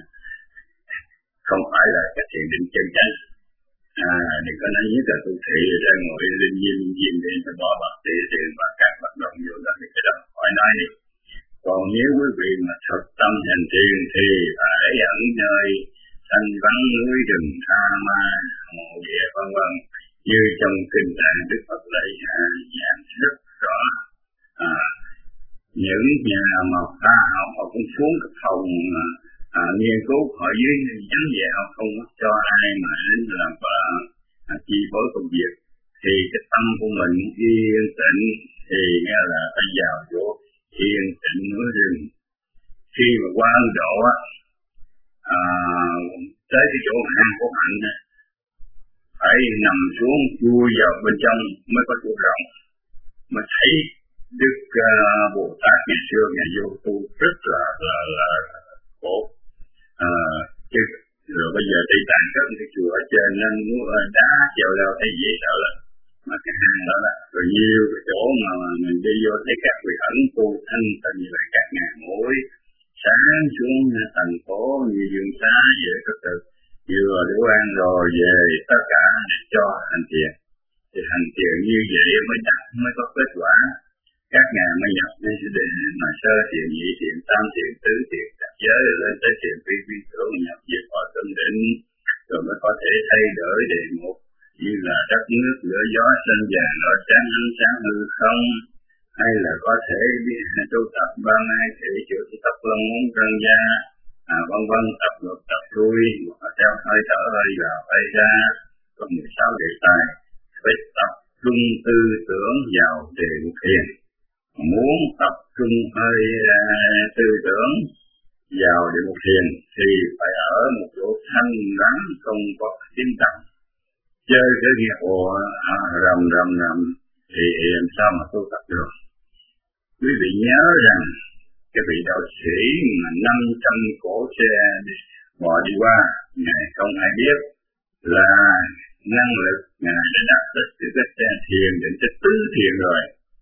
không phải là cái thiền định chân chánh. À, thì có nói nhất là tu thị ra ngồi linh diêm linh diêm để cho bỏ bạc tiền tiền và các hoạt động vô đó thì cái đó khỏi nói đi. Còn nếu quý vị mà thật tâm hành thiền thì phải ẩn nơi thanh vắng núi rừng tha ma hồ địa vân vân, như trong kinh tạng Đức Phật dạy giảng rất rõ. À, những nhà mà ta học họ cũng xuống cái phòng à, nghiên cứu họ dưới vắng vẻ họ không cho ai mà đến làm và à, chi phối công việc, thì cái tâm của mình yên tĩnh thì nghe là phải vào chỗ yên tĩnh núi rừng. Khi mà qua Ấn Độ á, à, tới cái chỗ hang của hạnh á, phải nằm xuống chui vào bên trong mới có chỗ rộng. Mà thấy Đức uh, Bồ Tát ngày xưa ngày vô tu rất là là là khổ. À, chứ rồi bây giờ Tây Tạng có cái chùa ở trên nên muốn đá treo leo thấy dễ sợ lắm. Mà cái hang đó là rồi nhiều cái chỗ mà mình đi vô thấy các vị ẩn tu thanh tịnh như vậy các ngàn mỗi sáng xuống thành phố như Dương Xá vậy có từ vừa để quan rồi về tất cả để cho hành thiền. Thì hành thiền như vậy mới đạt mới có kết quả. Các ngài mới nhập đến để mà sơ thiền, nhị thiền, tam thiền, tứ thiền, tập giới lên tới thiền phi phi tưởng nhập diệt khỏi tâm định, rồi mới có thể thay đổi đề mục như là đất nước lửa gió sinh vàng ở sáng ánh sáng hư không, hay là có thể đi tu tập ba ngày thì chịu tập lông muốn răng da, à vân vân tập ngược tập xuôi, hoặc theo hơi thở hơi vào hơi ra, có mười sáu đề tài phải tập trung tư tưởng vào đề mục thiền. Muốn tập trung hơi uh, tư tưởng vào địa mục thiền thì phải ở một chỗ thanh vắng không có tiếng tăm. Chơi cái nghe ồ à, rầm rầm rầm thì làm sao mà tu tập được. Quý vị nhớ rằng cái vị đạo sĩ mà năm trăm cổ xe bò đi qua, ngài không ai biết là năng lực ngài đã đạt được từ cái xe thiền đến cái tứ thiền rồi.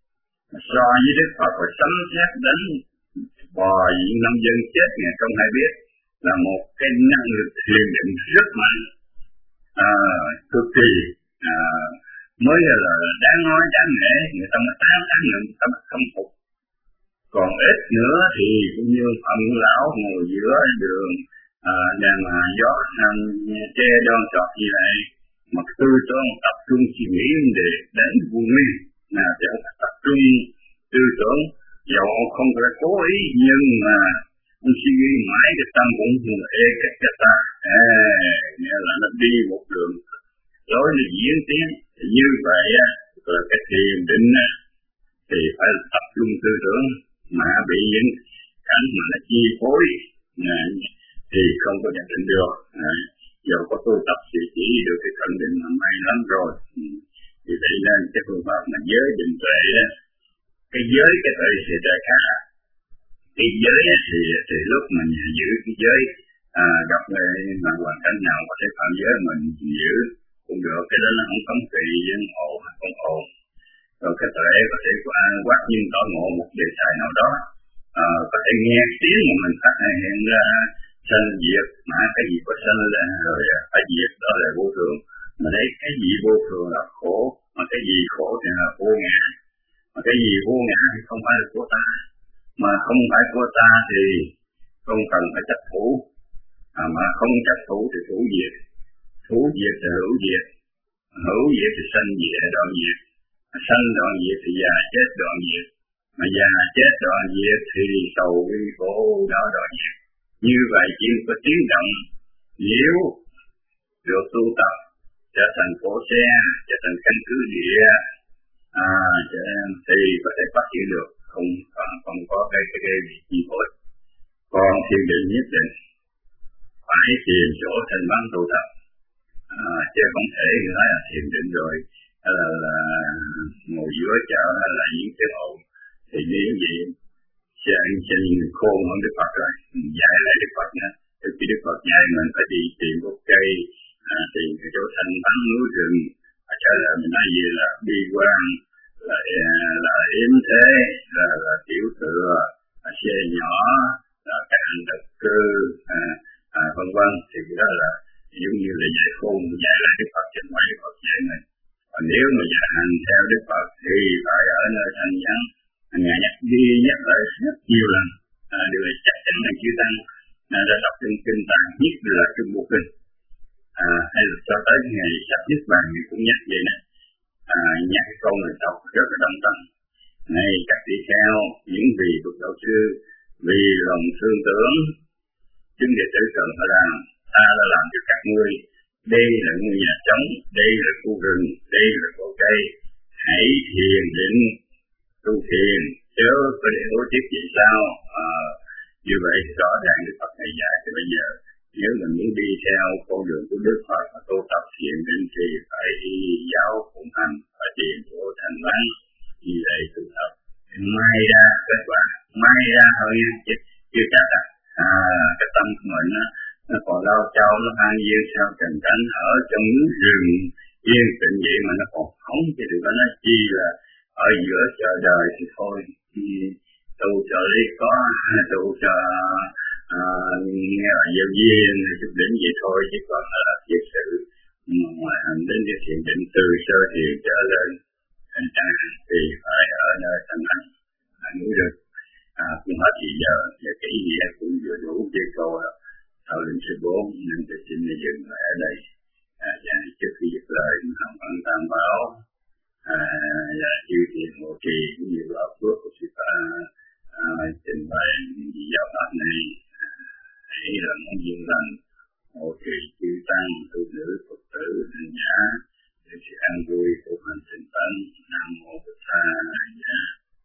So với Đức Phật và sấm sét đánh bò những nông dân chết ngài không hay biết là một cái năng lực thiền định rất mạnh, à, cực kỳ à, mới là đáng nói đáng nể, người ta mà tán tán người ta mà không phục. Còn ít nữa thì cũng như Phạm Lão ngồi giữa đường à, đàn mà gió che đón trọt như vậy, mà tư tưởng tập trung suy nghĩ để đánh vui nguyên là sẽ tập trung tư tưởng, dẫu không phải cố ý nhưng mà ông suy nghĩ mãi cái tâm cũng ê cái cái ta, à, nghĩa là nó đi một đường lối để diễn tiến như vậy á, rồi cái thiền định á thì phải tập trung tư tưởng, mà bị những cảnh mà nó chi phối à, thì không có nhận định được. À, dẫu có tu tập thì chỉ được cái khẳng định là may lắm rồi. Ừ. Thì vậy nên cái phương pháp mà giới định tuệ á, cái giới cái tuệ thì đại khá. Cái giới thì thì lúc mình giữ cái giới à, gặp mà hoàn cảnh nào có thể phạm giới mình giữ cũng được, cái đó nó không cấm kỵ nhưng ổn hay không ổn. Rồi cái tuệ có thể quát nhưng tỏ ngộ một đề tài nào đó, à, có thể nghe tiếng mà mình phát hiện ra sanh diệt, mà cái gì có sanh là rồi phải diệt, đó là vô thường. Mà thấy cái gì vô thường là khổ, mà cái gì khổ thì là vô ngã, mà cái gì vô ngã thì không phải là của ta, mà không phải của ta thì không cần phải chấp thủ, à, mà không chấp thủ thì thủ diệt, thủ diệt thì hữu diệt, hữu diệt thì sanh diệt đoạn diệt, sanh đoạn diệt thì già chết đoạn diệt, mà già chết đoạn diệt thì sầu bi khổ đau đoạn diệt. Như vậy chỉ có tiếng động nếu được tu tập trở thành cổ xe, trở thành căn cứ địa, à, thì có thể phát triển được, không còn không có cái cái cái gì chi phối. Còn thiền định nhất định phải tìm chỗ thành văn tu tập, à, chứ không thể nói là thiền định rồi hay là, là ngồi giữa chợ hay là những cái ồn thì như vậy sẽ anh sẽ khôn hơn Đức Phật rồi, dạy lại Đức Phật nữa. Từ khi Đức Phật dạy mình phải đi tìm một cây, à, tìm cái chỗ thanh vắng núi rừng, à, cho là mình nói gì là bi quan, là là yếm thế, là là tiểu tựa, là xe nhỏ, là cái hành thực cư, à, à, vân vân. Thì cái đó là giống như là dạy khôn, dạy lại Đức Phật, chứ không phải Đức Phật dạy mình. Còn nếu mà dạy hành theo Đức Phật thì phải ở nơi thanh vắng. Ngài nhắc đi nhắc lại rất nhiều lần, à, điều này chắc chắn là chư tăng à, đã đọc trong kinh Tạng, nhất là trong bộ kinh, à, hay là cho tới ngày sắp nhất bàn thì cũng nhắc vậy nè, à, nhắc cái câu này đọc rất là đông tâm. Này các tỷ kheo, những vị bậc đạo sư, vì lòng thương tưởng, chúng đệ tử cần phải làm, ta đã làm cho các ngươi. Đây là ngôi nhà trống, đây là khu rừng, đây là cỏ cây, hãy thiền định tu thiền, chớ có để đối tiếp gì sao, à, như vậy rõ ràng Đức Phật này dạy. Thì bây giờ nếu mình muốn đi theo con đường của Đức Phật mà tu tập thiền định thì phải đi giáo phụng hành, phải tìm chỗ thành văn, như vậy tu tập. May ra kết quả, may ra thôi nha, chứ chưa chắc à. À, cái tâm của mình á, nó còn lâu châu, nó an nhiên theo trần tánh ở trong núi rừng yên tĩnh vậy mà nó còn không chứ đừng có nói chi là ở giữa trời đời thì thôi. Tu cho lý có, tu cho nghe là giáo viên chút đỉnh vậy thôi, chứ còn là thiệt sự ngoài hành đến cái thiền định từ sơ thiền trở lên thành trang thì phải ở nơi thành hành ngủ được. À, cũng hết thì giờ và cái ý nghĩa cũng vừa đủ với câu thảo luận số bốn nên tôi xin dừng lại ở đây. À, và trước khi dứt lời Hồng Ân Tam Bảo à, và chư thiền hộ trì cũng như bảo phước của sư ta à, trình bày những giáo pháp này hãy à, là mong duyên lành hộ trì chư tăng tu nữ Phật tử hành giả để sự an vui của hành tinh tấn. Nam mô Bổn Sa Dạ.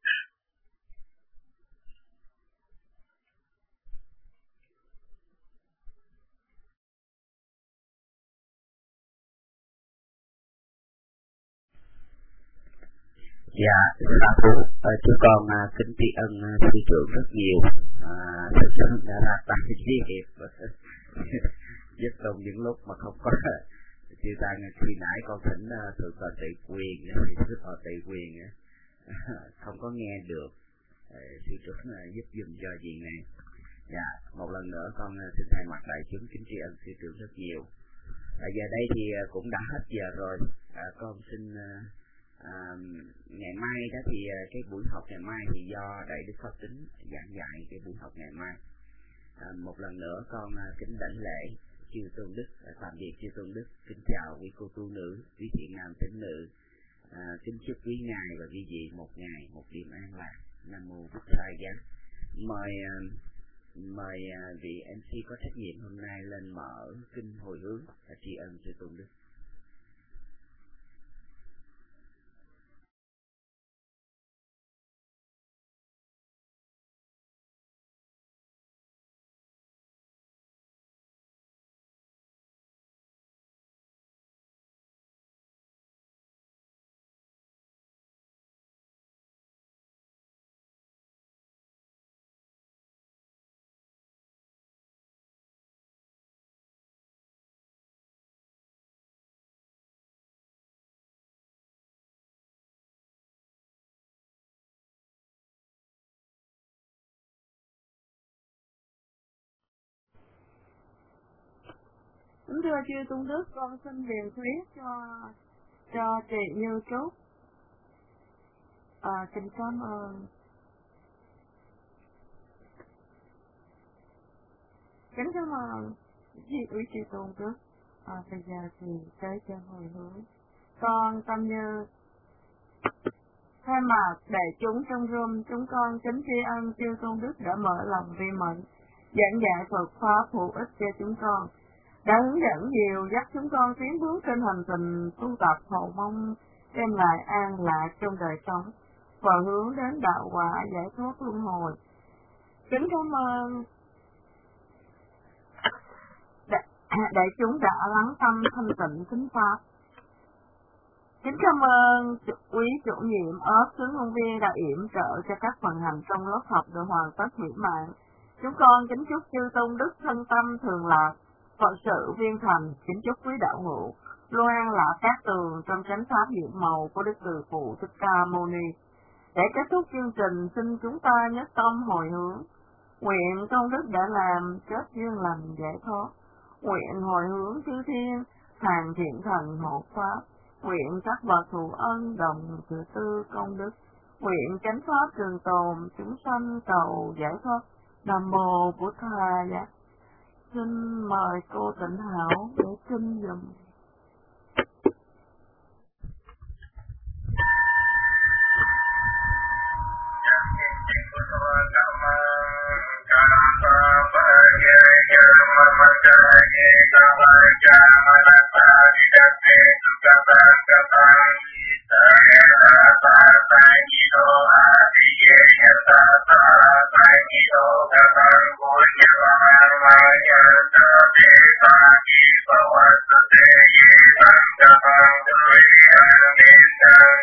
Dạ, sa thú, chúng con à, kính tri ân à, sư trưởng rất nhiều. À, sư trưởng đã ra tay chi hiệp giúp trong những lúc mà không có sư tăng khi nãy con thỉnh uh, thượng tọa Tỳ Quyền, thì thượng tọa Tỳ Quyền không có nghe được, sư trưởng uh, giúp dùm cho gì này. Dạ, một lần nữa con uh, xin thay mặt đại chúng kính tri ân sư trưởng rất nhiều. À, giờ đây thì uh, cũng đã hết giờ rồi. À, con xin uh, À, ngày mai đó thì cái buổi học ngày mai thì do Đại Đức Pháp Tính giảng dạy cái buổi học ngày mai. À, một lần nữa con kính đảnh lễ chư tôn đức, tạm biệt chư tôn đức, kính chào quý cô tu nữ, quý thiện nam tín nữ, à, kính chúc quý ngài và quý vị một ngày một đêm an lạc. Nam mô Bổn Sa Giá. Mời mời vị em xê có trách nhiệm hôm nay lên mở kinh hồi hướng và tri ân chư tôn đức. Kính thưa chư tôn đức, con xin truyền thuyết cho cho chị Như Trúc. À, xin cảm ơn. Kính cảm ơn chị quý chư tôn đức. À, bây giờ thì tới cho hồi hướng. Con tâm như thay mặt đại chúng trong room, chúng con kính tri ân chư tôn đức đã mở lòng vi mệnh giảng dạy Phật pháp hữu ích cho chúng con, đã hướng dẫn nhiều dắt chúng con tiến bước trên hành trình tu tập hầu mong đem lại an lạc trong đời sống và hướng đến đạo quả giải thoát luân hồi. Kính cảm ơn đại, đại chúng đã lắng tâm thanh tịnh kính pháp. Kính cảm ơn quý chủ nhiệm ớt tướng ngôn viên đã yểm trợ cho các phần hành trong lớp học được hoàn tất mỹ mãn. Chúng con kính chúc chư tôn đức thân tâm thường lạc, Phật sự viên thành. Kính chúc quý đạo hữu luôn an lạc các tường trong chánh pháp nhiệm màu của Đức Từ Phụ Thích Ca Mâu Ni. Để kết thúc chương trình, xin chúng ta nhất tâm hồi hướng, nguyện công đức đã làm kết duyên lành giải thoát, nguyện hồi hướng chư thiên hàng thiện thần hộ pháp, nguyện các bậc thù ân đồng thừa tư công đức, nguyện chánh pháp trường tồn chúng sanh cầu giải thoát. Nam mô Bổn Sa Giá. Xin mời cô Tịnh Hảo để kinh dùm. Hãy subscribe cho kênh Ghiền Mì Gõ để không bỏ lỡ những video hấp dẫn.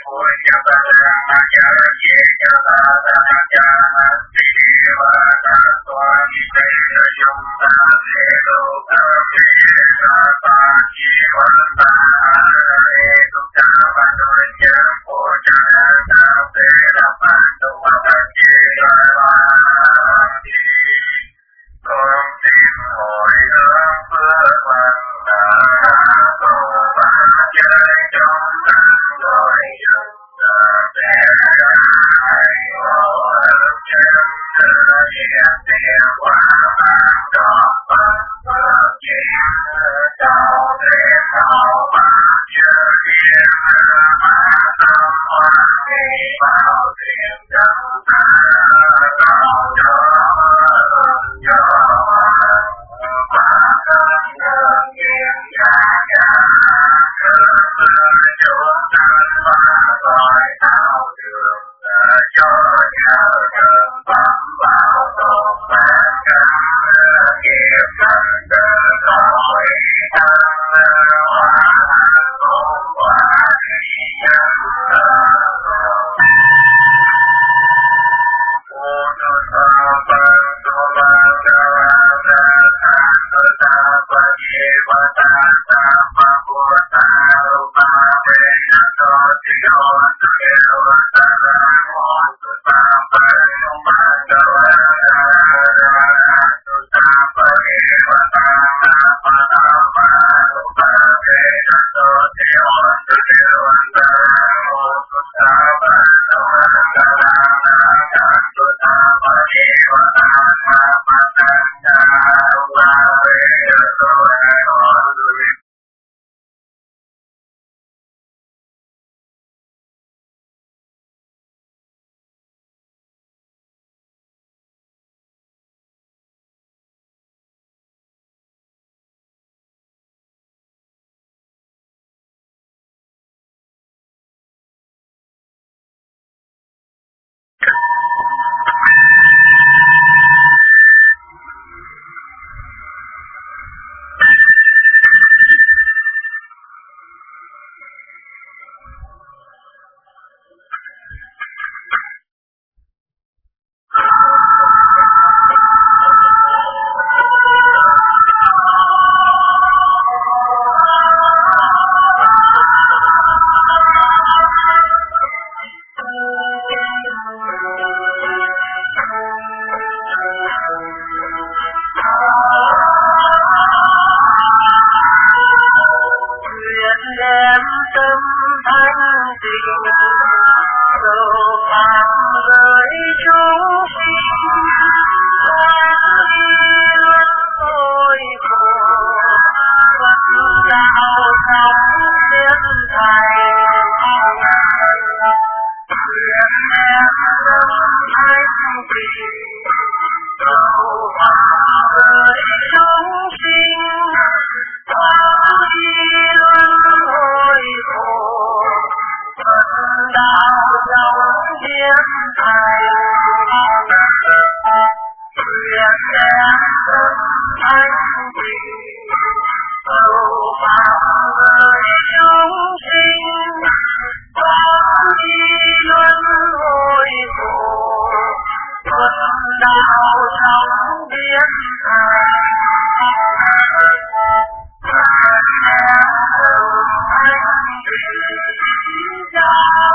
Hãy subscribe cho kênh Ghiền Mì Gõ để không bỏ lỡ